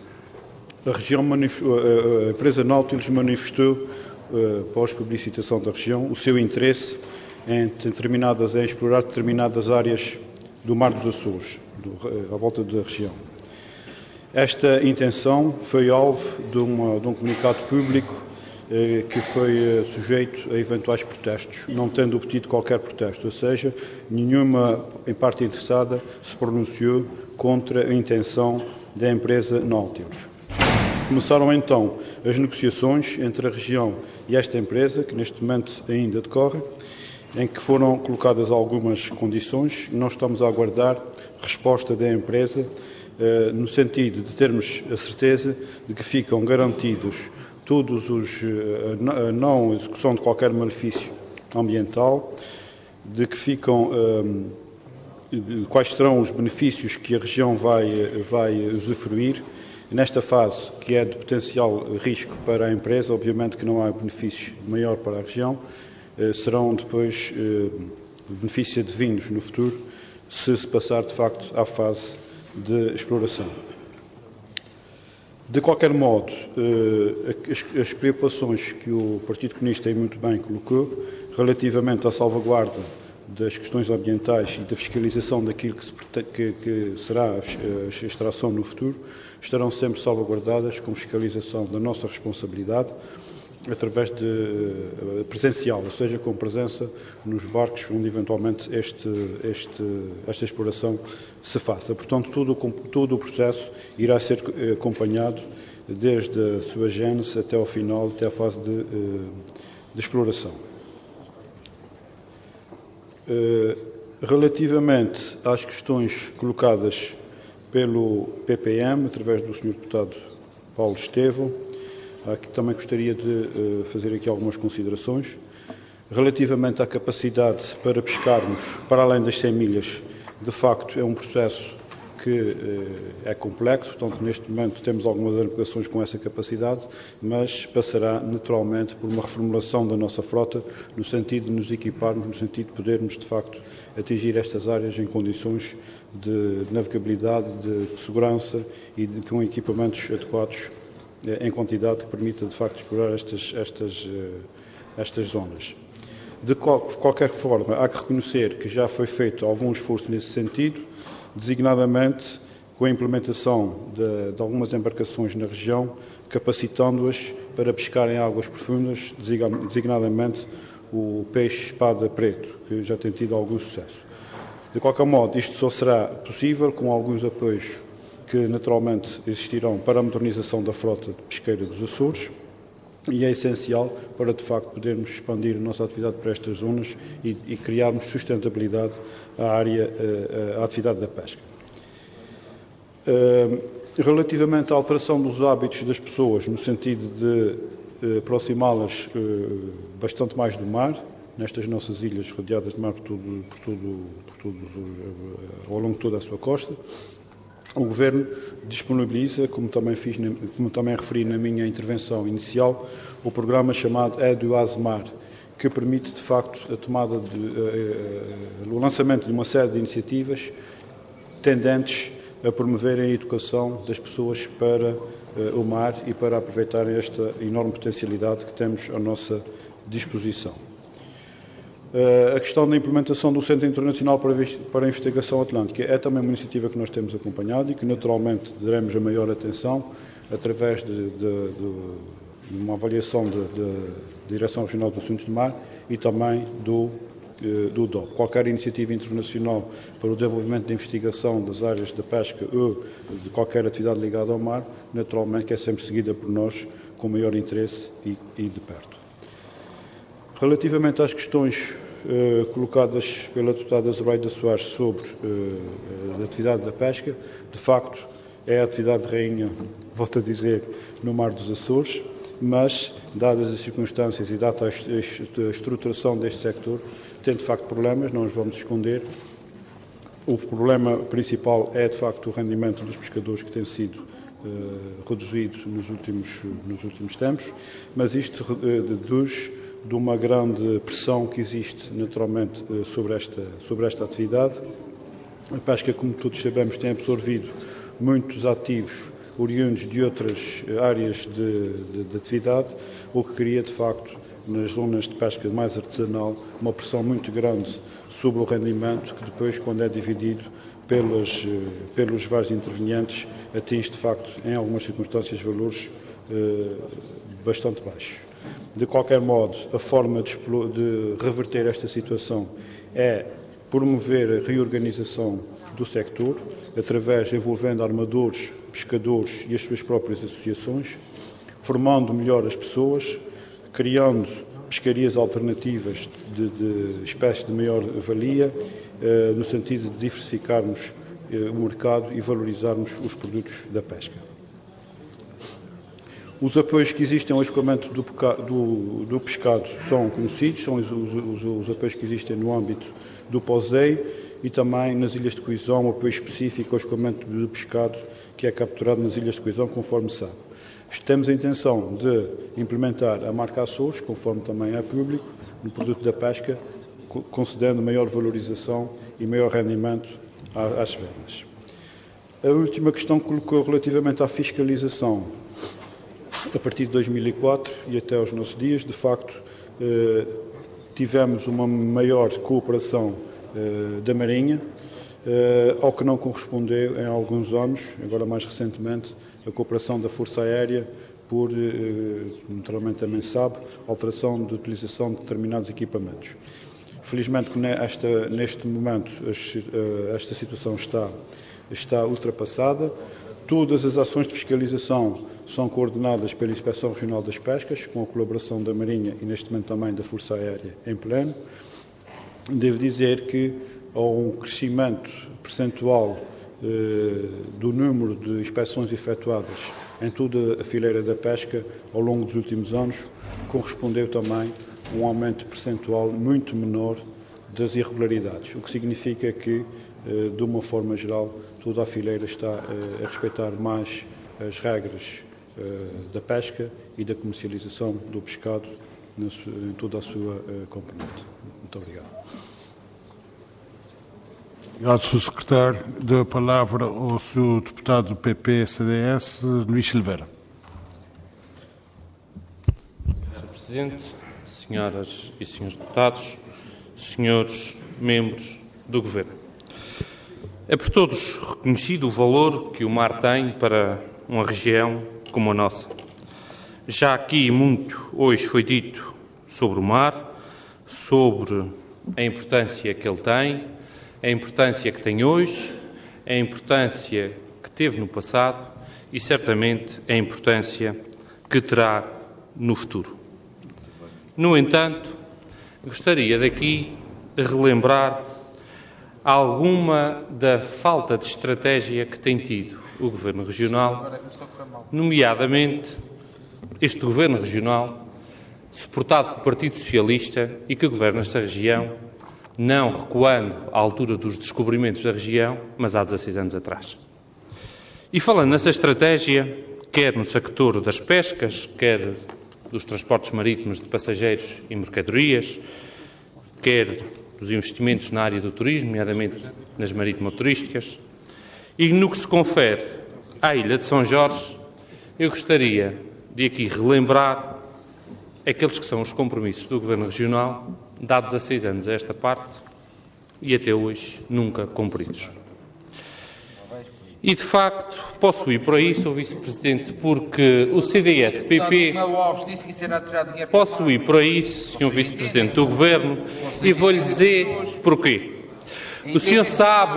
[SPEAKER 3] a empresa Nautilus manifestou, após publicitação da região, o seu interesse em explorar determinadas áreas do mar dos Açores, à volta da região. Esta intenção foi alvo de um comunicado público que foi sujeito a eventuais protestos, não tendo obtido qualquer protesto, ou seja, nenhuma parte interessada se pronunciou contra a intenção da empresa Nautilus. Começaram então as negociações entre a região e esta empresa, que neste momento ainda decorre, em que foram colocadas algumas condições. Nós estamos a aguardar resposta da empresa no sentido de termos a certeza de que ficam garantidos todos a não execução de qualquer malefício ambiental, de que ficam quais serão os benefícios que a região vai usufruir. Nesta fase, que é de potencial risco para a empresa, obviamente que não há benefício maior para a região, serão depois benefícios advindos no futuro, se passar de facto à fase de exploração. De qualquer modo, as preocupações que o Partido Comunista muito bem colocou relativamente à salvaguarda das questões ambientais e da fiscalização daquilo que será a extração no futuro, estarão sempre salvaguardadas com fiscalização da nossa responsabilidade, através de presencial, ou seja, com presença nos barcos onde eventualmente esta exploração se faça. Portanto, todo o processo irá ser acompanhado desde a sua gênese até ao final, até a fase de exploração. Relativamente às questões colocadas pelo PPM, através do Sr. Deputado Paulo Estevão, aqui também gostaria de fazer aqui algumas considerações. Relativamente à capacidade para pescarmos para além das 100 milhas, de facto é um processo que é complexo, portanto neste momento temos algumas adequações com essa capacidade, mas passará naturalmente por uma reformulação da nossa frota, no sentido de nos equiparmos, no sentido de podermos de facto atingir estas áreas em condições de navegabilidade, de segurança e com equipamentos adequados em quantidade que permita, de facto, explorar estas zonas. De qualquer forma, há que reconhecer que já foi feito algum esforço nesse sentido, designadamente com a implementação de algumas embarcações na região, capacitando-as para pescar em águas profundas, designadamente o peixe espada preto, que já tem tido algum sucesso. De qualquer modo, isto só será possível com alguns apoios que naturalmente existirão para a modernização da frota pesqueira dos Açores, e é essencial para, de facto, podermos expandir a nossa atividade para estas zonas e criarmos sustentabilidade à atividade da pesca. Relativamente à alteração dos hábitos das pessoas, no sentido de aproximá-las bastante mais do mar, nestas nossas ilhas rodeadas de mar ao longo de toda a sua costa, o Governo disponibiliza, como também referi na minha intervenção inicial, o programa chamado EduAzMar, que permite, de facto, o lançamento de uma série de iniciativas tendentes a promoverem a educação das pessoas para o mar e para aproveitarem esta enorme potencialidade que temos à nossa disposição. A questão da implementação do Centro Internacional para a Investigação Atlântica é também uma iniciativa que nós temos acompanhado e que naturalmente daremos a maior atenção através de uma avaliação da Direção Regional dos Assuntos do Mar e também do DOP. Qualquer iniciativa internacional para o desenvolvimento da investigação das áreas da pesca ou de qualquer atividade ligada ao mar, naturalmente que é sempre seguida por nós com maior interesse e de perto. Relativamente às questões colocadas pela deputada Zoraida Soares sobre a atividade da pesca, de facto é a atividade rainha, volto a dizer, no Mar dos Açores, mas, dadas as circunstâncias e dada a estruturação deste sector, tem de facto problemas, não os vamos esconder. O problema principal é, de facto, o rendimento dos pescadores que tem sido reduzido nos últimos tempos, mas isto deduz de uma grande pressão que existe, naturalmente, sobre esta atividade. A pesca, como todos sabemos, tem absorvido muitos ativos oriundos de outras áreas de atividade, o que cria, de facto, nas zonas de pesca mais artesanal, uma pressão muito grande sobre o rendimento, que depois, quando é dividido pelos vários intervenientes, atinge, de facto, em algumas circunstâncias, valores bastante baixos. De qualquer modo, a forma de reverter esta situação é promover a reorganização do sector, envolvendo armadores, pescadores e as suas próprias associações, formando melhor as pessoas, criando pescarias alternativas de espécies de maior valia, no sentido de diversificarmos o mercado e valorizarmos os produtos da pesca. Os apoios que existem ao escoamento do pescado são conhecidos, são os apoios que existem no âmbito do POSEI e também nas Ilhas de Coesão, um apoio específico ao escoamento do pescado que é capturado nas Ilhas de Coesão, conforme sabe. Temos a intenção de implementar a marca Açores, conforme também é público, no produto da pesca, concedendo maior valorização e maior rendimento às vendas. A última questão que colocou relativamente à fiscalização. A partir de 2004 e até aos nossos dias, de facto, tivemos uma maior cooperação da Marinha, ao que não correspondeu em alguns anos, agora mais recentemente, a cooperação da Força Aérea por, naturalmente também sabe, alteração de utilização de determinados equipamentos. Felizmente, neste momento, esta situação está ultrapassada. Todas as ações de fiscalização são coordenadas pela Inspeção Regional das Pescas, com a colaboração da Marinha e, neste momento, também da Força Aérea em pleno. Devo dizer que há um crescimento percentual do número de inspeções efetuadas em toda a fileira da pesca ao longo dos últimos anos, correspondeu também a um aumento percentual muito menor das irregularidades, o que significa que, de uma forma geral, toda a fileira está a respeitar mais as regras da pesca e da comercialização do pescado em toda a sua componente. Muito obrigado.
[SPEAKER 1] Obrigado, Sr. Secretário. Dou a palavra ao Sr. Deputado do PP-CDS, Luís Silveira.
[SPEAKER 11] Sr. Presidente, senhoras e senhores deputados, senhores membros do Governo. É por todos reconhecido o valor que o mar tem para uma região como a nossa. Já aqui muito hoje foi dito sobre o mar, sobre a importância que ele tem, a importância que tem hoje, a importância que teve no passado e, certamente, a importância que terá no futuro. No entanto, gostaria daqui de relembrar alguma da falta de estratégia que tem tido o Governo Regional, nomeadamente este Governo Regional, suportado pelo Partido Socialista e que governa esta região, não recuando à altura dos descobrimentos da região, mas há 16 anos atrás. E falando nessa estratégia, quer no sector das pescas, quer dos transportes marítimos de passageiros e mercadorias, quer dos investimentos na área do turismo, nomeadamente nas marítimo-turísticas, e no que se confere à Ilha de São Jorge, eu gostaria de aqui relembrar aqueles que são os compromissos do Governo Regional, de há 16 anos a esta parte, e até hoje nunca cumpridos. E, de facto, posso ir por aí, Sr. Vice-Presidente, porque o CDS-PP... Posso ir por aí, Sr. Vice-Presidente do Governo, e vou-lhe dizer porquê. O senhor sabe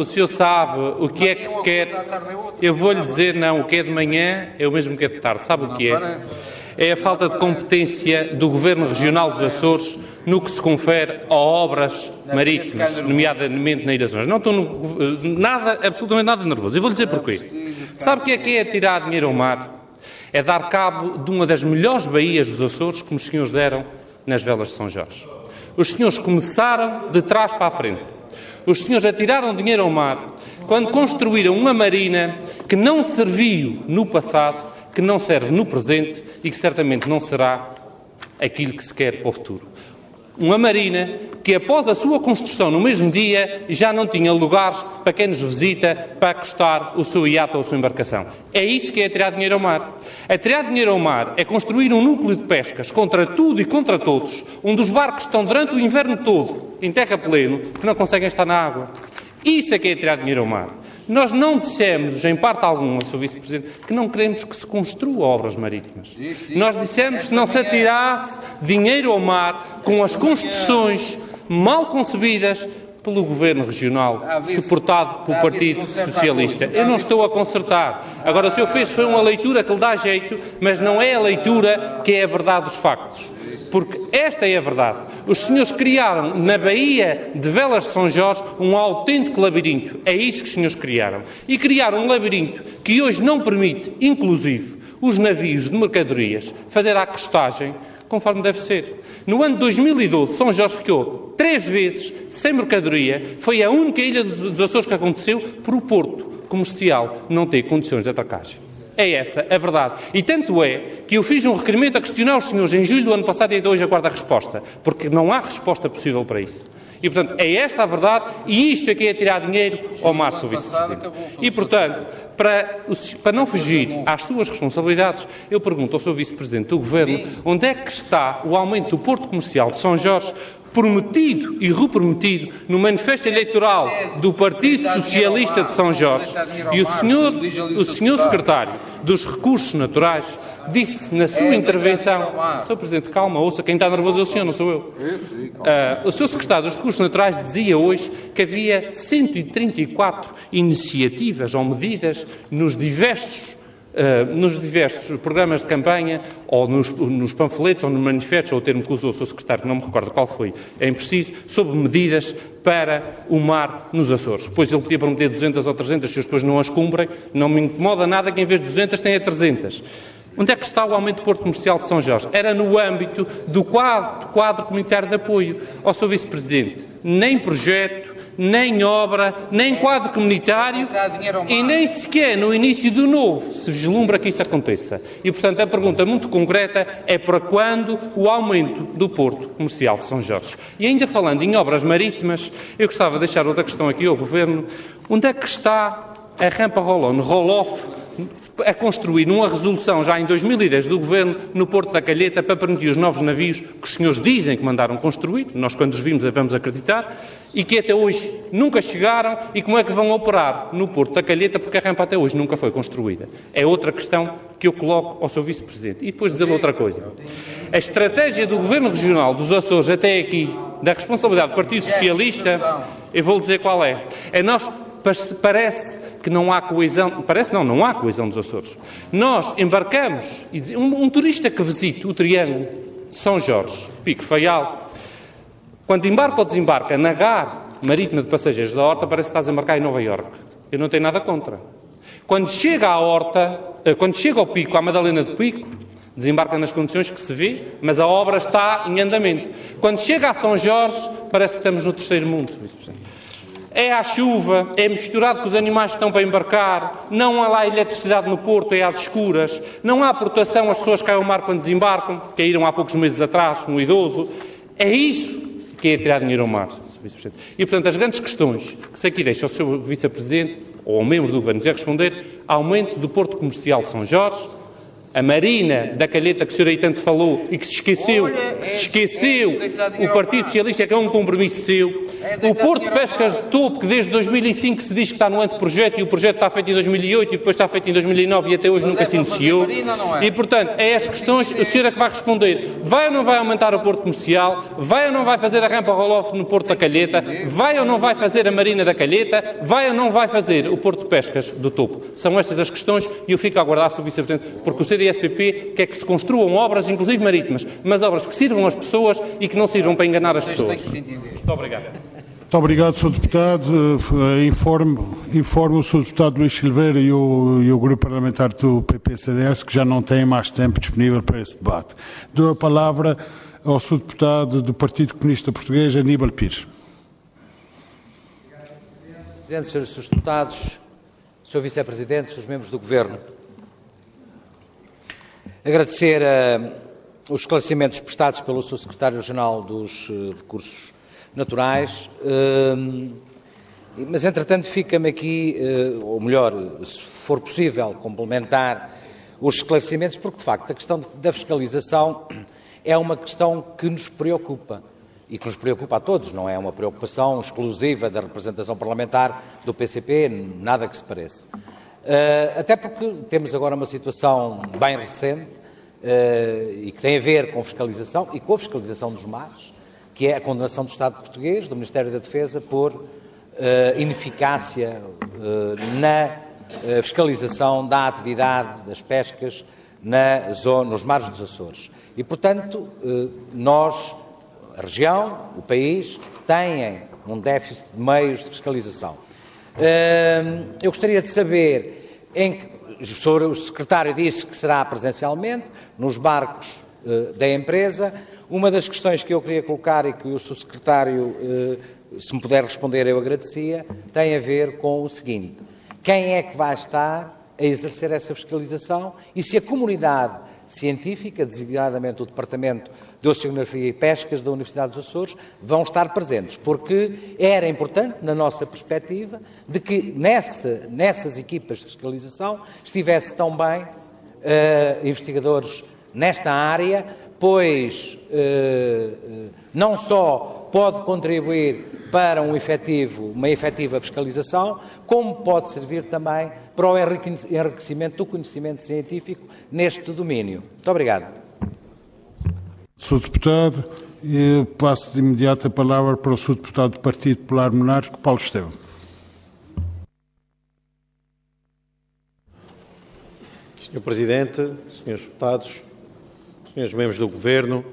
[SPEAKER 11] o que é que quer... Eu vou-lhe dizer, não, o que é de manhã é o mesmo que é de tarde. Sabe o que é? É a falta de competência do Governo Regional dos Açores no que se confere a obras marítimas, nomeadamente na Ilha de São Jorge. Não estou absolutamente nada nervoso. Eu vou-lhe dizer porquê. Sabe o que é tirar dinheiro ao mar? É dar cabo de uma das melhores baías dos Açores, como os senhores deram nas velas de São Jorge. Os senhores começaram de trás para a frente. Os senhores atiraram dinheiro ao mar quando construíram uma marina que não serviu no passado, que não serve no presente e que certamente não será aquilo que se quer para o futuro. Uma marina que, após a sua construção no mesmo dia, já não tinha lugares para quem nos visita para acostar o seu iate ou a sua embarcação. É isso que é atirar dinheiro ao mar. Atirar dinheiro ao mar é construir um núcleo de pescas contra tudo e contra todos, onde os barcos estão durante o inverno todo em terra pleno, que não conseguem estar na água. Isso é que é atirar dinheiro ao mar. Nós não dissemos, em parte alguma, Sr. Vice-Presidente, que não queremos que se construam obras marítimas. Nós dissemos que não se atirasse dinheiro ao mar com as construções mal concebidas pelo Governo Regional, suportado pelo Partido Socialista. Eu não estou a consertar. Agora, o senhor fez foi uma leitura que lhe dá jeito, mas não é a leitura que é a verdade dos factos. Porque esta é a verdade. Os senhores criaram na Baía de Velas de São Jorge um autêntico labirinto. É isso que os senhores criaram. E criaram um labirinto que hoje não permite, inclusive, os navios de mercadorias fazer a acostagem conforme deve ser. No ano de 2012, São Jorge ficou 3 vezes sem mercadoria. Foi a única ilha dos Açores que aconteceu por o porto comercial não ter condições de atracagem. É essa a verdade. E tanto é que eu fiz um requerimento a questionar os senhores em julho do ano passado e ainda hoje aguardo a resposta, porque não há resposta possível para isso. E, portanto, é esta a verdade e isto é que é tirar dinheiro ao mar, Sr. Vice-Presidente. E, portanto, para não fugir às suas responsabilidades, eu pergunto ao Sr. Vice-Presidente do Governo onde é que está o aumento do Porto Comercial de São Jorge prometido e reprometido no manifesto eleitoral do Partido Socialista de São Jorge. E o senhor Secretário dos Recursos Naturais disse na sua intervenção... Sr. Presidente, calma, ouça, quem está nervoso é o senhor, não sou eu. O Sr. Secretário dos Recursos Naturais dizia hoje que havia 134 iniciativas ou medidas nos diversos programas de campanha, ou nos panfletos, ou nos manifestos, ou o termo que usou o Sr. Secretário, que não me recordo qual foi, é impreciso, sobre medidas para o mar nos Açores. Depois ele podia prometer 200 ou 300, se depois não as cumprem, não me incomoda nada que em vez de 200 tenha 300. Onde é que está o aumento do Porto Comercial de São Jorge? Era no âmbito do quadro comunitário de apoio. Ó Sr. Vice-Presidente, nem projeto, nem obra, nem quadro comunitário e nem sequer no início do novo se vislumbra que isso aconteça. E, portanto, a pergunta muito concreta é para quando o aumento do Porto Comercial de São Jorge? E ainda falando em obras marítimas, eu gostava de deixar outra questão aqui ao Governo. Onde é que está a rampa roll-off a construir numa resolução já em 2010 do Governo no Porto da Calheta para permitir os novos navios que os senhores dizem que mandaram construir, nós quando os vimos vamos acreditar, e que até hoje nunca chegaram, e como é que vão operar no Porto da Calheta porque a rampa até hoje nunca foi construída? É outra questão que eu coloco ao Sr. Vice-Presidente. E depois dizer outra coisa. A estratégia do Governo Regional dos Açores até aqui, da responsabilidade do Partido Socialista, eu vou dizer qual é. Parece que não há coesão, não há coesão dos Açores. Nós embarcamos, um turista que visite o Triângulo de São Jorge, Pico Faial, quando embarca ou desembarca na Gar Marítima de Passageiros da Horta, parece que está a desembarcar em Nova Iorque. Eu não tenho nada contra. Quando chega à Horta, quando chega ao Pico, à Madalena do Pico, desembarca nas condições que se vê, mas a obra está em andamento. Quando chega a São Jorge, parece que estamos no terceiro mundo. É à chuva, é misturado com os animais que estão para embarcar, não há lá eletricidade no porto, é às escuras, não há proteção, as pessoas caem ao mar quando desembarcam, caíram há poucos meses atrás, um idoso. É isso que é tirar dinheiro ao mar, Sr. Vice-Presidente. E, portanto, as grandes questões que se aqui deixa ao Sr. Vice-Presidente, ou ao membro do Governo, quiser responder, aumento do Porto Comercial de São Jorge, a Marina da Calheta, que o senhor aí tanto falou e que se esqueceu, o Partido Socialista, que é um compromisso seu, o Porto de Pescas de Topo, que desde 2005 se diz que está no anteprojeto e o projeto está feito em 2008 e depois está feito em 2009 e até hoje nunca se iniciou. E, portanto, é as questões, o senhor é que vai responder. Vai ou não vai aumentar o Porto Comercial? Vai ou não vai fazer a rampa roll-off no Porto da Calheta? Vai ou não vai fazer a Marina da Calheta? Vai ou não vai fazer o Porto de Pescas do Topo? São estas as questões e eu fico a aguardar, Sr. Vice-Presidente, porque o CDS-PP quer que se construam obras, inclusive marítimas, mas obras que sirvam às pessoas e que não sirvam para enganar as pessoas. Muito obrigado.
[SPEAKER 1] Muito obrigado, Sr. Deputado. Informo o Sr. Deputado Luís Silveira e o Grupo Parlamentar do PP-CDS que já não têm mais tempo disponível para esse debate. Dou a palavra ao Sr. Deputado do Partido Comunista Português, Aníbal Pires.
[SPEAKER 6] Presidente, Srs. e Srs. Deputados, Sr. Vice-Presidente, Srs. Membros do Governo, agradecer os esclarecimentos prestados pelo Sr. Secretário Regional dos Recursos Naturais, mas entretanto fica-me aqui, ou melhor, se for possível, complementar os esclarecimentos, porque de facto a questão da fiscalização é uma questão que nos preocupa e que nos preocupa a todos, não é uma preocupação exclusiva da representação parlamentar do PCP, nada que se pareça. Até porque temos agora uma situação bem recente e que tem a ver com fiscalização e com a fiscalização dos mares, que é a condenação do Estado português, do Ministério da Defesa, por ineficácia na fiscalização da atividade das pescas nos mares dos Açores. E, portanto, nós, a região, o país, têm um déficit de meios de fiscalização. Eu gostaria de saber, o secretário disse que será presencialmente, nos barcos da empresa. Uma das questões que eu queria colocar e que o seu secretário, se me puder responder, eu agradecia, tem a ver com o seguinte: quem é que vai estar a exercer essa fiscalização e se a comunidade científica, designadamente o Departamento de Oceanografia e Pescas da Universidade dos Açores, vão estar presentes, porque era importante, na nossa perspectiva, de que nessas equipas de fiscalização estivesse também investigadores nesta área, pois não só pode contribuir para uma efetiva fiscalização, como pode servir também para o enriquecimento do conhecimento científico neste domínio. Muito obrigado.
[SPEAKER 1] Sr. Deputado, eu passo de imediato a palavra para o Sr. Deputado do Partido Popular Monárquico, Paulo Estevam.
[SPEAKER 2] Sr. Presidente, Srs. Deputados, Srs. Membros do Governo,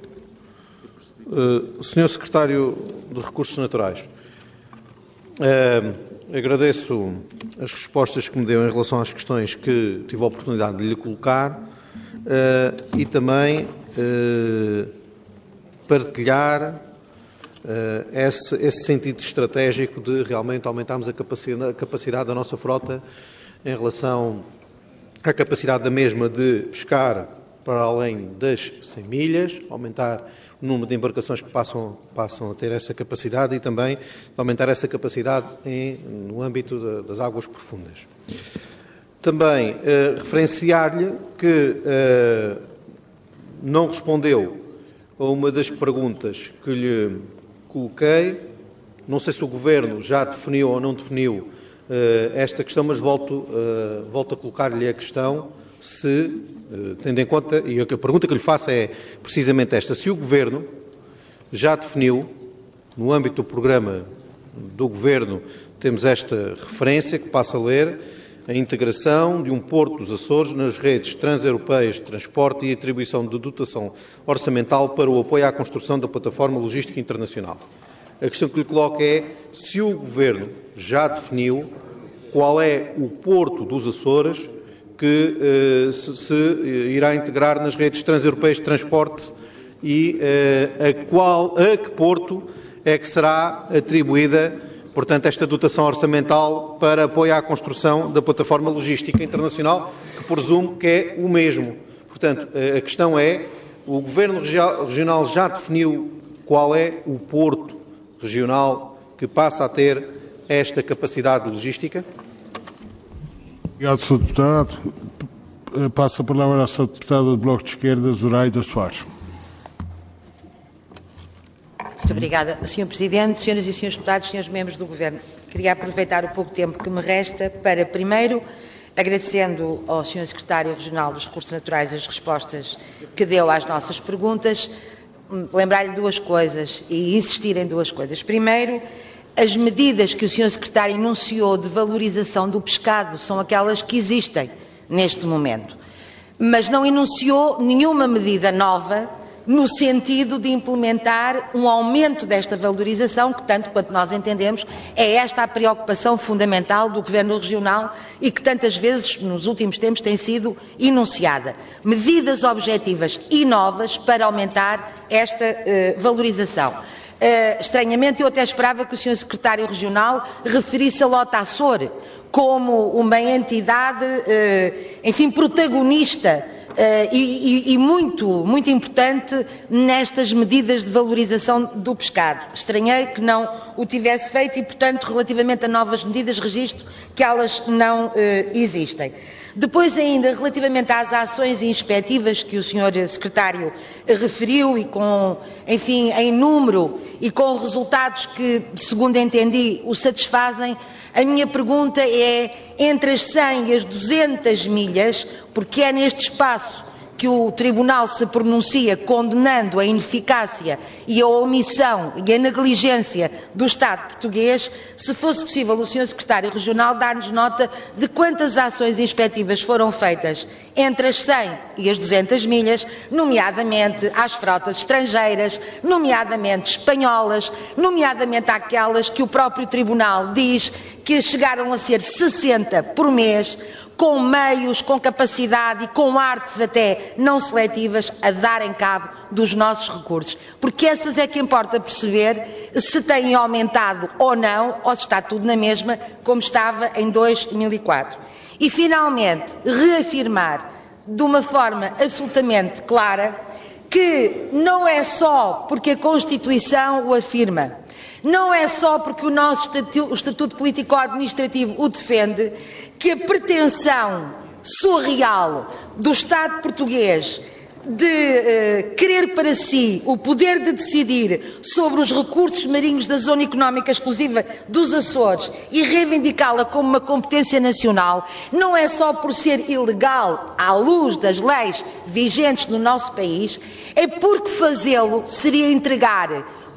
[SPEAKER 2] Sr. Secretário de Recursos Naturais, agradeço as respostas que me deu em relação às questões que tive a oportunidade de lhe colocar e também partilhar esse sentido estratégico de realmente aumentarmos a capacidade da nossa frota em relação à capacidade da mesma de pescar para além das 100 milhas, aumentar o número de embarcações que passam a ter essa capacidade e também aumentar essa capacidade no âmbito das águas profundas. Também referenciar-lhe que não respondeu a uma das perguntas que lhe coloquei. Não sei se o Governo já definiu ou não definiu esta questão, mas volto a colocar-lhe a questão, tendo em conta, e a pergunta que lhe faço é precisamente esta: se o Governo já definiu, no âmbito do programa do Governo, temos esta referência que passa a ler: a integração de um porto dos Açores nas redes transeuropeias de transporte e atribuição de dotação orçamental para o apoio à construção da plataforma logística internacional. A questão que lhe coloco é se o Governo já definiu qual é o porto dos Açores que se irá integrar nas redes transeuropeias de transporte e a que porto é que será atribuída, portanto, esta dotação orçamental para apoio à construção da plataforma logística internacional, que presumo que é o mesmo. Portanto, a questão é: o Governo Regional já definiu qual é o porto regional que passa a ter esta capacidade logística?
[SPEAKER 1] Obrigado, Sr. Deputado. Passo a palavra à Sra. Deputada do Bloco de Esquerda, Zoraida Soares.
[SPEAKER 7] Muito obrigada, Sr. Presidente, Sras. e Srs. Deputados, Srs. Membros do Governo. Queria aproveitar o pouco tempo que me resta para, primeiro, agradecendo ao Sr. Secretário Regional dos Recursos Naturais as respostas que deu às nossas perguntas, lembrar-lhe duas coisas e insistir em duas coisas. Primeiro, as medidas que o Sr. Secretário enunciou de valorização do pescado são aquelas que existem neste momento, mas não enunciou nenhuma medida nova no sentido de implementar um aumento desta valorização, que, tanto quanto nós entendemos, é esta a preocupação fundamental do Governo Regional e que tantas vezes, nos últimos tempos, tem sido enunciada. Medidas objetivas e novas para aumentar esta valorização. Estranhamente, eu até esperava que o Sr. Secretário Regional referisse a Lota Açor como uma entidade, enfim, protagonista e muito importante nestas medidas de valorização do pescado. Estranhei que não o tivesse feito e, portanto, relativamente a novas medidas, registro que elas não existem. Depois ainda, relativamente às ações inspectivas que o Sr. Secretário referiu e com, enfim, em número e com resultados que, segundo entendi, o satisfazem, a minha pergunta é, entre as 100 e as 200 milhas, porque é neste espaço que o Tribunal se pronuncia condenando a ineficácia e a omissão e a negligência do Estado português, se fosse possível o Sr. Secretário Regional dar-nos nota de quantas ações inspectivas foram feitas entre as 100 e as 200 milhas, nomeadamente às frotas estrangeiras, nomeadamente espanholas, nomeadamente àquelas que o próprio Tribunal diz que chegaram a ser 60 por mês, com meios, com capacidade e com artes até não seletivas a darem cabo dos nossos recursos. Porque essas é que importa perceber se têm aumentado ou não, ou se está tudo na mesma, como estava em 2004. E, finalmente, reafirmar de uma forma absolutamente clara que não é só porque a Constituição o afirma, não é só porque o nosso Estatuto Político-Administrativo o defende, que a pretensão surreal do Estado português de querer para si o poder de decidir sobre os recursos marinhos da Zona Económica Exclusiva dos Açores e reivindicá-la como uma competência nacional, não é só por ser ilegal à luz das leis vigentes no nosso país, é porque fazê-lo seria entregar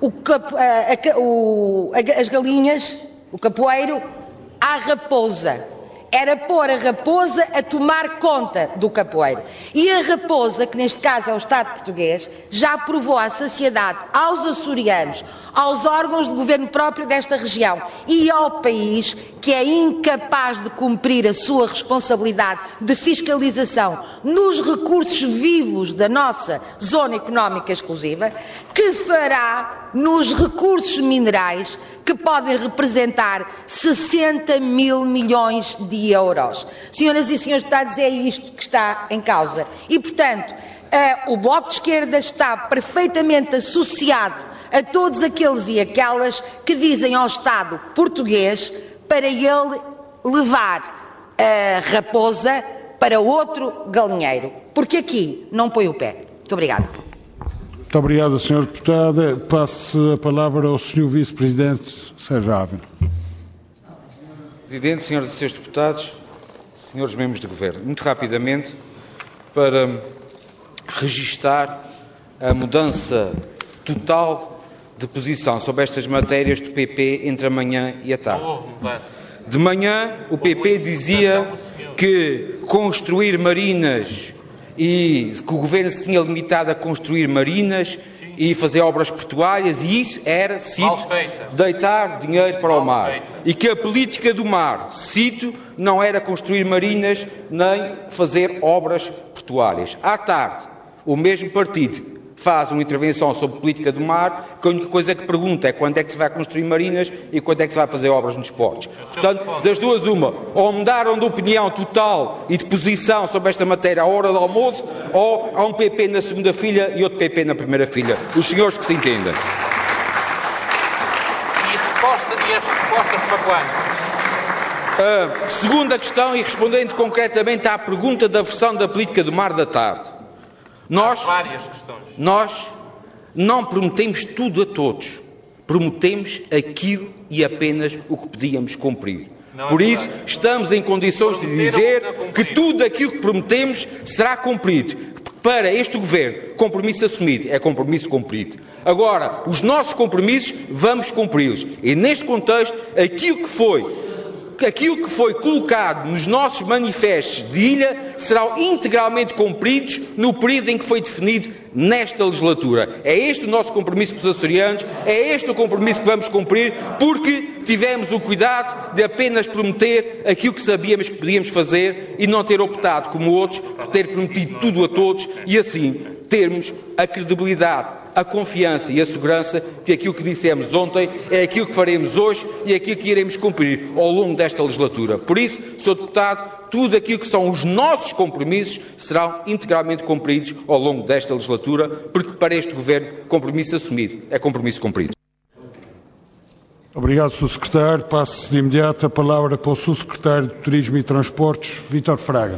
[SPEAKER 7] as galinhas, o capoeiro, à raposa. Era pôr a raposa a tomar conta do capoeiro. E a raposa, que neste caso é o Estado português, já provou à sociedade, aos açorianos, aos órgãos de governo próprio desta região e ao país, que é incapaz de cumprir a sua responsabilidade de fiscalização nos recursos vivos da nossa Zona Económica Exclusiva, que fará nos recursos minerais que podem representar 60 mil milhões de euros. Senhoras e senhores deputados, é isto que está em causa. E, portanto, o Bloco de Esquerda está perfeitamente associado a todos aqueles e aquelas que dizem ao Estado português para ele levar a raposa para outro galinheiro. Porque aqui não põe o pé. Muito obrigada.
[SPEAKER 1] Muito obrigado, Sr. Deputada. Passo a palavra ao Sr. Vice-Presidente Sérgio Ávila.
[SPEAKER 12] Presidente, Senhoras e Srs. Deputados, Senhores Membros do Governo, muito rapidamente, para registar a mudança total de posição sobre estas matérias do PP entre a manhã e a tarde. De manhã, o PP dizia que construir marinas e que o Governo se tinha limitado a construir marinas e fazer obras portuárias, e isso era, cito, deitar dinheiro para o mar. E que a política do mar, cito, não era construir marinas nem fazer obras portuárias. À tarde, o mesmo partido faz uma intervenção sobre política do mar, que a única coisa que pergunta é quando é que se vai construir marinas e quando é que se vai fazer obras nos portos. Portanto, das duas uma, ou mudaram de opinião total e de posição sobre esta matéria à hora do almoço, ou há um PP na segunda filha e outro PP na primeira filha. Os senhores que se entendam.
[SPEAKER 11] E as respostas para quando?
[SPEAKER 12] Segunda questão, e respondendo concretamente à pergunta da versão da política do mar da tarde. Nós não prometemos tudo a todos. Prometemos aquilo e apenas o que podíamos cumprir. Por isso, estamos em condições de dizer que tudo aquilo que prometemos será cumprido. Para este Governo, compromisso assumido é compromisso cumprido. Agora, os nossos compromissos, vamos cumpri-los. E neste contexto, aquilo que foi colocado nos nossos manifestos de ilha serão integralmente cumpridos no período em que foi definido nesta legislatura. É este o nosso compromisso com os açorianos, é este o compromisso que vamos cumprir, porque tivemos o cuidado de apenas prometer aquilo que sabíamos que podíamos fazer e não ter optado, como outros, por ter prometido tudo a todos e assim termos a credibilidade, a confiança e a segurança que aquilo que dissemos ontem é aquilo que faremos hoje e é aquilo que iremos cumprir ao longo desta legislatura. Por isso, Sr. Deputado, tudo aquilo que são os nossos compromissos serão integralmente cumpridos ao longo desta legislatura, porque para este Governo, compromisso assumido é compromisso cumprido.
[SPEAKER 1] Obrigado, Sr. Secretário. Passo de imediato a palavra para o Sr. Secretário de Turismo e Transportes, Vítor Fraga.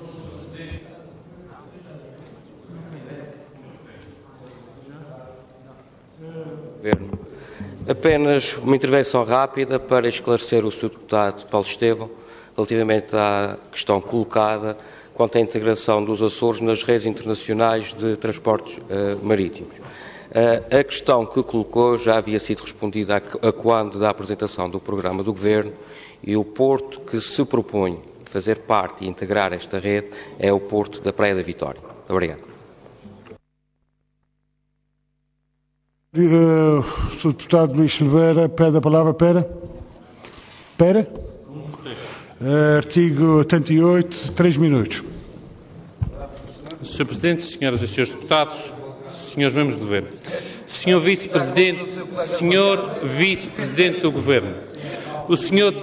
[SPEAKER 13] Apenas uma intervenção rápida para esclarecer o Sr. Deputado Paulo Estevão relativamente à questão colocada quanto à integração dos Açores nas redes internacionais de transportes marítimos. A questão que colocou já havia sido respondida a quando da apresentação do programa do Governo e o porto que se propõe fazer parte e integrar esta rede é o porto da Praia da Vitória. Obrigado.
[SPEAKER 1] Sr. Deputado Luís Silveira, pede a palavra para? Artigo 88, 3 minutos.
[SPEAKER 11] Sr. Presidente, senhoras e senhores deputados, senhores membros do Governo, Sr. Vice-Presidente do Governo, o senhor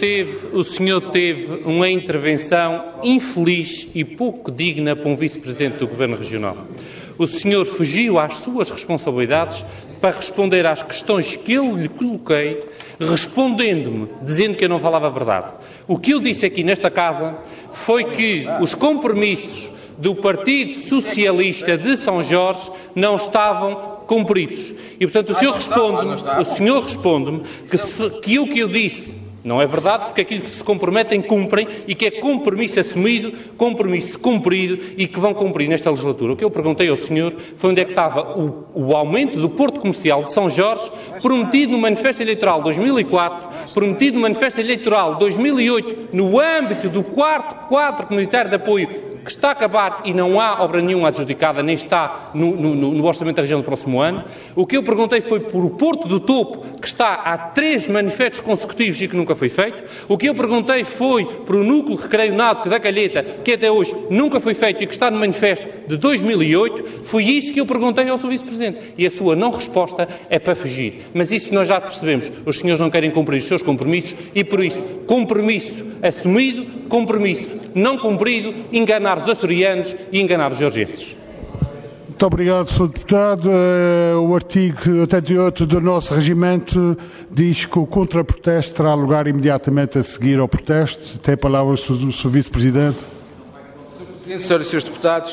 [SPEAKER 11] teve uma intervenção infeliz e pouco digna para um Vice-Presidente do Governo Regional. O senhor fugiu às suas responsabilidades para responder às questões que eu lhe coloquei, respondendo-me, dizendo que eu não falava a verdade. O que eu disse aqui nesta casa foi que os compromissos do Partido Socialista de São Jorge não estavam cumpridos. E, portanto, o senhor responde-me que o que eu disse não é verdade, porque aquilo que se comprometem, cumprem, e que é compromisso assumido, compromisso cumprido e que vão cumprir nesta legislatura. O que eu perguntei ao senhor foi onde é que estava o aumento do Porto Comercial de São Jorge, prometido no Manifesto Eleitoral de 2004, prometido no Manifesto Eleitoral de 2008, no âmbito do 4º Quadro Comunitário de Apoio, que está a acabar e não há obra nenhuma adjudicada, nem está no Orçamento da Região do próximo ano. O que eu perguntei foi por o Porto do Topo, que está há 3 manifestos consecutivos e que nunca foi feito. O que eu perguntei foi por o Núcleo Recreio Náutico da Calheta, que até hoje nunca foi feito e que está no manifesto de 2008. Foi isso que eu perguntei ao Sr. Vice-Presidente. E a sua não resposta é para fugir. Mas isso nós já percebemos. Os senhores não querem cumprir os seus compromissos e, por isso, compromisso assumido, compromisso não cumprido, enganar os açorianos e enganar os jorgenses.
[SPEAKER 1] Muito obrigado, Sr. Deputado. O artigo 88 do nosso regimento diz que o contraprotesto terá lugar imediatamente a seguir ao protesto. Tem a palavra o Sr. Vice-Presidente.
[SPEAKER 12] Sr. Presidente, senhoras e senhores deputados,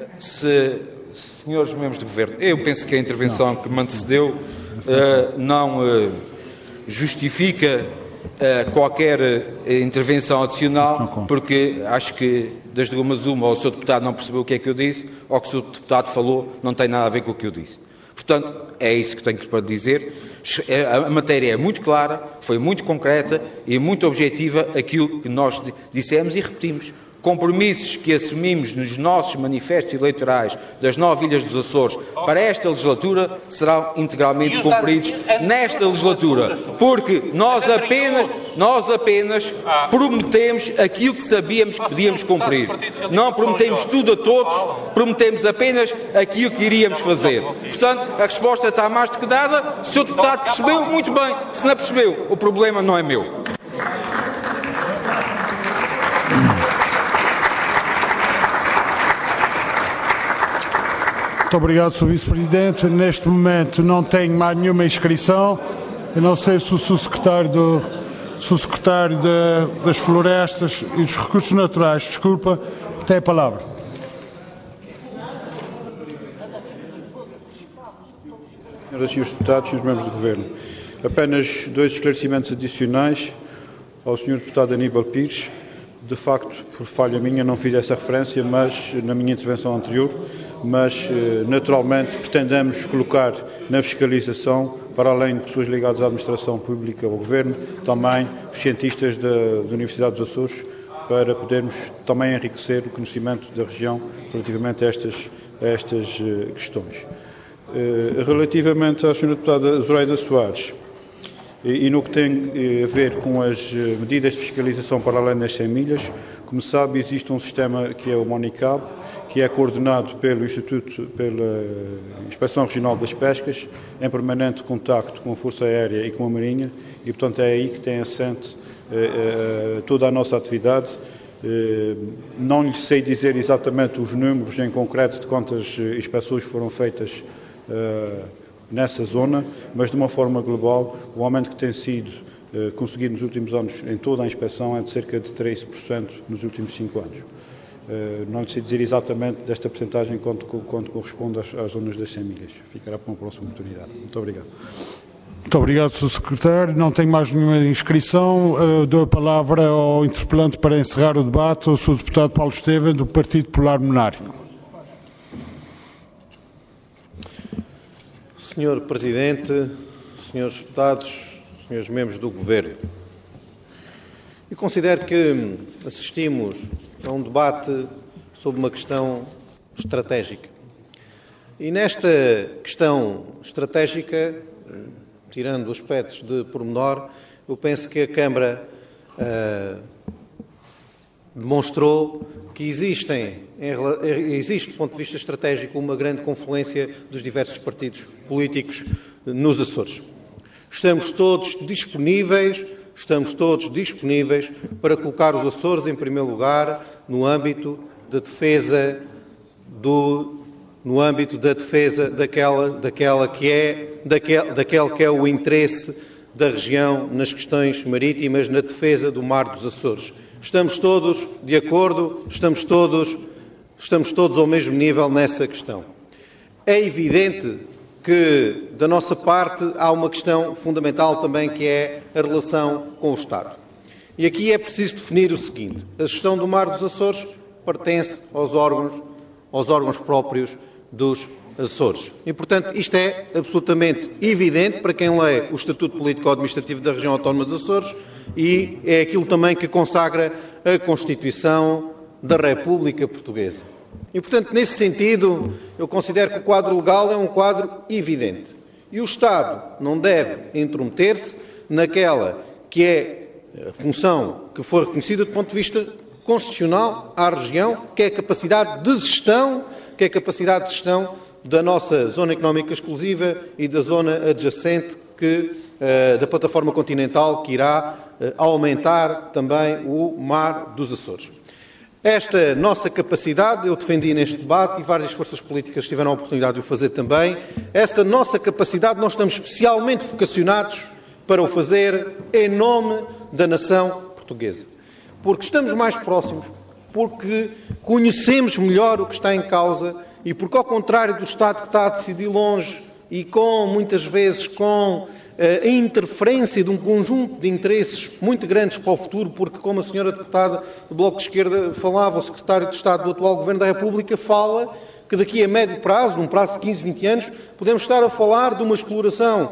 [SPEAKER 12] senhores membros do Governo, eu penso que a intervenção que me antecedeu não justifica qualquer intervenção adicional, porque acho que das duas uma, ou o Sr. Deputado não percebeu o que é que eu disse, ou que o Sr. Deputado falou não tem nada a ver com o que eu disse. Portanto, é isso que tenho para dizer. A matéria é muito clara, foi muito concreta e muito objetiva aquilo que nós dissemos e repetimos. Compromissos que assumimos nos nossos manifestos eleitorais das 9 ilhas dos Açores para esta legislatura serão integralmente cumpridos nesta legislatura, porque nós apenas prometemos aquilo que sabíamos que podíamos cumprir. Não prometemos tudo a todos, prometemos apenas aquilo que iríamos fazer. Portanto, a resposta está mais do que dada. Se o deputado percebeu, muito bem. Se não percebeu, o problema não é meu.
[SPEAKER 1] Muito obrigado, Sr. Vice-Presidente. Neste momento não tenho mais nenhuma inscrição. Eu não sei se o Secretário das Florestas e dos Recursos Naturais, desculpa, tem a palavra.
[SPEAKER 3] Senhoras e senhores deputados, senhores membros do Governo, apenas 2 esclarecimentos adicionais ao Sr. Deputado Aníbal Pires. De facto, por falha minha, não fiz essa referência, mas na minha intervenção anterior, mas naturalmente pretendemos colocar na fiscalização, para além de pessoas ligadas à administração pública ou ao Governo, também os cientistas da Universidade dos Açores, para podermos também enriquecer o conhecimento da região relativamente a estas questões. Relativamente à Sra. Deputada Zoraida Soares, e no que tem a ver com as medidas de fiscalização para além das 100 milhas, como sabe, existe um sistema que é o MONICAB, que é coordenado pela Inspeção Regional das Pescas, em permanente contacto com a Força Aérea e com a Marinha, e, portanto, é aí que tem assente toda a nossa atividade. Não lhe sei dizer exatamente os números em concreto de quantas inspeções foram feitas nessa zona, mas de uma forma global, o aumento que tem sido conseguido nos últimos anos em toda a inspeção é de cerca de 13% nos últimos 5 anos. Não lhe sei dizer exatamente desta percentagem quanto corresponde às zonas das 100 milhas. Ficará para uma próxima oportunidade. Muito obrigado.
[SPEAKER 1] Muito obrigado, Sr. Secretário. Não tenho mais nenhuma inscrição. Dou a palavra ao interpelante para encerrar o debate, ao Sr. Deputado Paulo Estevam, do Partido Popular Monárquico.
[SPEAKER 2] Senhor Presidente, Senhores Deputados, Senhores Membros do Governo, eu considero que assistimos a um debate sobre uma questão estratégica. E nesta questão estratégica, tirando aspectos de pormenor, eu penso que a Câmara demonstrou que existe, do ponto de vista estratégico, uma grande confluência dos diversos partidos políticos nos Açores. Estamos todos disponíveis para colocar os Açores, em primeiro lugar, no âmbito da defesa daquela que é o interesse da região nas questões marítimas, na defesa do mar dos Açores. Estamos todos de acordo, estamos todos ao mesmo nível nessa questão. É evidente que, da nossa parte, há uma questão fundamental também, que é a relação com o Estado. E aqui é preciso definir o seguinte: a gestão do mar dos Açores pertence aos órgãos próprios dos Açores. E, portanto, isto é absolutamente evidente para quem lê o Estatuto Político-Administrativo da Região Autónoma dos Açores, e é aquilo também que consagra a Constituição da República Portuguesa. E, portanto, nesse sentido, eu considero que o quadro legal é um quadro evidente. E o Estado não deve intrometer-se naquela que é a função que foi reconhecida do ponto de vista constitucional à região, que é a capacidade de gestão, da nossa zona económica exclusiva e da zona adjacente da plataforma continental, que irá aumentar também o mar dos Açores. Esta nossa capacidade, eu defendi neste debate e várias forças políticas tiveram a oportunidade de o fazer também, esta nossa capacidade nós estamos especialmente vocacionados para o fazer em nome da nação portuguesa. Porque estamos mais próximos, porque conhecemos melhor o que está em causa e porque, ao contrário do Estado que está a decidir longe e muitas vezes com a interferência de um conjunto de interesses muito grandes para o futuro, porque, como a senhora deputada do Bloco de Esquerda falava, o secretário de Estado do atual Governo da República fala que daqui a médio prazo, num prazo de 15, 20 anos, podemos estar a falar de uma exploração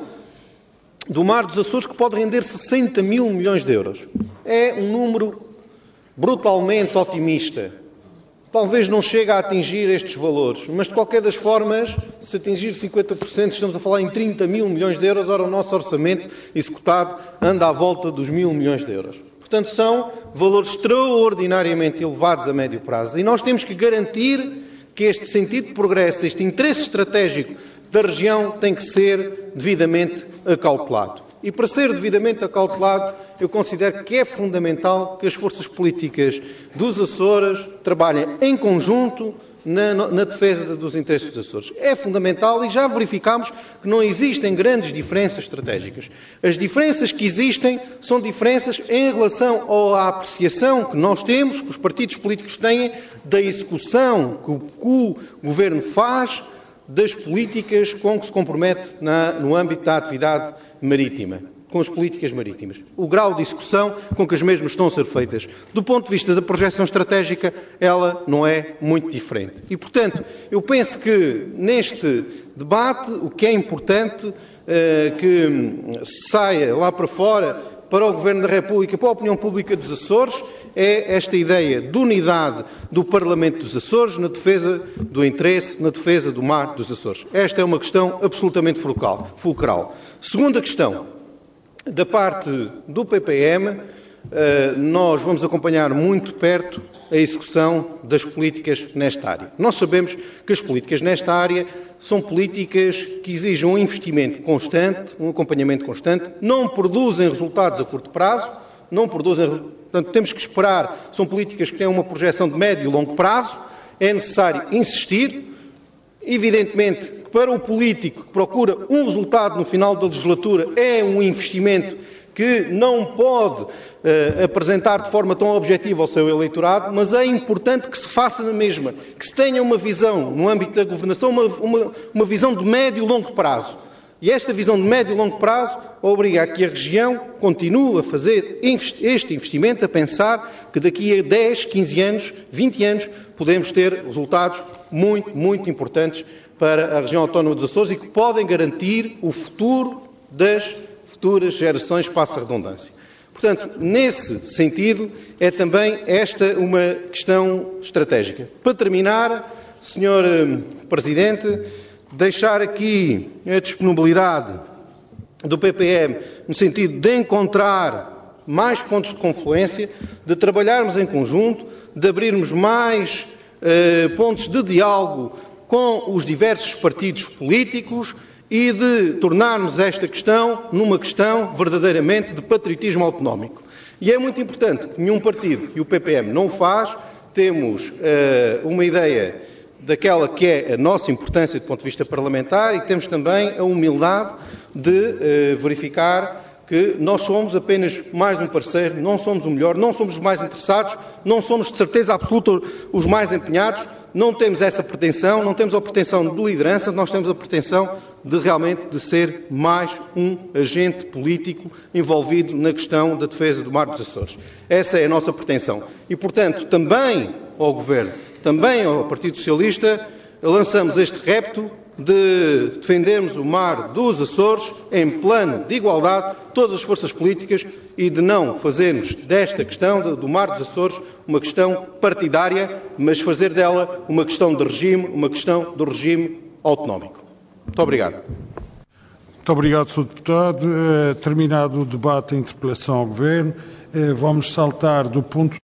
[SPEAKER 2] do mar dos Açores que pode render 60 mil milhões de euros. É um número brutalmente otimista. Talvez não chegue a atingir estes valores, mas de qualquer das formas, se atingir 50%, estamos a falar em 30 mil milhões de euros, ora o nosso orçamento executado anda à volta dos 1.000 milhões de euros. Portanto, são valores extraordinariamente elevados a médio prazo e nós temos que garantir que este sentido de progresso, este interesse estratégico da região tem que ser devidamente acautelado. E para ser devidamente acautelado, eu considero que é fundamental que as forças políticas dos Açores trabalhem em conjunto na defesa dos interesses dos Açores. É fundamental e já verificámos que não existem grandes diferenças estratégicas. As diferenças que existem são diferenças em relação à apreciação que nós temos, que os partidos políticos têm, da execução que o Governo faz das políticas com que se compromete no âmbito da atividade marítima, com as políticas marítimas. O grau de execução com que as mesmas estão a ser feitas. Do ponto de vista da projeção estratégica, ela não é muito diferente. E, portanto, eu penso que neste debate o que é importante que saia lá para fora, para o Governo da República, para a opinião pública dos Açores, é esta ideia de unidade do Parlamento dos Açores na defesa do interesse, na defesa do mar dos Açores. Esta é uma questão absolutamente fulcral. Segunda questão, da parte do PPM, nós vamos acompanhar muito perto a execução das políticas nesta área. Nós sabemos que as políticas nesta área são políticas que exigem um investimento constante, um acompanhamento constante, não produzem resultados a curto prazo, portanto, temos que esperar, são políticas que têm uma projeção de médio e longo prazo, é necessário insistir, evidentemente que para o político que procura um resultado no final da legislatura, é um investimento que não pode apresentar de forma tão objetiva ao seu eleitorado, mas é importante que se faça na mesma, que se tenha uma visão, no âmbito da governação, uma visão de médio e longo prazo. E esta visão de médio e longo prazo obriga a que a região continue a fazer este investimento, a pensar que daqui a 10, 15 anos, 20 anos, podemos ter resultados muito, muito importantes para a região autónoma dos Açores e que podem garantir o futuro das futuras gerações, passa a redundância. Portanto, nesse sentido, é também esta uma questão estratégica. Para terminar, Sr. Presidente, deixar aqui a disponibilidade do PPM no sentido de encontrar mais pontos de confluência, de trabalharmos em conjunto, de abrirmos mais pontos de diálogo com os diversos partidos políticos e de tornarmos esta questão numa questão verdadeiramente de patriotismo autonómico. E é muito importante que nenhum partido, e o PPM não o faz, temos uma ideia daquela que é a nossa importância do ponto de vista parlamentar e temos também a humildade de verificar que nós somos apenas mais um parceiro, não somos o melhor, não somos os mais interessados, não somos de certeza absoluta os mais empenhados, não temos essa pretensão, não temos a pretensão de liderança, nós temos a pretensão de realmente de ser mais um agente político envolvido na questão da defesa do Mar dos Açores. Essa é a nossa pretensão. E, portanto, também ao Governo, também ao Partido Socialista, lançamos este repto de defendermos o Mar dos Açores em plano de igualdade, todas as forças políticas, e de não fazermos desta questão do Mar dos Açores uma questão partidária, mas fazer dela uma questão de regime, uma questão do regime autonómico. Muito obrigado.
[SPEAKER 1] Muito obrigado, Sr. Deputado. Terminado o debate, a interpelação ao Governo, vamos saltar do ponto